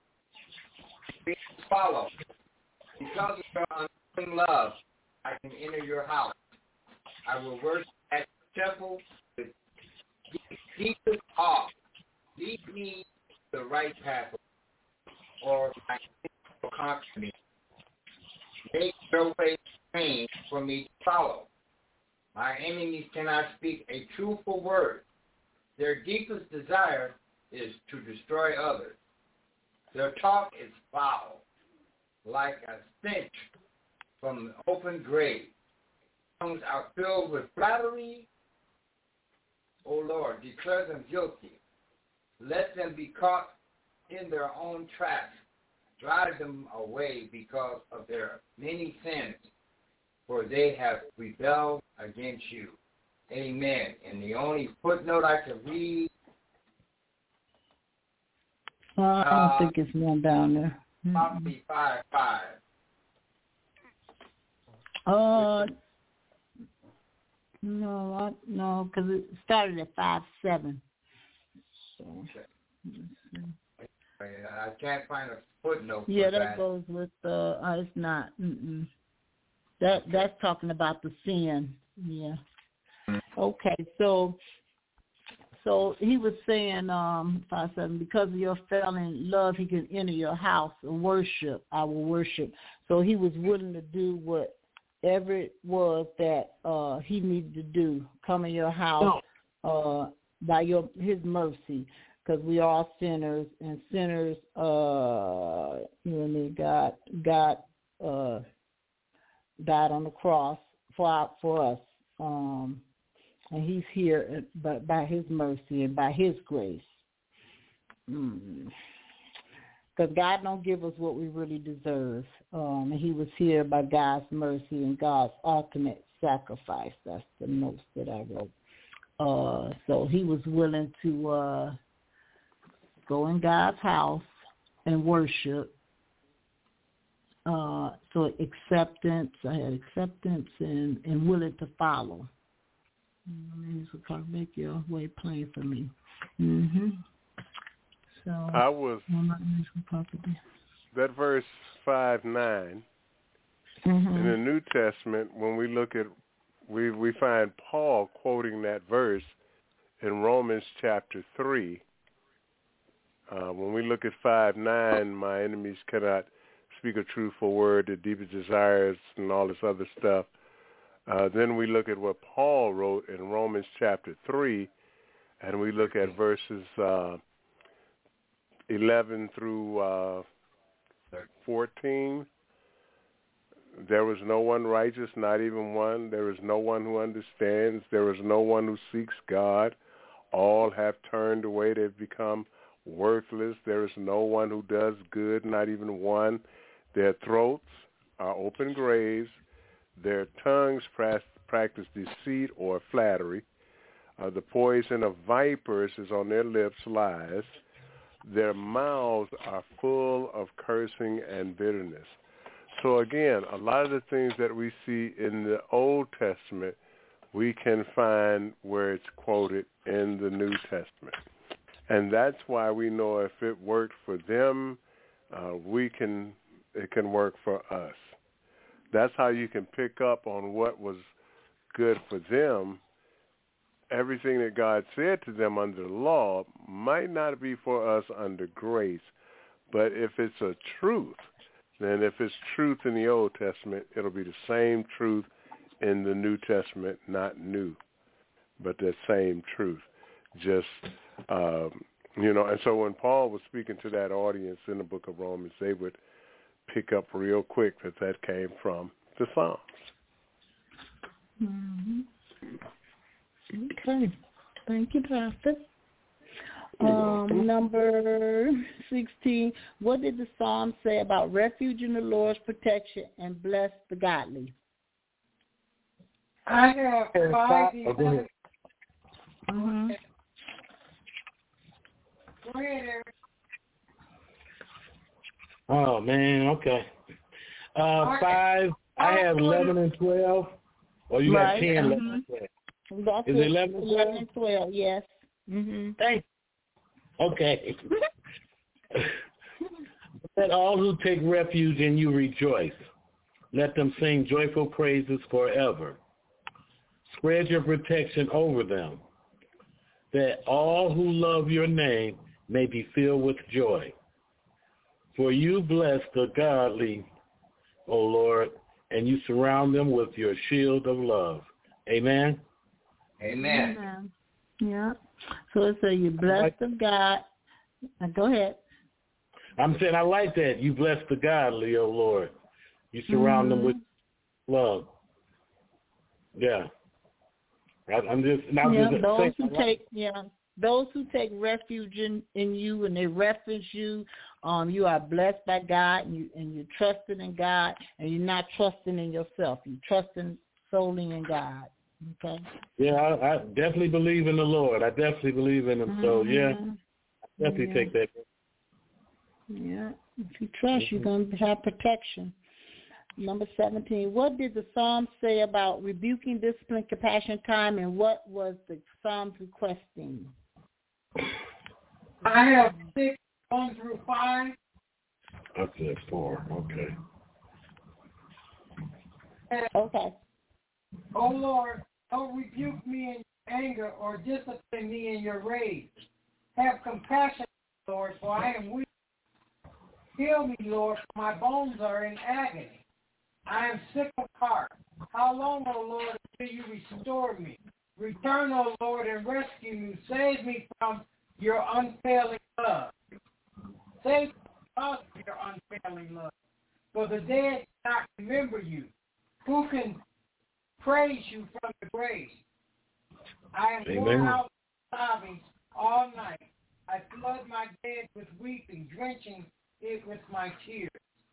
Follow. Because of your unfailing love, I can enter your house. I will worship at the temple with deepest awe. Lead me the right path, or my enemies will conquer me. Make your way plain for me to follow. My enemies cannot speak a truthful word. Their deepest desire is to destroy others. Their talk is foul, like a stench from the open grave. Tongues are filled with flattery. O Lord, declare them guilty. Let them be caught in their own traps. Drive them away because of their many sins, for they have rebelled against you. Amen. And the only footnote I can read. Uh, I don't uh, think it's one down there. Probably five five. Uh, no, I, no, because it started at five seven. So, I can't find a footnote. Yeah, for that, that goes with uh, uh it's not. Mm-mm. That that's talking about the sin. Yeah. Okay, so so he was saying, um, five seven, because of your failing love, he can enter your house and worship. I will worship. So he was willing to do whatever it was that uh, he needed to do. Come in your house, uh, by your his mercy, because we are all sinners, and sinners, uh, you know, what I mean, God, God uh, died on the cross for our, for us, um, and He's here by, by His mercy and by His grace. Mm. Because God don't give us what we really deserve. Um, and He was here by God's mercy and God's ultimate sacrifice. That's the notes that I wrote. Uh, so He was willing to uh, go in God's house and worship. Uh, so acceptance, I had acceptance and, and willing to follow. This will kind of make your way plain for me. Mm-hmm. So I was that verse five nine mm-hmm. in the New Testament. When we look at, we we find Paul quoting that verse in Romans chapter three. Uh, when we look at five nine, my enemies cannot speak a truthful word, the deepest desires, and all this other stuff. Uh, then we look at what Paul wrote in Romans chapter three, and we look at verses Uh, eleven through uh, fourteen. There was no one righteous, not even one. There is no one who understands. There is no one who seeks God. All have turned away. They've become worthless. There is no one who does good, not even one. Their throats are open graves. Their tongues practice deceit or flattery. Uh, the poison of vipers is on their lips, lies. Their mouths are full of cursing and bitterness. So again, a lot of the things that we see in the Old Testament, we can find where it's quoted in the New Testament. And that's why we know if it worked for them, uh, we can, it can work for us. That's how you can pick up on what was good for them. Everything that God said to them under the law might not be for us under grace. But if it's a truth, then if it's truth in the Old Testament, it'll be the same truth in the New Testament, not new, but the same truth. Just, um, you know, and so when Paul was speaking to that audience in the book of Romans, they would pick up real quick that that came from the Psalms. Mm-hmm. Okay. Thank you, Pastor. Um, number sixteen, what did the Psalm say about refuge in the Lord's protection and bless the godly? I have five. Oh, go ahead. Mm-hmm. Go ahead, Eric. Oh, man, okay. Uh, five, I have eleven and twelve. Or you right. got ten, mm-hmm. eleven and twelve. That's Is it, it eleven and twelve? eleven and twelve, yes. Mm-hmm. Thanks. Okay. Let all who take refuge in you rejoice. Let them sing joyful praises forever. Spread your protection over them, that all who love your name may be filled with joy. For you bless the godly, O Lord, and you surround them with your shield of love. Amen? Amen. Amen. Yeah. So it says you blessed of God. Now go ahead. I'm saying I like that. You bless the godly, O Lord. You surround mm-hmm. them with love. Yeah. I, I'm just. I'm yeah. just those saying, who like, take yeah. Those who take refuge in, in you and they reference you, um, you are blessed by God, and you and you're trusting in God, and you're not trusting in yourself. You're trusting solely in God. Okay. Yeah, I, I definitely believe in the Lord. I definitely believe in Him. Mm-hmm. So yeah, I definitely yeah. take that. Yeah. If you trust, mm-hmm. you're going to have protection. Number seventeen, what did the Psalm say about rebuking, discipline, compassion, time, and what was the Psalms requesting? I have six, one through five. Okay, four. Okay. Okay. Oh, Lord, don't rebuke me in your anger or discipline me in your rage. Have compassion, Lord, for I am weak. Heal me, Lord, for my bones are in agony. I am sick of heart. How long, O Lord, until you restore me? Return, O Lord, and rescue me. Save me from your unfailing love. Save us from your unfailing love. For the dead cannot remember you. Who can praise you from the grave? I am worn out sobbing all night. I flood my bed with weeping, drenching it with my tears.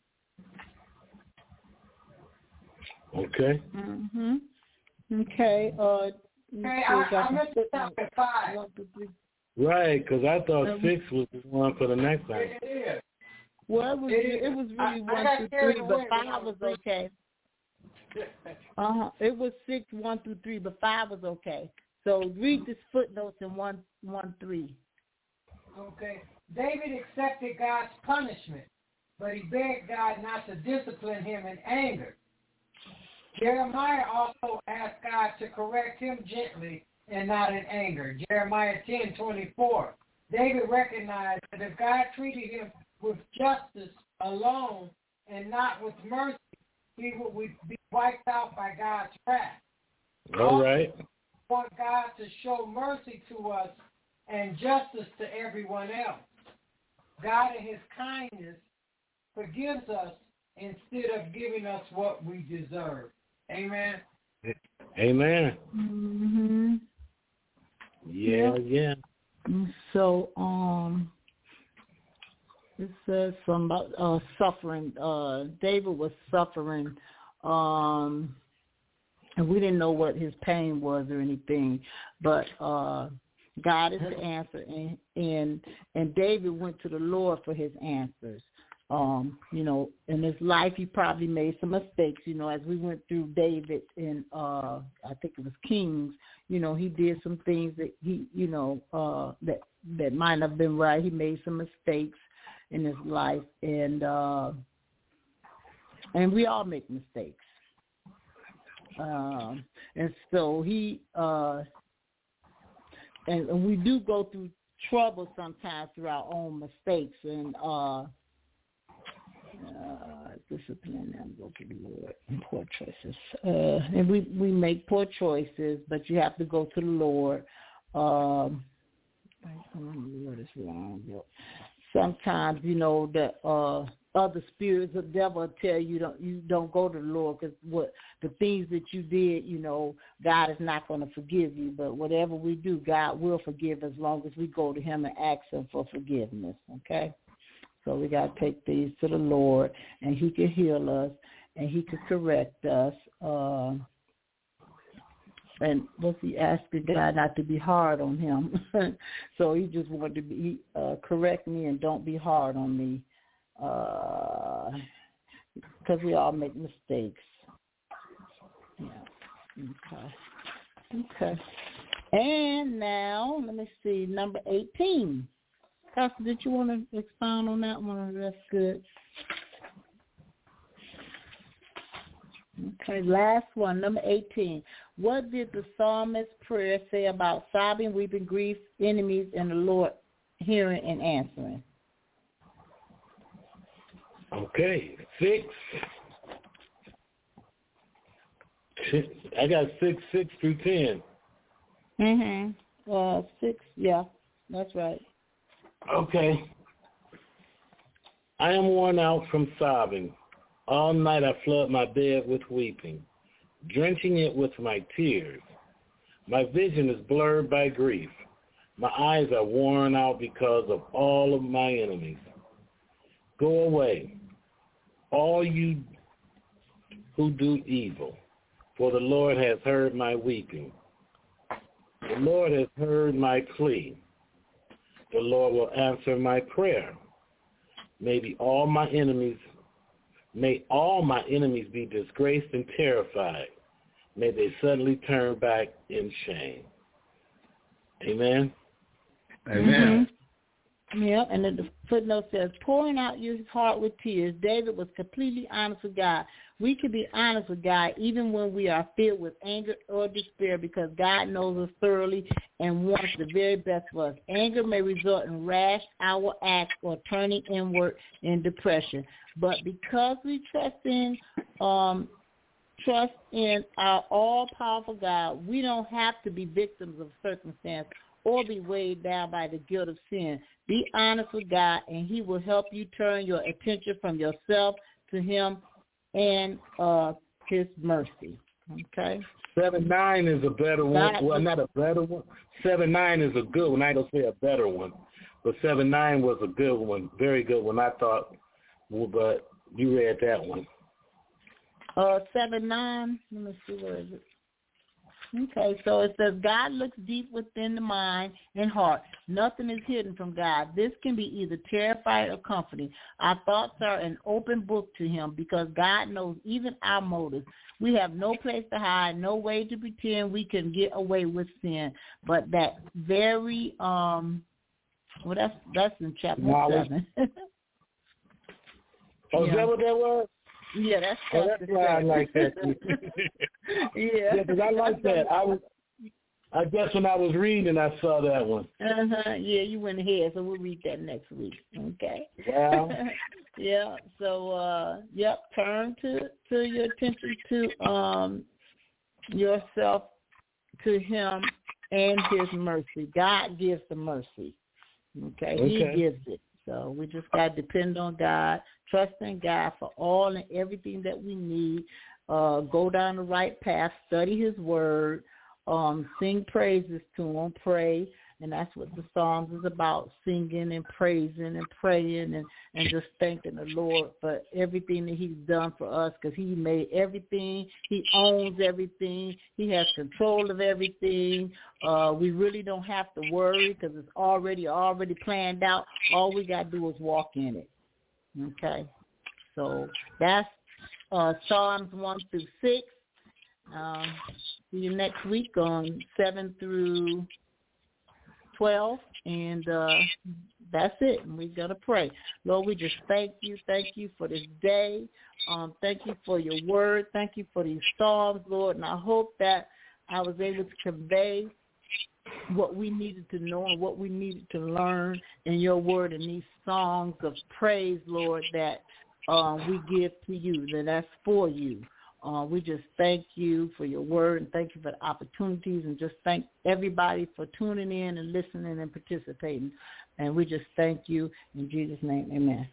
Okay. Mhm. Okay. Uh, okay, I, I missed it up at five. Right, because I thought um, six was the one for the next time. It is. Well, it was, it, it was really I, one I through three, but five was okay. Uh huh. It was six, one through three, but five was okay. So read this footnotes in one, one, three. Okay. David accepted God's punishment, but he begged God not to discipline him in anger. Jeremiah also asked God to correct him gently and not in anger. Jeremiah ten twenty-four. David recognized that if God treated him with justice alone and not with mercy, he would be wiped out by God's wrath. All right. We want God to show mercy to us and justice to everyone else. God in his kindness forgives us instead of giving us what we deserve. Amen. Amen. Mm-hmm. Yeah, yeah. So, um, it says something about uh, suffering. Uh, David was suffering, um, and we didn't know what his pain was or anything, but uh, God is the answer, and, and and David went to the Lord for his answers. Um, you know, in his life, he probably made some mistakes. You know, as we went through David in, uh, I think it was Kings. You know, he did some things that he, you know, uh, that that might have been right. He made some mistakes in his life, and uh, and we all make mistakes. Um, and so he, uh, and, and we do go through trouble sometimes through our own mistakes, and uh. Uh, discipline and go to the Lord and poor choices. Uh, and we, we make poor choices, but you have to go to the Lord. Um, the Lord is wrong. Sometimes, you know, the uh, other spirits of the devil tell you don't you don't go to the Lord because what the things that you did, you know, God is not going to forgive you. But whatever we do, God will forgive as long as we go to Him and ask Him for forgiveness. Okay. So we got to take these to the Lord, and He can heal us, and He can correct us. Uh, and was He asking God not to be hard on Him? So He just wanted to be uh, correct me and don't be hard on me, because uh, we all make mistakes. Yeah. Okay. Okay. And now let me see, number eighteen. Pastor, did you want to expound on that one? That's good. Okay, last one, number eighteen. What did the psalmist's prayer say about sobbing, weeping, grief, enemies, and the Lord hearing and answering? Okay, six. I got six, six through ten. Mm-hmm. Uh, six, yeah, that's right. Okay. I am worn out from sobbing. All night I flood my bed with weeping, drenching it with my tears. My vision is blurred by grief. My eyes are worn out because of all of my enemies. Go away, all you who do evil, for the Lord has heard my weeping. The Lord has heard my plea. The Lord will answer my prayer. Maybe all my enemies, may all my enemies be disgraced and terrified. May they suddenly turn back in shame. Amen. Amen. Mm-hmm. Yeah, and then the footnote says, pouring out your heart with tears. David was completely honest with God. We can be honest with God even when we are filled with anger or despair, because God knows us thoroughly and wants the very best for us. Anger may result in rash, our acts, or turning inward in depression. But because we trust in, um, trust in our all-powerful God. We don't have to be victims of circumstance or be weighed down by the guilt of sin. Be honest with God, and he will help you turn your attention from yourself to him and uh, his mercy. Okay? Seven nine is a better one. God, well, not a better one. Seven nine is a good one. I ain't gonna say a better one, but seven nine was a good one, very good one. I thought, well, but you read that one. Uh, seven nine. Let me see, where is it? Okay, so it says God looks deep within the mind and heart. Nothing is hidden from God. This can be either terrifying or comforting. Our thoughts are an open book to him because God knows even our motives. We have no place to hide, no way to pretend we can get away with sin. But that very, um, well, that's that's in chapter no, seven. Oh, yeah. Is that what that was? Yeah, that's oh, that's why I like that. yeah, because yeah, I like that. I was, I guess when I was reading, I saw that one. Uh huh. Yeah, you went ahead, so we'll read that next week. Okay. Wow. yeah. So, uh, yep. Turn to to your attention to um yourself, to him, and his mercy. God gives the mercy. Okay, okay. He gives it. So we just got to depend on God, trust in God for all and everything that we need. Uh, go down the right path, study his word, um, sing praises to him, pray. And that's what the Psalms is about, singing and praising and praying and, and just thanking the Lord for everything that he's done for us because he made everything. He owns everything. He has control of everything. Uh, we really don't have to worry because it's already, already planned out. All we got to do is walk in it. Okay? So that's uh, Psalms one through six. Um, see you next week on seven through twelve, and uh, that's it. And we're going to pray. Lord, we just thank you. Thank you for this day. Um, thank you for your word. Thank you for these Psalms, Lord. And I hope that I was able to convey what we needed to know and what we needed to learn in your word and these songs of praise, Lord, that um, we give to you, that that's for you. Uh, we just thank you for your word and thank you for the opportunities and just thank everybody for tuning in and listening and participating. And we just thank you in Jesus' name. Amen.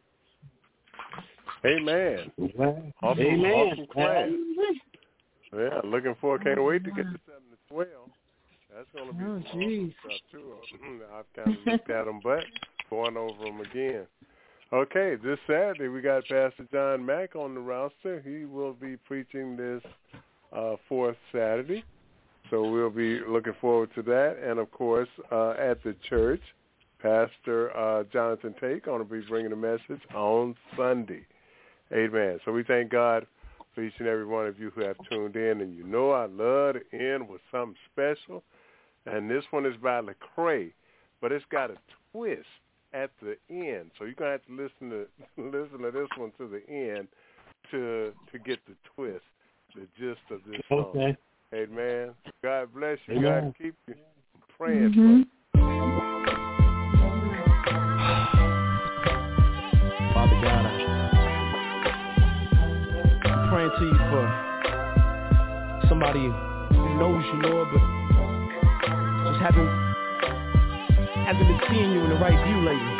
Amen. Amen. Awesome, Amen. awesome class. Yeah, looking forward. Can't wait to get to seven to twelve. That's going to be oh, some awesome stuff, too. I've kind of looked at them, but going over them again. Okay, this Saturday we got Pastor John Mack on the roster. He will be preaching this uh, fourth Saturday, so we'll be looking forward to that. And, of course, uh, at the church, Pastor uh, Jonathan Tate going to be bringing a message on Sunday. Amen. So we thank God for each and every one of you who have tuned in. And you know I love to end with something special. And this one is by Lecrae, but it's got a twist at the end, so you're gonna have to listen to listen to this one to the end to to get the twist, the gist of this song. Okay. Amen. God bless you. Amen. God keep you. I'm praying mm-hmm. for you. Father God, I'm praying to you for somebody who knows you, Lord, but just haven't. Hasn't been seeing you in the right view lately.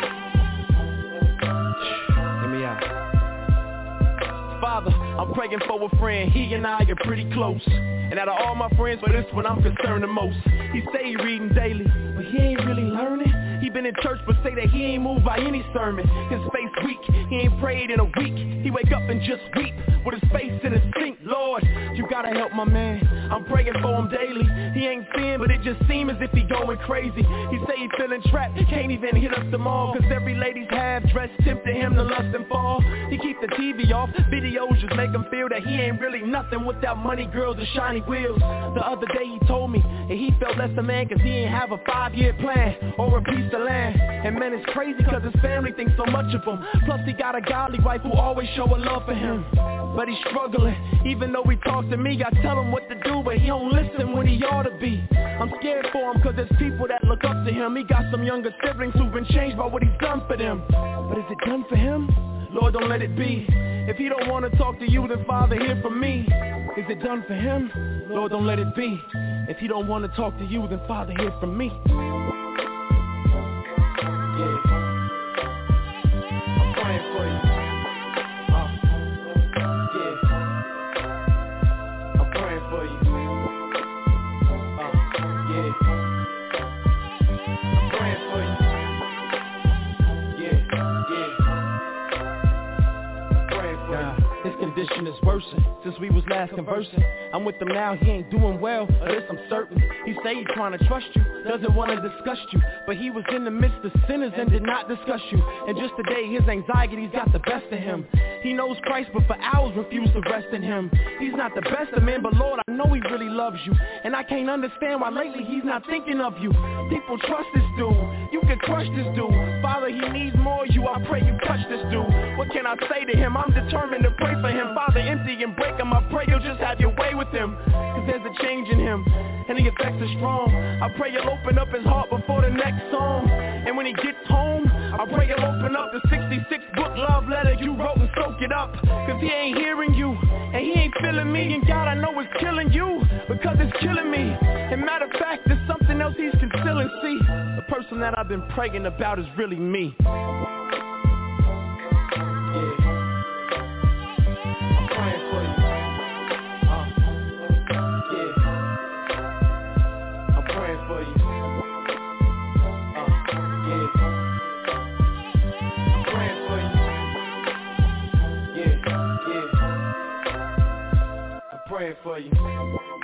Hear me out. Father, I'm praying for a friend. He and I are pretty close. And out of all my friends, but this one I'm concerned the most. He say he reading daily, but he ain't really learning. He been in church but say that he ain't moved by any sermon. His faith weak, he ain't prayed in a week. He wake up and just weep with his face in his sink. Lord, you gotta help my man. I'm praying for him daily. He ain't seeing, but it just seems as if he going crazy. He say he feeling trapped, can't even hit up the mall. Cause every lady's half dressed tempting him to lust and fall. He keep the T V off, videos just make him feel that he ain't really nothing without money, girls, and shiny wheels. The other day he told me that he felt less a man cause he ain't have a five-year plan or a piece of land. And man, it's crazy cause his family thinks so much of him. Plus he got a godly wife who always show a love for him. But he's struggling, even though he talks to me, I tell him what to do, but he don't listen when he ought to be. I'm scared for him cause there's people that look up to him. He got some younger siblings who've been changed by what he's done for them. But is it done for him? Lord, don't let it be. If he don't want to talk to you, then Father, hear from me. Cause Is it done for him? Lord, don't let it be. If he don't want to talk to you, then Father, hear from me. Is worsen since we was last conversing. I'm with him now, he ain't doing well, of this I'm certain. He say he trying to trust you, doesn't want to discuss you, but he was in the midst of sinners and did not discuss you. And just today his anxiety's got the best of him. He knows Christ but for hours refused to rest in him. He's not the best of men, but Lord, I know he really loves you, and I can't understand why lately he's not thinking of you. People trust this dude, you can crush this dude. Father, he needs more of you, I pray you touch this dude. What can I say to him? I'm determined to pray for him. Father, empty and break him, I pray you'll just have your way with him, cause there's a change in him, and the effects are strong. I pray you'll open up his heart before the next song, and when he gets home, I pray you'll open up the sixty-six book love letter you wrote and soak it up, cause he ain't hearing you, and he ain't feeling me, and God, I know it's killing you, because it's killing me, and matter of fact, there's something else he's concealing. See, the person that I've been praying about is really me. For you.